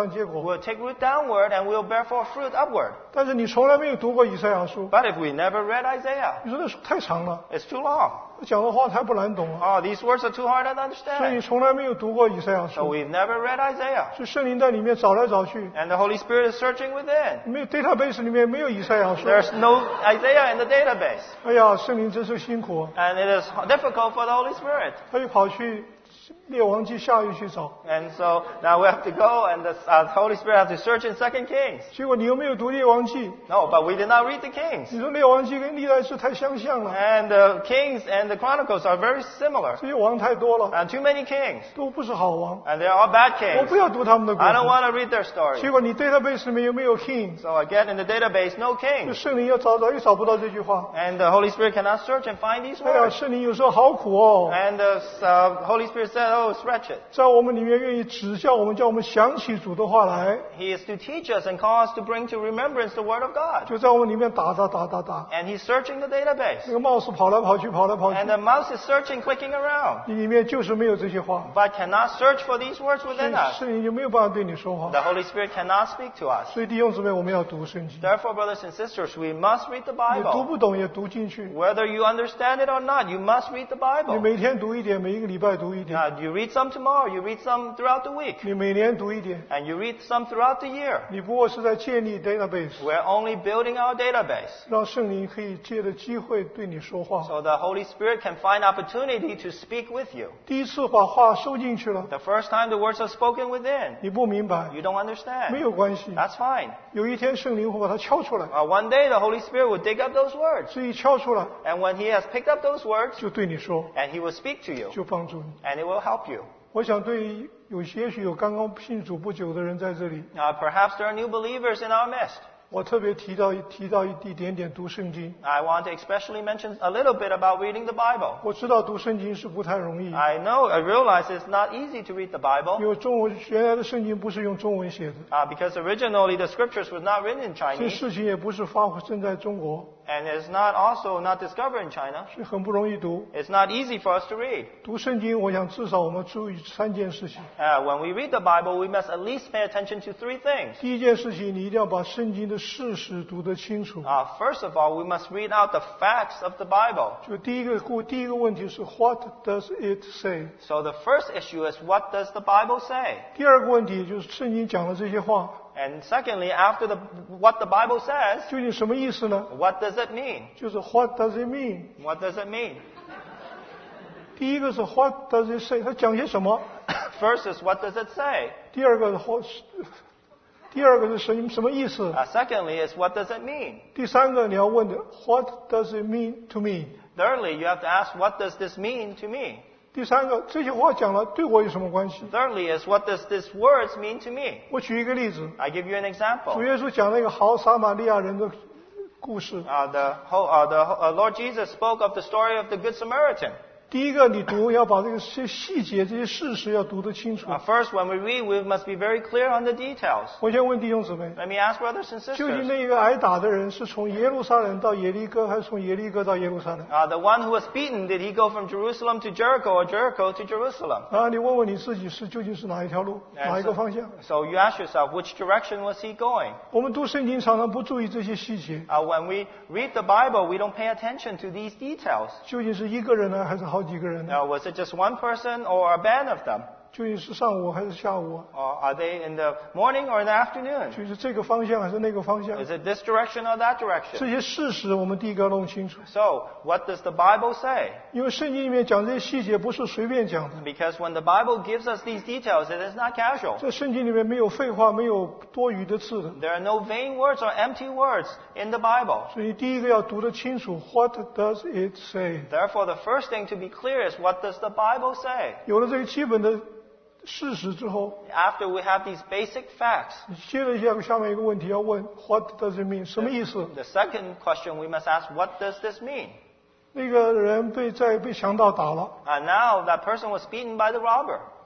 上结果。 will take root downward and will bear forth fruit upward. 但是你从来没有读过以赛亚书， But if we never read Isaiah, 你说那书太长了， it's too long. 讲的话太不难懂了， Oh, these words are too hard to 所以你 understand. 从来没有读过以赛亚 So 书。 we've never read Isaiah. 所以圣灵在里面找来找去， And the Holy Spirit is searching within. 没有 database 里面没有以赛亚书。 There's no Isaiah in the database. 哎呀，圣灵真是辛苦啊！ And it is difficult for the Holy Spirit. 他又跑去列王记下又去找， And so now we have to go and the uh, Holy Spirit has to search in Second Kings. 结果你又没有读列王记， No, but we did not read the Kings. 你说列王记跟历代志太相像了， And the Kings and the Chronicles are very similar. 这些王太多了， And too many kings. 都不是好王。 And they're all bad 我 kings. 不要读他们的故 I don't 事。 want to read their story. 结果你 database 里面有没有 king？ So I get in the database, no 就 king. 圣灵要找找又找不到这句话。 And the Holy Spirit cannot search and find these 哎呀， words. 圣灵有时候好苦哦， And the uh, Holy Spirit said, oh, it's wretched. 在我们里面愿意指教我们，叫我们想起主的话来， He is to teach us and call us to bring to remembrance the Word of God. 就在我们里面打打打打打。 And He's searching the database. 那个 mouse 跑来跑去，跑来跑 And 去， the mouse is searching, clicking around. 你里面就是没有这些话， But cannot search for these words 所以 within us. 圣灵就没有办法对你说话。 The Holy Spirit cannot speak to us. 所以弟兄姊妹，我们要读圣经， Therefore, brothers and sisters, we must read the 你读 Bible. 不懂也读进去， Whether you understand it or not, you must read the 你 Bible. 每天读一点，每一个礼拜读一点， Now, you read some tomorrow, you read some throughout the week, 你每年读一点， and you read some throughout the year. 你不过是在建立 database， We're only building our database 让圣灵可以借着机会对你说话。 so the Holy Spirit can find opportunity to speak with you. 第一次把话收进去了， The first time the words are spoken within, 你不明白， you don't 没 understand. 有关系， That's fine. 有一天圣灵会把它敲出来， Uh, one day the Holy Spirit will dig up those words, 这一敲出来 and when He has picked up those words, 就对你说， and He will speak to you, 就帮助你。 and it will help you. 我想对有也许有刚刚信主不久的人在这里， Uh, perhaps there are new believers in our midst. 我特别提到提到一点点读圣经。 I want to especially mention a little bit about reading the Bible. 我知道读圣经是不太容易， I know, I realize it's not easy to read the Bible 因为中文原来的圣经不是用中文写的， uh, because originally the scriptures were not written in 这 Chinese, 事情也不是发生在中国， and it's not also not discovered in China. 所以很不容易读。 It's not easy for us to read. 读圣经，我想至少我们注意三件事情。 Uh, when we read the Bible, we must at least pay attention to three things. 第一件事情，你一定要把圣经的事实读得清楚。 Uh, first of all, we must read out the facts of the Bible. 就第一个故第一个问题是 What does it say？ So the first issue is, what does the Bible say? 第二个问题就是圣经讲的这些话 And secondly, after the, what the Bible says, 究竟什么意思呢？ what does it mean? 就是 What does it mean？ What does it mean? 第一个是 What does it say？它讲些什么？ First is, what does it say? 第二个是 What？第二个是什什么意思？ Uh, secondly is, what does it mean? 第三个你要问的 What does it mean to me？ Thirdly, you have to ask, what does this mean to me? 第三个这些话讲了对我有什么关系？ Thirdly is, what does these words mean to me? 我举一个例子， I give you an 主 example. 耶稣讲那个好撒玛利亚人的故事。 Uh, the, whole, uh, the uh, Lord Jesus spoke of the story of the Good Samaritan. 第一个，你读要把这个些细节、这些事实要读得清楚 Uh,。first, when we read, we must be very clear on the details. 我先问弟兄姊妹， Let me ask brothers and 究竟 sisters. 那个挨打的人是从耶路撒冷到耶利哥，还是从耶利哥到耶路撒冷？ Uh, the one who was beaten, did he go from Jerusalem to Jericho or Jericho to Jerusalem? 啊，你问问你自己是究竟是哪一条路， And 哪一个方向？ So you ask yourself, which direction was he going? 我们读圣经常常不注意这些细节， Uh, when we read the Bible, we don't pay attention to these details. 究竟是一个人呢，还是好几个人呢？ Now, was it just one person or a band of them? 究竟是上午还是下午啊？ Or are they in the morning or in the afternoon? 就是这个方向还是那个方向？ Is it this direction or that 这 direction? 些事实我们第一个要弄清楚， So, what does the Bible say? 因为圣经里面讲这些细节不是随便讲的， Because when the Bible gives us these details, it is not casual. 在圣经里面没有废话，没有多余的字的。 There are no vain words or empty words in the Bible. 所以第一个要读得清楚 ，What does it say？ Therefore, the first thing to be clear is, what does the Bible say? 有了这个基本的事实之后， After we have these basic facts, 你接着下下面一个问题要问 ：What does it mean？ 什么意思？ the second question we must ask, what does this mean? 那个人被在被强盗打了， And now that person was beaten by the robber.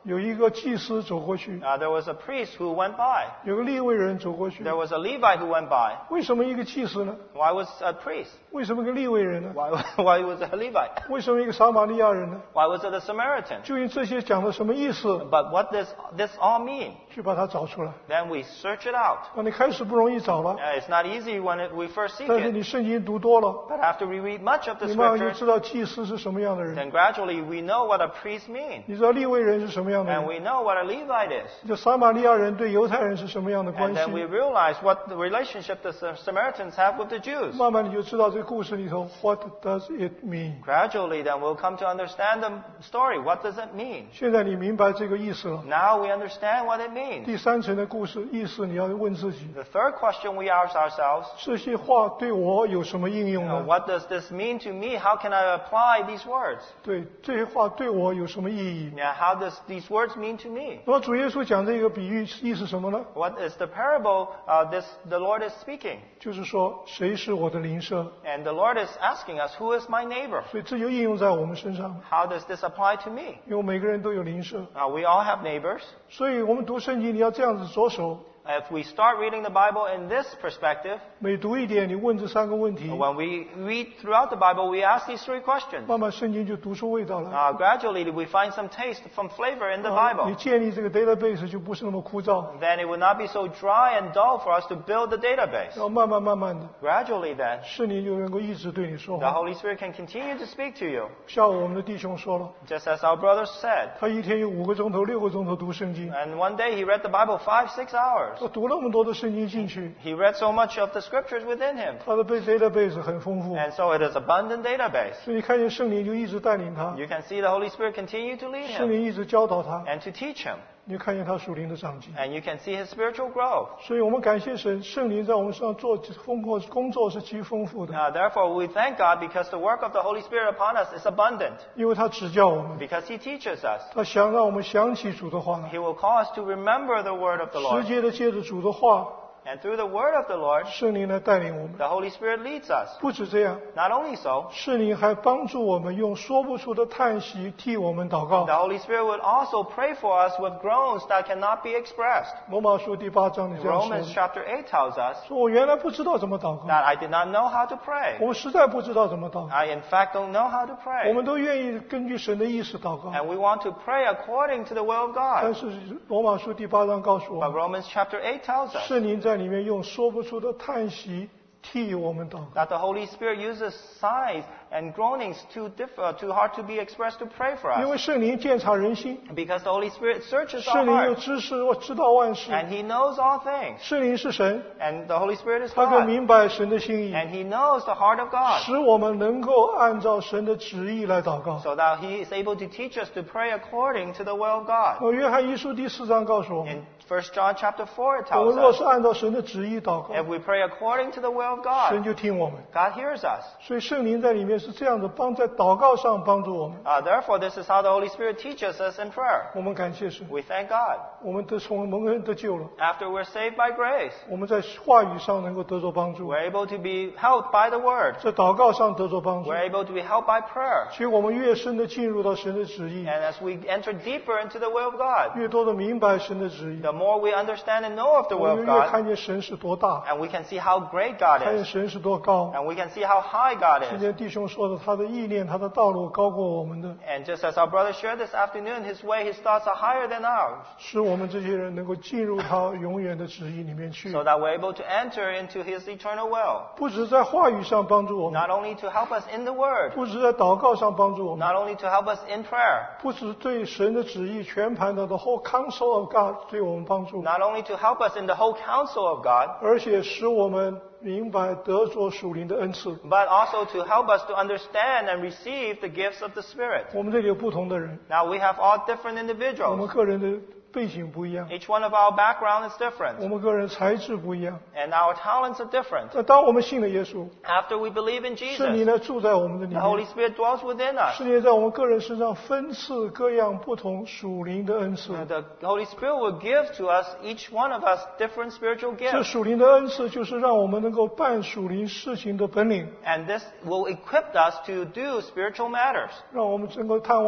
有一个祭司走过去， Uh, there was a priest who went by. 有个利未人走过去。 There was a Levite who went by. 为什么一个祭司呢？ Why was a priest? 为什么一个利未人呢？ Why, why was it a Levite? 为什么一个撒玛利亚人呢？ Why was it a Samaritan? 究竟这些讲的什么意思？ But what does this all mean? 去把它找出来。 Then we search it out. 那你开始不容易找了， Uh, it's not easy when it, we first seek 但是 it. 你圣经读多了， But after we read much of the 你慢慢就 scriptures, 知道祭司是什么样的人， then gradually we know what a priest means. 你知道利未人是什么样的 And 人， we know what a Levite is. 这撒玛利亚人对犹太人是什么样的关 And 系， then we realize what the relationship the Samaritans have with the Jews. 慢慢你就知道这个故事里头 What does it mean？ Gradually, then we'll come to understand the story. What does it mean? 现在你明白这个意思了。 Now we understand what it means. 第三层的故事意思，你要问自己： The third question we ask ourselves, 这些话对我有什么应用 you know, 呢？ what does this mean to me? How can I apply these words? 对，这些话对我有什么意义？ Yeah, how does these words mean to me? 那么主耶稣讲这个比喻意思什么呢？ What is the parable uh, this the Lord is speaking? 就是说，谁是我的邻舍？ And the Lord is asking us, who is my neighbor? 所以这就应用在我们身上， How does this apply to me? 因为每个人都有邻舍， Uh, we all have neighbors. 所以我们读圣经，你要这样子着手， If we start reading the Bible in this perspective, 每读一点，你问这三个问题， when we read throughout the Bible, we ask these three questions. 慢慢圣经就读出味道来。 Uh, gradually, we find some taste, some flavor in the 啊 Bible. 你建立这个 database 就不是那么枯燥， Then it would not be so dry and dull for us to build the database. 然后慢慢慢慢的， Gradually, then, 圣灵就能够一直对你说 the 话。 Holy Spirit can continue to speak to you. 下午我们的弟兄说了， Just as our brother said. 他一天有五个钟头、六个钟头读圣经， And one day he read the Bible five, six hours. 他读那么多的圣经进去， He read so much of the scriptures within him. 他的 database 很丰富， And so it is abundant database. 所以你看见圣灵就一直带领他， You can see the Holy Spirit continue to lead 圣 him 灵一直教导他， and to teach him. 你就看见他属灵的长进。 And you can see his spiritual growth. 所以我们感谢神，圣灵在我们身上做丰富工作是极丰富的， Uh, therefore, we thank God because the work of the Holy Spirit upon us is abundant. 因为他指教我们， Because he teaches us. 他想让我们想起主的话来， He will call us to remember the word of the 直 Lord. 接的借着主的话， And through the word of the Lord, 圣灵来带领我们。 the Holy Spirit leads us. 不止这样， Not only so, 圣灵还帮助我们用说不出的叹息替我们祷告 the。Holy Spirit would also pray for us with groans that cannot be expressed. 罗马书第八章里这样说 Romans 的， chapter eight tells us 说我原来不知道怎么祷告， that I did not know how to pray. 我们实在不知道怎么祷告， I, in fact, don't know how to 我 pray. 们都愿意根据神的意思祷告。 And we want to pray according to the will of 但 God. 是罗马书第八章告诉我 But 们， Romans chapter eight tells us 圣灵在里面用说不出的叹息替我们祷告。 that the Holy Spirit uses sighs and groanings too, diff- uh, too hard to be expressed to pray for 因 us. 为圣灵鉴察人心， Because the Holy Spirit searches our 圣灵又 hearts. 知识我知道万事。 And He knows all things. 圣灵是神， And the Holy Spirit is 他更 God. 明白神的心意， And He knows the heart of God. 使我们能够按照神的旨意来祷告。 So that He is able to teach us to pray according to the will of God. 呃，约翰一书第四章告诉我们， In First John chapter four it 我 tells 们若 us, 是按照神的旨意祷告， if we pray according to the will of 神 God, 就听我们。 God hears us. 所以圣灵在里面是这样的帮在祷告上帮助我们。 Uh, therefore, this is how the Holy Spirit teaches us in prayer. 我们感谢神， We thank God. 我们得从蒙恩得救了， After we're saved by grace, 我们在话语上能够得着帮助， we're able to be helped by the Word. 在祷告上得着帮助。 We're able to be helped by prayer. 其实我们越深的进入到神的旨意， And as we enter deeper into the will of God, 越多的明白神的旨意， the more we understand and know of the 我 will 们 of 越 God, 看见神是多大， and we can see how great God 看见 is, 神是多高。 and we can see how high God 今 is. 天弟兄说的，他的意念、他的道路高过我们的， And just as our brother shared this afternoon, his way, his thoughts are higher than ours, 使我们这些人能够进入他永远的旨意里面去。 so that we're able to enter into his eternal will. 不只在话语上帮助我们， Not only to help us in the Word, 不只在祷告上帮助我们， not only to help us in prayer, 不只对神的旨意全盘的 the whole counsel of God 对我们帮助， not only to help us in the whole counsel of God, 而且使我们明白得着属灵的恩赐。 but also to help us to understand and receive the gifts of the Spirit. 我们这里有不同的人， Now we have all different 我们 individuals. 个人的背景不一样， Each one of our background is 我 different, 们个人才智不一样。 and our talents are different. 那当我们信了耶稣， After we believe in 圣灵 Jesus, 呢住在我们的里 the Holy 面， Spirit dwells within us. 圣灵在我们个人身上分赐各样不同属灵的恩赐。 Uh, The Holy Spirit will give to us, each one of us, different spiritual 这 gifts. 属灵的恩赐就是让我们能够办属灵事情的本领， And this will equip us to do spiritual matters, 让我们能够探望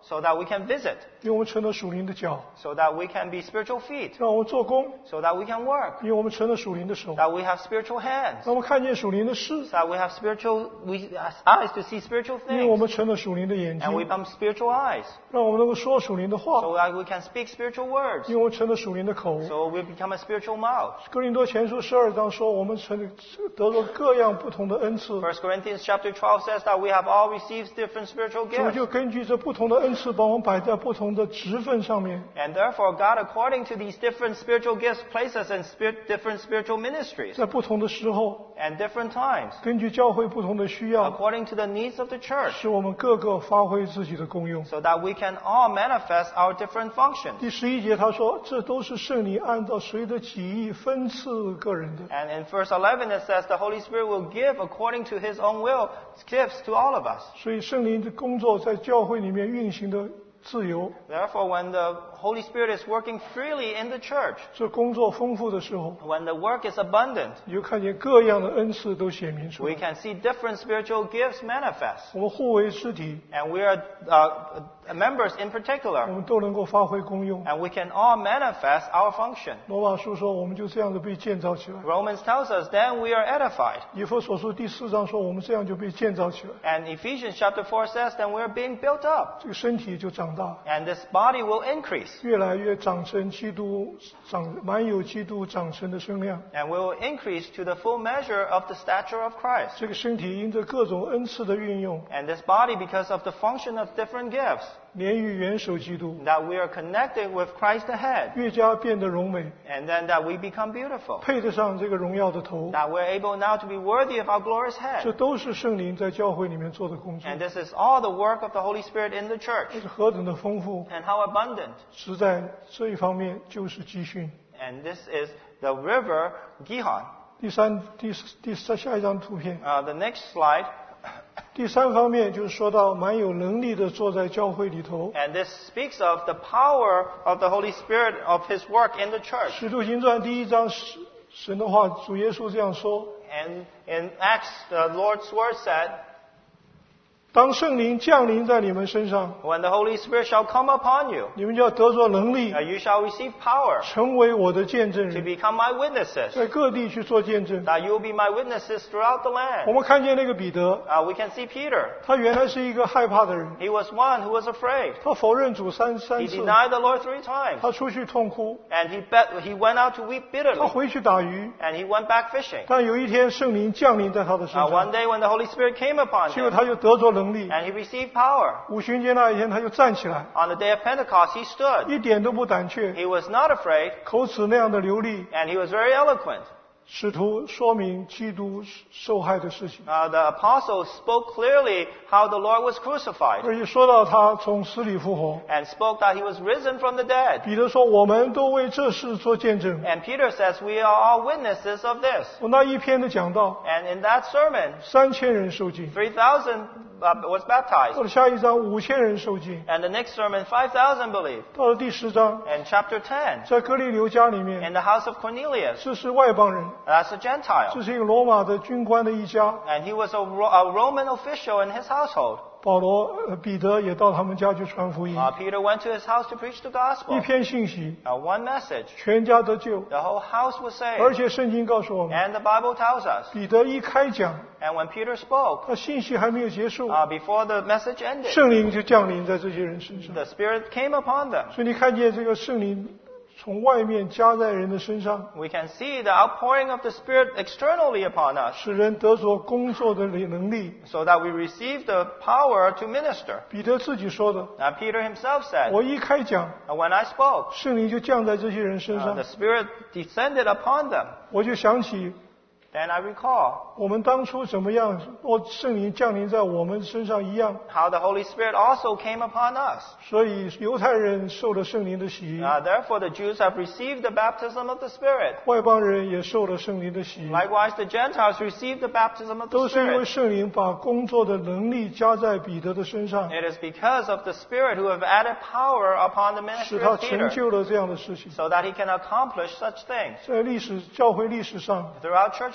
so that we can visit, 因为我们成了属灵的脚； so that we can be spiritual feet, 让我们做工， so that we can work, 因为我们成了属灵的手； that we have spiritual hands, 让我们看见属灵的事， so that we have spiritual we, eyes to see spiritual 因为我 things, 们成了属灵的眼 and we 睛； become spiritual eyes, 让我们能够说属灵的话， so that we can speak spiritual words, 因为我们成了属灵的口。 so we become a spiritual mouth. 哥林多前书十二章说，我们成得着各样不同的恩赐， First Corinthians chapter twelve says that we have all received different spiritual 主 gifts. 就根据这不同的恩赐，把我们摆在不同的职分上面。 And therefore, God, according to these different spiritual gifts, places us in spirit, different spiritual ministries 在不同的时候， and different times, 根据教会不同的需要， according to the needs of the church, 使我们各个发挥自己的功用。 so that we can all manifest our different functions. 第十一节他说，这都是圣灵按照谁的己意分赐个人的。 And in verse eleven it says the Holy Spirit will give according to His own will gifts to all of us. 所以圣灵的工作在教会里面运行的自由， Therefore, when the Holy Spirit is working freely in the church, 这工作丰富的时候， when the work is abundant, 你就看见各样的恩赐都显明出 we 来。 can see different spiritual gifts manifest. 我们互为肢体， And we are uh, members in 我 particular, 们都能够发挥功用。 and we can all manifest our function. 罗马书说，我们就这样子被建造起来。 Romans tells us, then we are edified. 以弗所书第四章说，我们这样就被建造起来， And Ephesians chapter four says, then we are being built up. 这个身体就长大， And this body will increase. 越来越长成基督长满有基督长成的身量。 And we will increase to the full measure of the stature of Christ. 这个身体因着各种恩赐的运用， And this body, because of the function of different gifts, 连于元首基督， that we are connected with Christ the head. 越加变得荣美， And then that we become beautiful. 配得上这个荣耀的头。 That we're able now to be worthy of our glorious 这 head. 都是圣灵在教会里面做的工作， And this is all the work of the Holy Spirit in the church. 这是何等的丰富！ And how abundant. 实在这一方面就是基训。 And this is the river Gihon. 第三、第四第三下一张图片， Uh, the next slide. 第三方面就是说到蛮有能力的坐在教会里头。 And this speaks of the power of the Holy Spirit of His work in the church. 使徒行传第一章神神的话，主耶稣这样说： And in Acts, the Lord's word said, 当圣灵降临在你们身上， when the Holy Spirit shall come upon you, 你们就要得着能力， uh, you shall receive power 成为我的见证 to 人， become my witnesses, 在各地去做见证。 that you will be my witnesses throughout the 我 land. 们看见那个彼得， Uh, we can see Peter. 他原来是一个害怕的人， He was one who was afraid. 他否认主三三 He 次， denied the Lord three times. 他出去痛哭， And he, bet, he went out to weep 他 bitterly. 回去打鱼。 And he went back fishing. 但有一天圣灵降临在他的身 Uh, 上， one day when the Holy Spirit came upon 结果 him, 他就得着能力。 and he received power. 五旬节那一天，他就站起来， On the day of Pentecost, he stood. 一点都不胆怯， He was not afraid, 口齿那样的流利， and he was very eloquent. 试图说明基督受害的事情， Uh, the apostles spoke clearly how the Lord was crucified, 而且说到他从死里复活。 and spoke that he was risen from the dead. 彼得说：“我们都为这事做见证。 And Peter says, we are all witnesses of this. ” 我那一篇的讲道， And in that sermon, 三千人受浸； three thousand uh, was 到 baptized. 了下一章，五千人受浸； And the next sermon, five thousand believed. 到了第十章， And chapter ten, 在哥利流家里面， in the house of Cornelius, 这是外邦人， that's a Gentile. 这是一个罗马的军官的一家。 And he was a, Ro- a Roman official in his household. 保罗、呃彼得也到他们家去传福音， Uh, Peter went to his house to preach the 一 gospel. 篇信息， Uh, one message. 全家得救。 The whole house was 而 saved. 且圣经告诉我们， And the Bible tells us. 彼得一开讲， And when Peter spoke, 他信息还没有结束， uh, before the message ended, 圣灵就降临在这些人身上。 the Spirit came upon them. 所以你看见这个圣灵从外面加在人的身上， We can see the outpouring of the Spirit externally upon us, 使人得着工作的能力。 so that we receive the power to minister. 彼得自己说的 Now Peter himself：“ said, 我一开讲， and when I spoke, 圣灵就降在这些人身 uh, 上 the，Spirit descended upon them. 我就想起 Then I recall 我们当初怎么样，若圣灵降临在我们身上一样。 how the Holy Spirit also came upon us. 所以犹太人受了圣灵的洗， Uh, therefore, the Jews have received the baptism of the Spirit. 外邦人也受了圣灵的洗， Likewise, the Gentiles received the baptism of the 都是因为 Spirit. 圣灵把工作的能力加在彼得的身上， It is because of the Spirit who have added power upon the 使 ministry 他 of 成 Peter, 就了这样的事情。 so that he can accomplish such things. 在历史教会历史上， Throughout church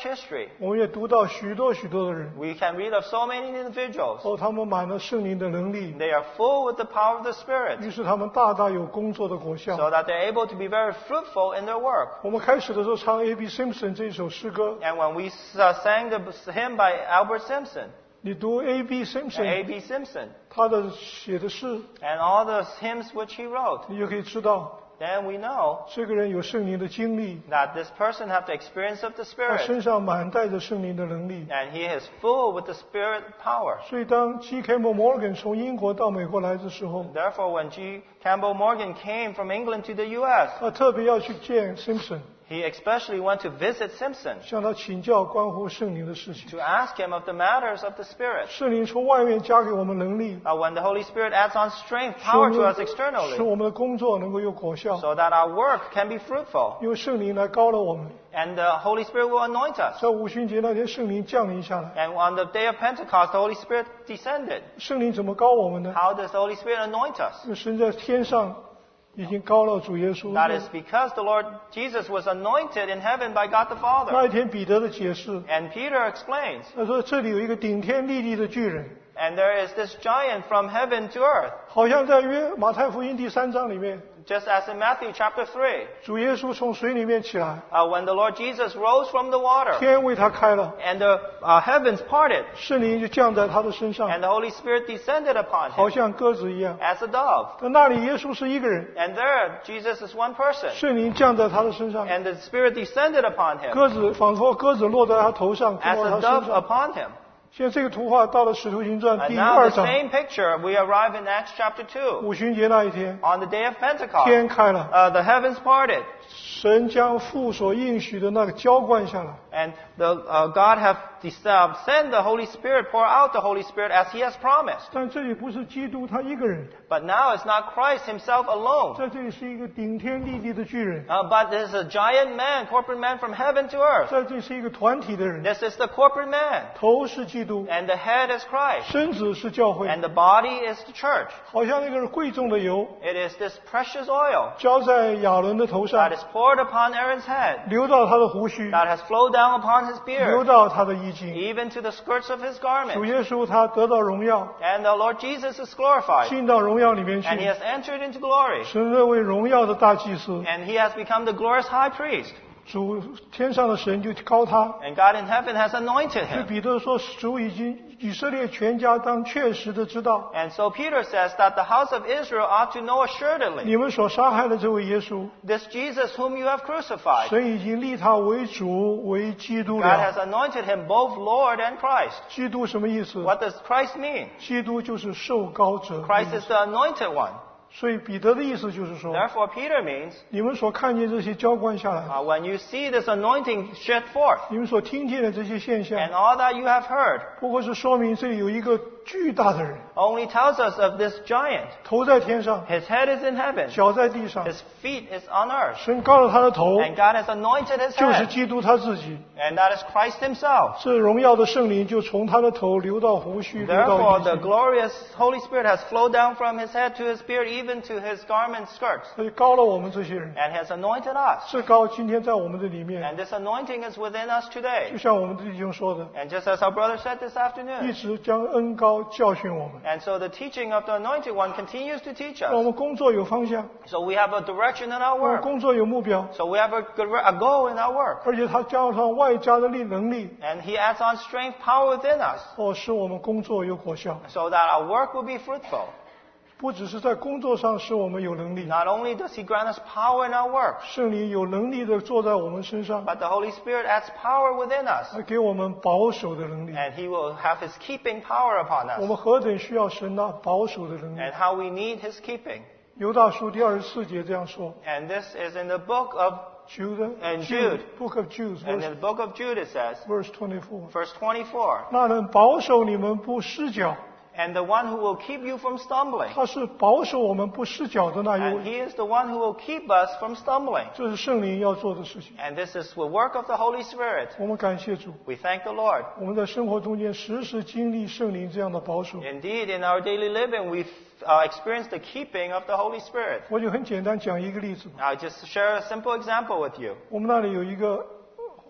history, 我们也读到许多许多的人， we can read of so many individuals. 哦，他们满了圣灵的能力， They are full with the power of the Spirit, 于是他们大大有工作的果效。 so that they're able to be very fruitful in their work. 我们开始的时候唱 A B Simpson 这首诗歌， And when we uh, sang the hymn by Albert Simpson, 你读 A B A Simpson B Simpson, 他的写的诗， and all the hymns which he wrote, 你就可以知道 then we know 这个人有圣灵的经历， that this person has the experience of the 他 Spirit, 身上满带着圣灵的能力。 and he is full with the Spirit power. 所以当 G. Campbell Morgan 从英国到美国来的时候， Therefore, when G. Campbell Morgan came from England to the U S, 他特别要去见 Simpson， he especially went to visit Simpson 向他请教关乎圣灵的事情。 to ask him of the matters of the Spirit. 圣灵从外面加给我们能力， Uh, when the Holy Spirit adds on strength, 使我 power to 们 us externally, 使我们的工作能够有果效， so that our work can be fruitful, 因为圣灵来高了我们。 and the Holy Spirit will anoint us. 在五旬节那天，圣灵降临下来。 And on the day of Pentecost, the Holy Spirit descended. 圣灵怎么高我们呢？ How does the Holy Spirit anoint us? 因为神在天上已经高了主耶稣。 That is because the Lord Jesus was anointed in heaven by God the Father. 那一天，彼得的解释， And Peter explains, 他说这里有一个顶天立地的巨人， and there is this giant from heaven to earth, 好像在约马太福音第三章里面， just as in Matthew chapter three, 主耶稣从水里面起来， uh, when the Lord Jesus rose from the water, 天为他开了， and the uh, heavens parted, 圣灵就降在他的身上， and the Holy Spirit descended upon 好 him 像鸽子一样。 as a dove. 在那里，耶稣是一个人， And there, Jesus is one person, 圣灵降在他的身上， and the Spirit descended upon him 鸽子仿佛鸽子落在他头上， as 落 a 在他 dove 身上。 upon him. 现在这个图画到了《使徒行传》 And 第 now 二 the 章， same picture, we arrive in Acts chapter two. 五旬节那一天， On the day of Pentecost, 天开了， uh, the heavens parted, 神将父所应许的那个浇灌下来。 and the, uh, God have des- uh, sent the Holy Spirit, pour out the Holy Spirit as He has promised. 但这里不是基督他一个人， But now it's not Christ Himself alone, 在这里是一个顶天立地的巨人， uh, but there's a giant man, corporate man from heaven to earth. 在这里是一个团体的人， This is the corporate man, 头是基督， and the head is Christ, 身子是教会， and the body is the church. 好像那个贵重的油 It is this precious oil 浇在亚伦的头上 that，is poured upon Aaron's head, 流到他的胡须， that has flowed down upon his 流 beard, 到他的衣襟。 even to the skirts of his 主 garment. 耶稣他得到荣耀， And the Lord Jesus is glorified, 进到荣耀里面 and He 去， has entered into glory, 神这位荣耀的大祭司， and He has become the glorious high priest, 主天上的神就高他。 and God in heaven has anointed 对 Him. 彼得说，主已经以色列全家当确实的知道， And so Peter says that the house of Israel ought to know assuredly, 你们所杀害的这位耶稣， this Jesus whom you have crucified, 神已经立他为主为基督 God 了。 has anointed Him both Lord and Christ. 基督什么意思？ What does Christ mean? 基督就是受膏者。 Christ is the anointed one. 所以彼得的意思就是说， Therefore, Peter means, 你们所看见这些浇灌下来， uh, when you see this anointing shed forth, 你们所听见的这些现象， and all that you have heard, 不过是说明这里有一个巨大的人， only tells us of this giant. 头在天上， His head is in heaven, 脚在地上， His feet is on earth, 神高了他的头， and God has anointed His 就是 head, 基督他自己。 and that is Christ Himself. 这荣耀的圣灵就从他的头流到胡须，流到 Therefore, 衣 the 襟， glorious Holy Spirit has flowed down from His head to His beard, even to His garment skirts, 所以高了我们这些人。 and has anointed us. 这高今天在我们的里面， And this anointing is within us 就 today. 像我们的弟兄说的， And just as our brother said this 一 afternoon. 直将恩高教训我们， And so the teaching of the Anointed One continues to teach 让我 us. 们工作有方向， So we have a direction in our 让我们 work. 工作有目标， So we have a, good- a goal in our work. 而且他加上外加的力能力， And He adds on strength, power within us, 哦，使我们工作有果效。 so that our work will be fruitful. 不只是在工作上使我们有能力， Not only does He grant us power in our work, 圣灵有能力的坐在我们身上， but the Holy Spirit adds power within us. 来给我们保守的能力。 And He will have His keeping power upon 我 us. 们何等需要神那保守的能力！ And how we need His keeping. 犹大书第二十四节这样说 And this is in the book of, ，Jude And Jude Book of Jude and in verse the book of Jude it says, verse twenty four， verse twenty-four, 那人保守你们不失脚， and the one who will keep you from stumbling. 他是保守我们不失脚的那一 And 位， He is the one who will keep us from stumbling. 这是圣灵要做的事情。 And this is the work of the Holy Spirit. 我们感谢主， We thank the Lord. 我们在生活中间时时经历圣灵这样的保守。 Indeed, in our daily living, we've uh, experienced the keeping of the Holy Spirit. 我就很简单讲一个例子吧。 I'll just share a simple example with you. 我们那里有一个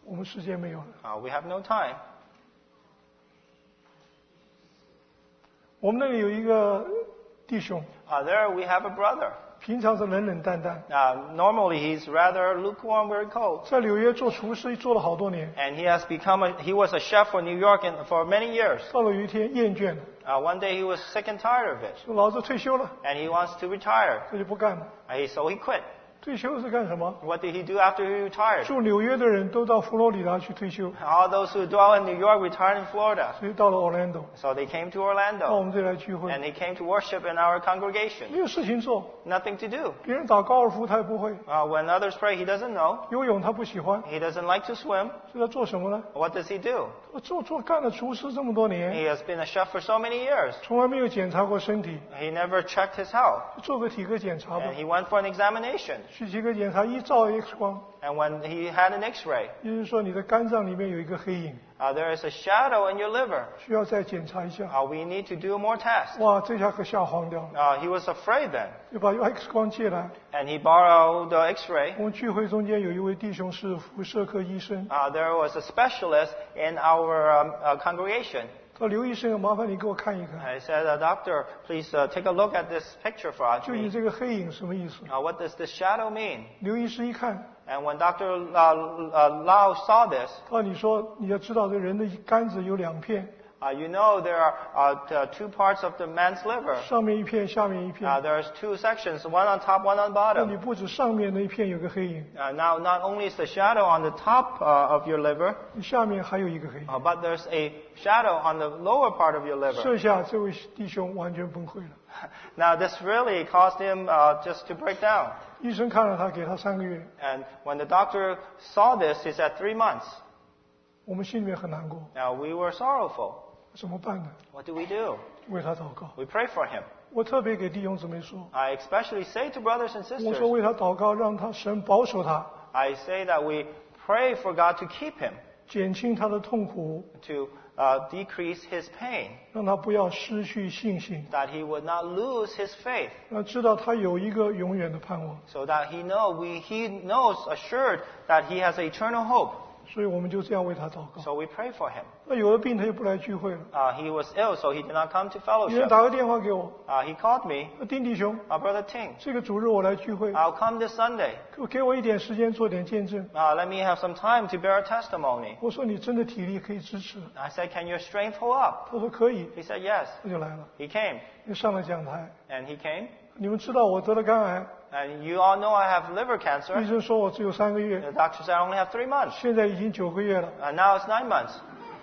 我们时间没有了。 Uh, we have no time. 我们那里有一个弟兄， Uh, there we have a brother. 平常是冷冷淡淡， Uh, normally he's rather lukewarm, very cold. 在纽约做厨师做了好多年， And he has become a, he was a chef for New York in, for many years. 到了有一天厌倦了， Uh, one day he was sick and tired of it. 说老子退休了， And he wants to retire. 他就不干了。 Uh, he, so he quit. 退休是干什么？ What did he do after he retired? 住纽约的人都到佛罗里达去退休， All those who dwell in New York retired in Florida. 所以到了 Orlando， So they came to 到我 Orlando. 们这里来聚会， And he came to worship in our congregation. 没有事情做， Nothing to do. 别人打高尔夫他也不会， Uh, when others pray, he doesn't know. 游泳他不喜欢， He doesn't like to swim. 所以他做什么呢？ What does he do? 我做做干了厨师这么多年， He has been a chef for so many years. 从来没有检查过身体， He never checked his health. 做个体格检查吧 And。he went for an examination. 去体格检查一照 X 光， And when he had an x-ray, 也就是说你的肝脏里面有一个黑影， uh, there is a shadow in your liver. 需要再检查一下。 Uh, we need to do more tests. 哇，这下可吓慌掉了， Uh, he was afraid then. 就把 X 光借来。 And he borrowed the x-ray. 我们聚会中间有一位弟兄是辐射科医生， Uh, there was a specialist in our um, uh, congregation. 他说刘医生，麻烦你给我看一看， I said, uh, Doctor, please uh, take a look at this picture for 就你 me. 这个黑影什么意思？ Uh, what does this shadow mean? 刘医师一看， And when Doctor Uh, uh, Lau saw this, 他说你说你要知道这人的肝子有两片， uh, you know there are uh, t- uh, two parts of the man's liver. 上面一片，下面一 Uh, 片。 there's two sections, one on top, one on 那你 bottom. 不止上面那一片有个黑影， Uh, now, not only is the shadow on the top uh, of your liver, 你下面还有一个黑影。 uh, but there's a shadow on the lower part of your liver. 这下这位弟兄完全崩溃了。 Now, this really caused him uh, just to break down. 医生看了他，给他三个月。 And when the doctor saw this, he said three months. 我们心里面很难过， Now, we were sorrowful. 怎么办呢？ What do we do? 为他祷告。 We pray for him. 我特别给弟兄姊妹说， I especially say to brothers and 我说 sisters, 为他祷告，让他神保守他， I say that we pray for God to keep him, 减轻他的痛苦， to uh, decrease his pain, 让他不要失去信心， that he would not lose his faith, 让他知道他有一个永远的盼望。 so that he know we, he knows assured that he has eternal hope. 所以我们就这样为他祷告。 So we pray for him. 那有了病，他就不来聚会了。 Uh, he was ill, so he did not come to 有人 fellowship. 打个电话给我， Uh, he called me, 说丁弟兄， uh, Brother Ting, 这个主日我来聚会， I'll come this Sunday. 给给我一点时间做点见证。 Uh, let me have some time to bear a testimony. 我说你真的体力可以支持。 I said, can your strength hold up? 他说可以， He said, yes. 他就来了， He came, 就上了讲台。 and he came. 你们知道我得了肝癌， And you all know I have liver 医 cancer. 生说我只有三个月， The doctor said I only have three months. 现在已经九个月了。 And now it's nine months.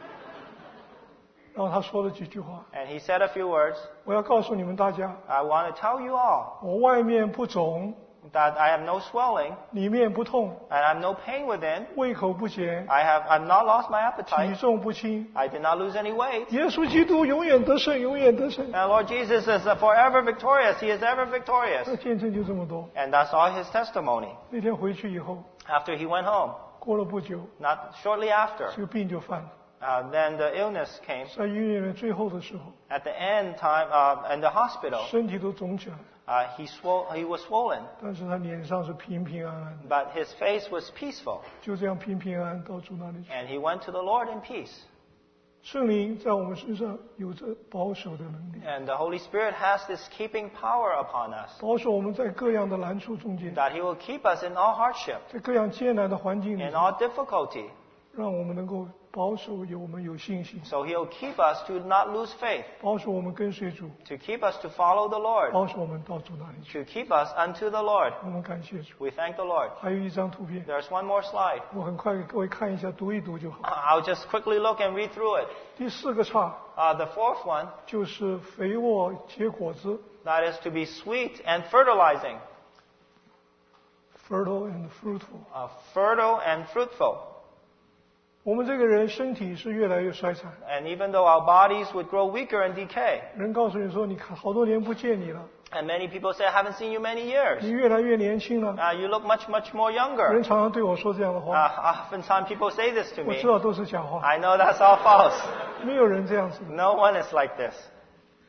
然后他说了几句话， And he said a few words. 我要告诉你们大家， I want to tell you all 我外面不肿， that I have no swelling 里面不痛， and I have no pain within. 胃口不减， I have I've not lost my 体 appetite. 重不轻。 I did not lose any weight. 耶稣基督永远得胜，永远得胜。 And Lord Jesus is forever victorious. He is ever 那 victorious. 见证就这么多。 And that's all his testimony. 那天回去以后， After he went home, 过了不久， not shortly after, 这个病就犯了。 uh, then the illness came. 在医院里面最后的时候， At the end time, uh, in the hospital, 身体都肿起来， uh, he swole, he was swollen, 但是他脸上是平平安安的， but his face was peaceful. 就这样平平安安到主那里去。 And he went to the Lord in peace. 圣灵在我们身上有着保守的能力， And the Holy Spirit has this keeping power upon us, 保守我们在各样的难处中间， that he will keep us in all hardship, 在各样艰难的环境里 in，all difficulty. 让我们能够保守有我们有信心， So he'll keep us to not lose faith, 保守我们跟随主， to keep us to follow the Lord, 保守我们到主那里去。 to keep us unto the Lord. 我们感谢主。 We thank the Lord. 还有一张图片， There's one more slide. 我很快给各位看一下，读一读就好。 I'll just quickly look and read through it. 第四个叉 Uh, the fourth one, 就是肥沃结果子 that is to be sweet and fertilizing, ，fertile and fruitful。 uh, fertile and fruitful. 我们这个人身体是越来越衰残， And even though our bodies would grow weaker and decay, 人告诉你说，你看好多年不见你了， and many people say, I haven't seen you many years. 你越来越年轻了。 Uh, you look much, much more 人 younger. 常常对我说这样的 Uh, 话， oftentimes people say this to 我 me. 知道都是假话， I know that's all false. 没有人这样子的。 No one is like this.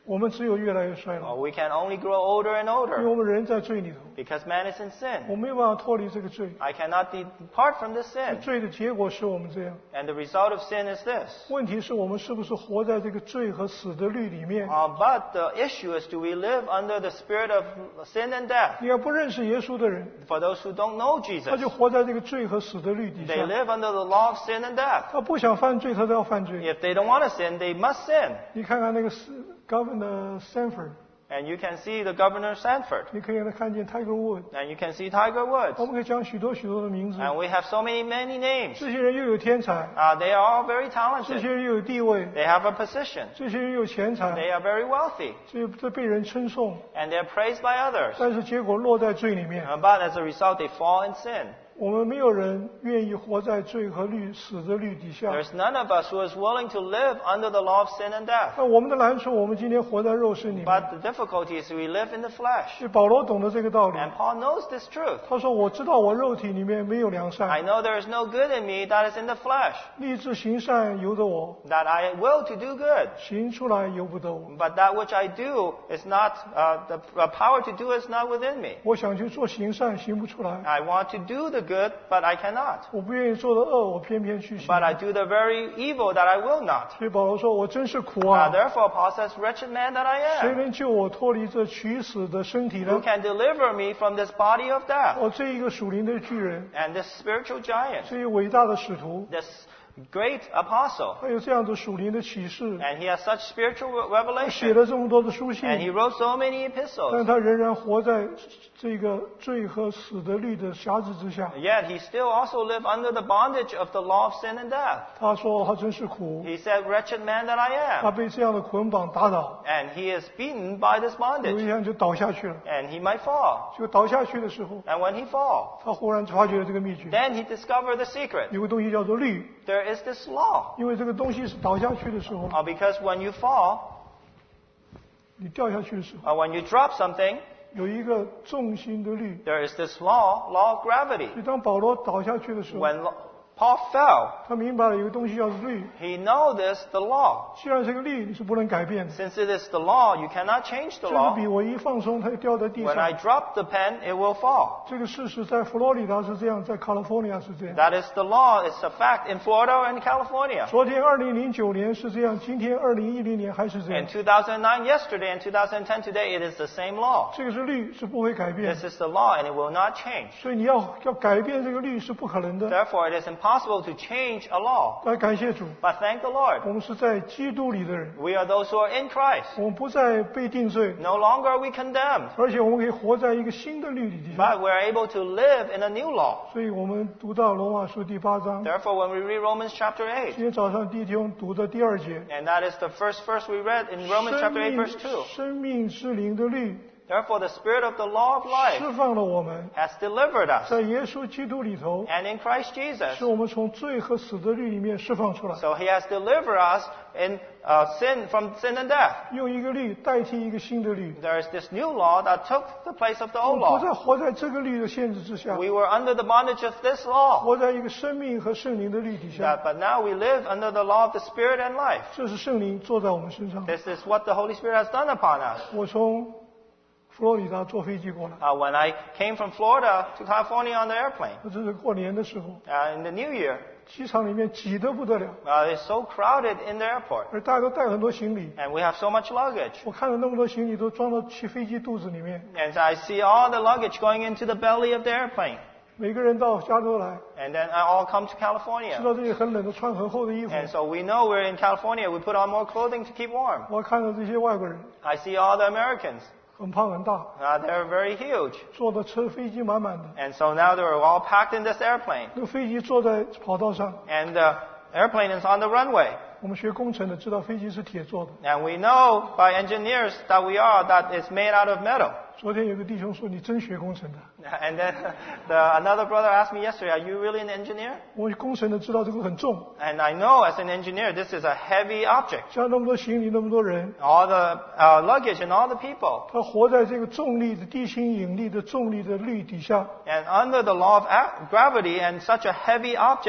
我们只有越来越衰 Or 老， we can only grow older and 因为我 older 们人在罪里头， because man is in 我 sin. 没有办法脱离这个罪。 I cannot depart from this sin. 罪的结果使我们这样。 And the result of sin is this. 问题是我们是不是活在这个罪和死的律里面？ Uh, but the issue is, do we live under the spirit of sin and death? 你要不认识耶稣的人， For those who don't know 他 Jesus, 就活在这个罪和死的律底 they 下。 live under the law of sin and death. 他不想犯罪，他都要犯罪。 If they don't want to sin, they must sin. 你看看那个 Governor Sanford， And you can see the Governor Sanford. 你可以看见 Tiger Woods， And you can see Tiger 我 Woods. 们可以讲许多许多的名字。 And we have so many, many names. 这些人又有天才， Uh, they are all very 这 talented. 些人又有地位， They have a position. 这些人又有钱财， They are very wealthy. 这这被人称颂， And they're praised by others. 但是结果落在罪里面。 Uh, But as a result, they fall in sin. 我们没有人愿意活在罪和律死的律底下。 There's none of us who is willing to live under the law of sin and death. 那我们的难处，我们今天活在肉身里面。 But the difficulty is we live in the flesh. 所以保罗懂得这个道理。 And Paul knows this truth. 他说：“我知道我肉体里面没有良 I 善， know there is no good in me that is in the flesh, 立志行善由得我， that I will to do good. 行出来由不得我。 But that which I do is not, uh, the uh, power to do is not within me. 我想去做行善，行不出来； I want to do the good, but I cannot. 我不愿意做的恶，我偏偏去行。 But I do the very evil that I will not. 所以保罗说：我真是苦 Uh, 啊！ therefore, Paul says, wretched man that I 谁 am. 能救我脱离这取死的身体 Who 呢？ can deliver me from this body of death? 我这一个属灵的巨人， And this spiritual giant, 这一伟大的使徒， this great apostle, 他有这样的属灵的启示， and he has such spiritual 他写 revelation, 了这么多的书 and he 信， wrote so many 但 epistles. 他仍然活在这个罪和死的律的辖制之下。 Yet he still also lived under the bondage of the law of sin and death. 他说：他真是苦， He said, wretched man that I 他 am. 被这样的捆绑打倒， And he is beaten by this 有一 bondage. 天就倒下去了。 And he might fall. 就倒下去的时候， And when he fall, 他忽然发觉了这个秘诀， then he discovered the secret. 有个东西叫做律， There is this law. 因为这个东西是倒下去的时候， Uh, because when you fall, 你掉下去的时候， uh, when you drop something, 有一个重心的律。 there is this law, law of gravity. 所以当保罗倒下去的时候， When lo- Paul fell, 他明白了有个东西叫做律。 he know this, the law. 既然是个律，你是不能改变的。 Since it is the law, you cannot change the 这个 law. 笔我一放松，它就掉在地 When I 上。 drop the pen, it will fall. 这个事实在佛罗里达是这样，在 California 是这样。 That is the law. It's a fact in Florida and California. 昨天二零零九年是这样，今天二零一零年还是这样 In。two thousand nine yesterday and two thousand ten today, it is the same law. 这个是律，是不会改变 This。is the law and it will not change. 所以你要要改变这个律是不可能的。 Therefore, it is impossible to change a law. 来感谢主， But thank the Lord. 我们是在基督里的人， We are those who are in Christ. 我们不再被定罪， No longer are we condemned, 而且我们可以活在一个新的律里底下。 but we are able to live in a new law. 所以我们读到罗马书第八章， Therefore, when we read Romans chapter 今 eight, 天早上弟兄读的第二节， and that is the first verse we read in Romans 生 chapter eight, 命 verse two. 生命之灵的律 Therefore, the Spirit of the law of life 释放了我们， has delivered us. 在耶稣基督里头， And in Christ Jesus, 使我们从罪和死的律里面释放出来， so He has delivered us in uh, sin from sin and death. 用一个律代替一个新的律。 There is this new law that took the place of the 我 old 们不再 law. 活在这个律的限制之下， We were under the bondage of this law, 活在一个生命和圣灵的律底下。 that, but now we live under the law of the Spirit and life. 这是圣灵坐在我们身上。 This is what the Holy Spirit has done upon us. 我从佛罗里达坐飞机过来， Uh, when I came from Florida to California on the airplane, 这是过年的时候， uh, in the new year, 机场里面挤得不得了， uh, it's so crowded in the airport, 而大家都带很多行李。 and we have so much luggage. 我看了那么多行李都装到去飞机肚子里面， And I see all the luggage going into the belly of the airplane. 每个人到加州来， And then I all come to 知 California. 道这里很冷的，穿很厚的衣服。 And so we know we're in California. We put on more clothing to keep warm. 我看到这些外国人 I see all the Americans. 很胖很大， Uh, they're very huge. 坐的车飞机满满的， And so now they're all packed in this airplane. 那个飞机坐在跑道上。 And the airplane is on the runway. 我们学工程的知道飞机是铁做的。 And we know by engineers that we are that it's made out of metal. 昨天有个弟兄说：“你真学工程的。 And then the, another brother asked me yesterday, are you really an engineer? ” 我们工程的知道这个很重， And I know as an engineer, this is a heavy object. 加那么多行李，那么多人， All the uh, luggage and all the people. 他活在这个重力的地心引力的重力的律底下， And under the law of a- gravity and such a heavy object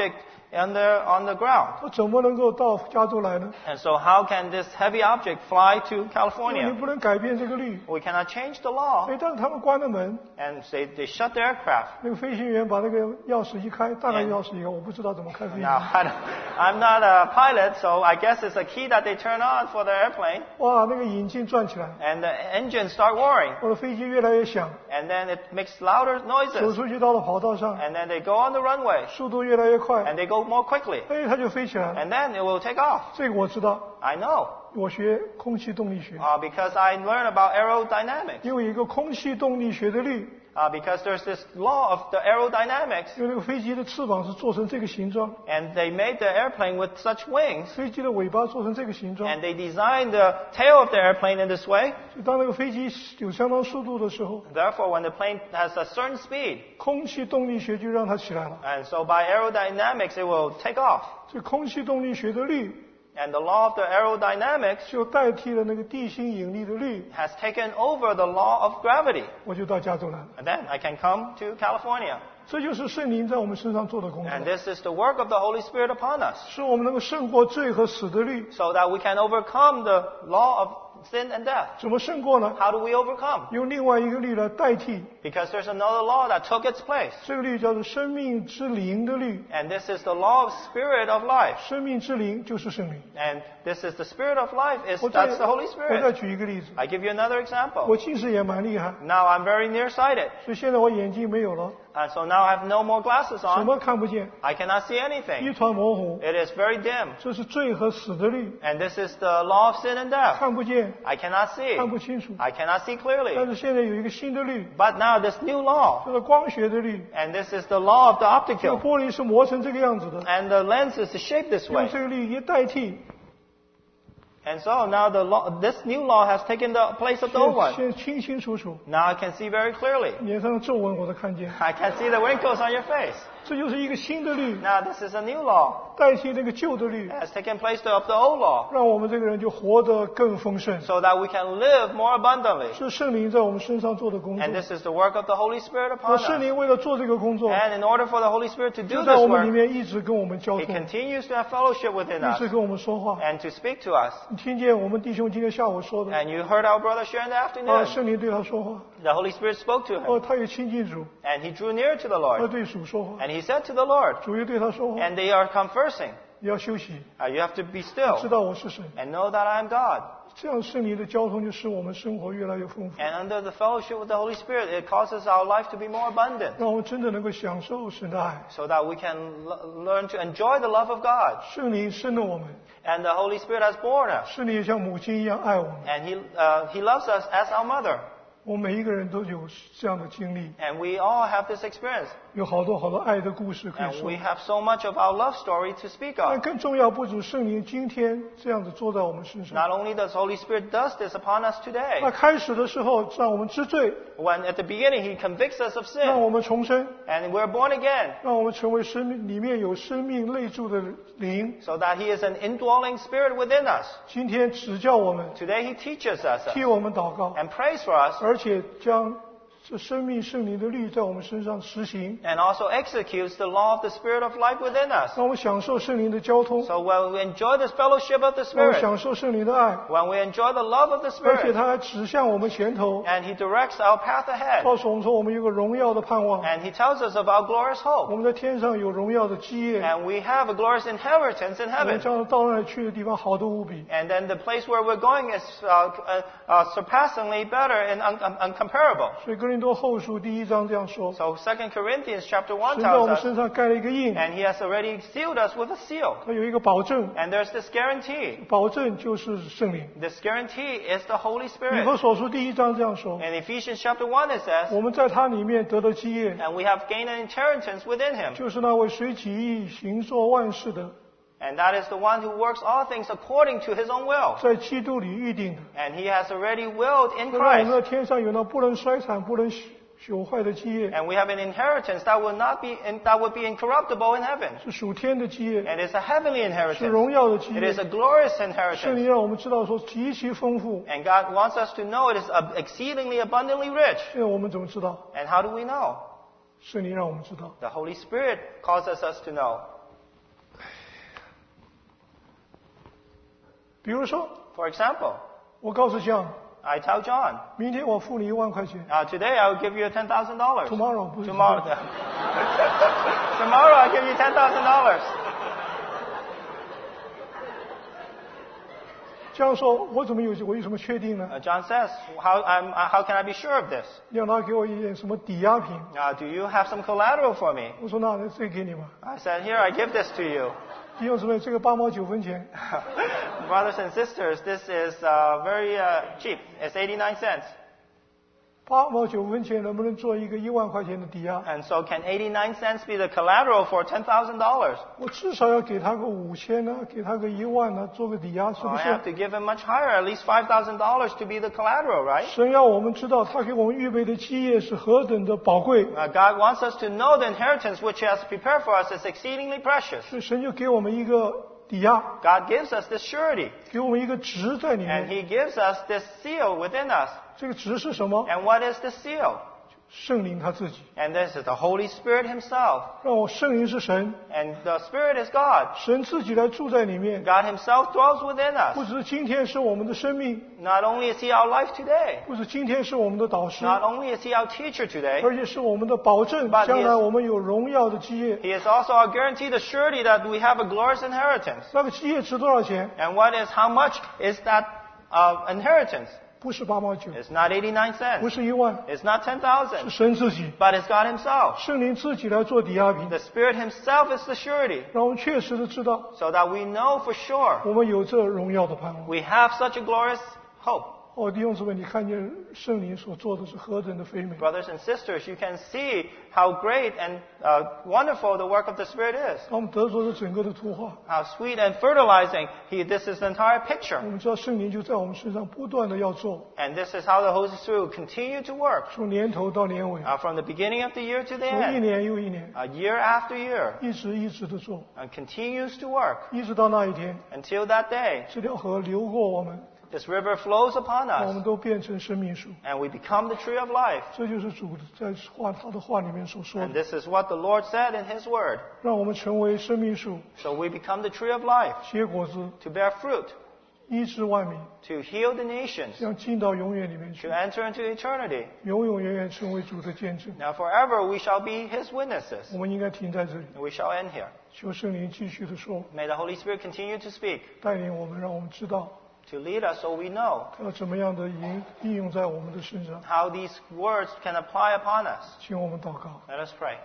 on the, on the ground. 它怎么能够到加州来呢？ And so how can this heavy object fly to 因为你 California? 不能改变这个律。 We cannot change the law. 哎，但是他们关了门， And they, they shut the aircraft. 那个飞行员把那个钥匙一开，大概钥匙一开，我不知道怎么开飞机。 Now, I don't, I'm not a pilot, so I guess it's a key that they turn on for the airplane. 哇，那个引擎转起来， And the engines start roaring. 我的飞机越来越响， And then it makes louder 走 noises. 出去到了跑道上， And then they go on the runway. 速度越来越快， And they go more quickly. 哎，它就飞起来了。 And then it will take off. 这个我知道， I know. 我学空气动力学， Uh, because I learned about aerodynamics. 因为有一个空气动力学的律， Uh, because there's this law of the aerodynamics. 因为那个飞机的翅膀是做成这个形状， And they made the airplane with such wings. 飞机的尾巴做成这个形状， And they designed the tail of the airplane in this way. 所以当那个飞机有相当速度的时候， Therefore, when the plane has a certain speed, 空气动力学就让它起来了。 and so by aerodynamics, it will take off. 这空气动力学的律 And the law of the aerodynamics 就代替了那个地心引力的律， has taken over the law of gravity. 我就到加州来了。 And then I can come to California. 这就是圣灵在我们身上做的工作， And this is the work of the Holy Spirit upon us, 使我们能够胜过罪和死的律。 so that we can overcome the law of sin and death. 怎么胜过呢？ How do we overcome? 用另外一个律来代替， Because there's another law that took its place. 这个律叫做生命之灵的律。 And this is the law of spirit of life. 生命之灵就是圣灵。 And this is the spirit of life, is 我再 that's the Holy 我再 Spirit. 举一个例子， I give you another example. 我近视也蛮厉害， Now I'm very nearsighted. 所以现在我眼睛没有了， And so now I have no more glasses 什 on. 么看不见， I cannot see 一 anything. 团模糊。 It is very dim. 这是罪和死的律， And this is the law of sin and death. 看不见， I cannot see. 看不清楚。 I cannot see 但 clearly. 是现在有一个新的律， But now this new law, 叫做光学的律。 and this is the law of the 这个 optical. 玻璃是磨成这个样子的， And the lens is shaped this 用 way. 这个律一代替， And so now the law, this new law has taken the place of the old 现 one. 现在清清楚楚， Now I can see very clearly. 脸上的皱纹我都看见。 I can see the wrinkles on your face. 这就是一个新的律， Now this is a new law. 代替那个旧的律， It has taken place of the old law, 让我们这个人就活得更丰盛。 so that we can live more abundantly. 是圣灵在我们身上做的工作 And。this is the work of the Holy Spirit 那 upon 圣 us. 灵为了做这个工作， And in order for the Holy Spirit to 就 do 在 this 我们里 work, 面一直跟我们交 He 通， continues to have fellowship within 一 us 直跟我们说话。 and to speak to us. 你听见我们弟兄今天下午说的， And you heard our brother share in the 啊， afternoon. 圣灵对他说话， The Holy Spirit spoke to 哦， him, 他也亲近主， and he drew near to the 他 Lord. 对主说话， And he said to the Lord, 主也对他说话。 and they are conversing. 你要休息， Uh, you have to be 知 still 道我是神。 and know that I am God. 这样圣灵的交通就使我们生活越来越丰富， And under the fellowship with the Holy Spirit, it causes our life to be more abundant, 让我们真的能够享受神的爱。 so that we can l- learn to enjoy the love of God. 圣灵生了我们， And the Holy Spirit has born us, 圣灵也像母亲一样爱我们。 and He uh, He loves us as our mother. 我们每一个人都有这样的经历， And we all have this experience, 有好多好多爱的故事可以 and 说 we。have so much of our love story to speak 但 of. 更重要不止圣灵今天这样子坐在我们身上。 Not only does Holy Spirit does this upon us 那 today, 开始的时候让我们知罪， when at the beginning He convicts us of 让 sin, 我们重生， and we're born again, 让我们成为生命里面有生命内住的灵。 so that He is an indwelling Spirit within us. 今天指教我们， Today He teaches us 替我们祷告， and prays for us, 而且将这生命圣灵的律在我们身上实行， and also executes the law of the Spirit of life within us. 让我们享受圣灵的交通， So when we enjoy this fellowship of the 让我们 Spirit, 享受圣灵的爱， when we enjoy the love of the 而且 Spirit, 他还指向我们前头， and He directs our path ahead, 告诉我们说我们有个荣耀的盼望， and He tells us of our glorious 我 hope, 们在天上有荣耀的基业， and we have a glorious inheritance in 我们 heaven. 将到那里去的地方好得无比。 And then the place where we're going is uh, uh, uh, surpassingly better and un- un- uncomparable. 所以哥林多后书第一章这样说， So Second Corinthians chapter one 神在我 tells 们 us, 身上盖了一个印， and He has already sealed us with a seal. 它有一个保证， And there's this guarantee. 保证就是圣灵。 This guarantee is the Holy 以 Spirit. 弗所书第一章这样说， In Ephesians chapter one it says, 我们在他里面得了基业， and we have gained an inheritance within Him. 就是那位随己意行作万事的， And that is the one who works all things according to His own will. 在基督里预定的， And He has already willed in 让我们 Christ. 在天上有那不能衰残、不能朽坏的基业， And we have an inheritance that will not be in, that will be incorruptible in heaven. 是属天的基业， And it's a heavenly 是 inheritance. 荣耀的基 It 业 is。a glorious 圣 inheritance. 灵让我们知道说极其丰富。 And God wants us to know it is uh, exceedingly abundantly rich. 现在我们怎么知道？ And how do we know? 圣灵让我们知道。 The Holy Spirit causes us to know. 比如说， For example, 我告诉John， I tell John, 明天我付你一万块钱 uh, today I will give you ten thousand dollars. ，tomorrow 不是 Tomorrow, tomorrow I give you ten thousand dollars. 这样说，我怎么有我有什么确定呢？ Uh, John says, how, I'm, uh, how can I be sure of this? 让他给我一点什么抵押品？ Uh, do you have some collateral for me? 我说那这给你吧。 I said, here, I give this to you. 弟兄姊妹，这个八毛九分钱， Brothers and sisters, this is uh, very uh, cheap. It's eighty-nine cents. 八毛九分钱能不能做一个一万块钱的抵押？ And so can eighty-nine cents be the collateral for ten thousand dollars? 我至少要给他个五千呢，给他个一万呢，做个抵押，是 Oh, 不 I 是 have？to give him much higher, at least five thousand dollars to be the collateral, right? 神要我们知道，他给我们预备的基业是何等的宝贵， Uh, God wants us to know the inheritance which He has prepared for us is exceedingly precious. 所以神就给我们一个抵押， God gives us this surety, 给我们一个值在里 and 面。 He gives us this seal within us. 这个值是什么？ And what is the seal? 圣灵他自己。 And this is the Holy Spirit Himself. 让我圣灵是神， And the Spirit is God. 神自己来住在里面。 God Himself dwells within 不 us. 止今天是我们的生命， Not only is He our life today, 不止今天是我们的导师， not only is He our teacher today, 而且是我们的保证， But he is- 将来我们有荣耀的基业。 He is also our guarantee, the surety that we have a glorious inheritance. 那个基业值多少钱？ And what is, how much is that uh, inheritance? 不是八毛九， It's not eighty-nine 不 cents. 是一万， It's not ten 是 thousand. 神自己， But it's God Himself. 圣灵自己来做抵押品， The Spirit Himself is the surety. 让我们确实的知道， So that we know for sure 我们有这荣耀的盼望。 we have such a glorious hope. 哦，弟兄姊妹，你看见圣灵所做的是何等的肥美！ Brothers and sisters, you can see how great and uh, wonderful the work of the Spirit is. 当我们得着这整个的图画， How sweet and fertilizing he, this is the entire 我 picture. 们知道圣灵就在我们身上不断的要做， And this is how the Holy Spirit will continue to work 从年头到年尾， uh, from the beginning of the year to the 从一 end, 年又一年， uh, year after year, 一直一直的做， and continues to work 一直到那一天， until that day. 这条河流过我们， This river flows upon 我们 us, 都变成生命树。 and we become the tree of life. 这就是主在话他的话里面所说 And 的， this is what the Lord said in His Word. 让我们成为生命树， So we become the tree of life, 结果子， to bear fruit, 医治万民， to heal the nations, 这样进到永远里面 to 去， enter into eternity. 永永远远成为主的见证。 Now forever we shall be His witnesses. 我们应该停在这里， And we shall end here. 求圣灵继续的说， May the Holy Spirit continue to speak, 带领我们，让我们知道 to lead us so we know 要怎么样的应应用在我们的身上。 how these words can apply upon us. 请我们祷告， Let us pray.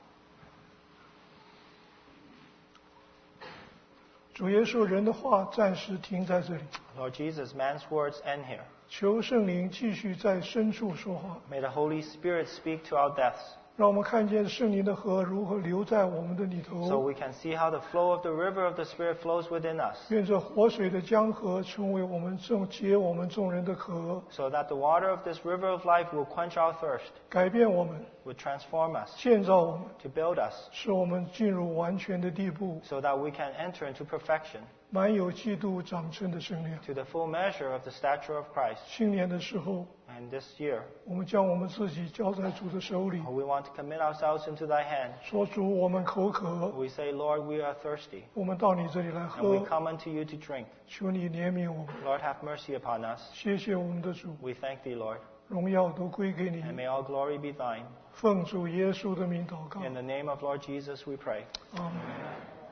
主耶稣，人的话暂时停在这里， Lord Jesus, man's words end here. 求圣灵继续在深处说话， May the Holy Spirit speak to our depths, 让我们看见圣灵的河如何流在我们的里 so 头。 we can see how the flow of the river of the Spirit flows within us, 愿这活水的江河成为我们众解我们众人的渴， so that the water of this river of life will quench our thirst, 改变我们， will transform us, 建造我们， to build us, 使我们进入完全的地步， so that we can enter into perfection, 满有基督长成的生量。 to the full measure of the stature of Christ. 新年的时候， And this year, 我们将我们自己交在主的手里， we want to commit ourselves into Thy hand. 说主，我们口渴， We say, Lord, we are thirsty, 我们到你这里来 and 喝 we，come unto you to drink. 求你怜悯我们。 Lord, have mercy upon us. 谢谢我们的主， We thank Thee, Lord, 荣耀都归给你。 and may all glory be Thine. 奉主耶稣的名祷告， In the name of Lord Jesus, we pray. 阿门。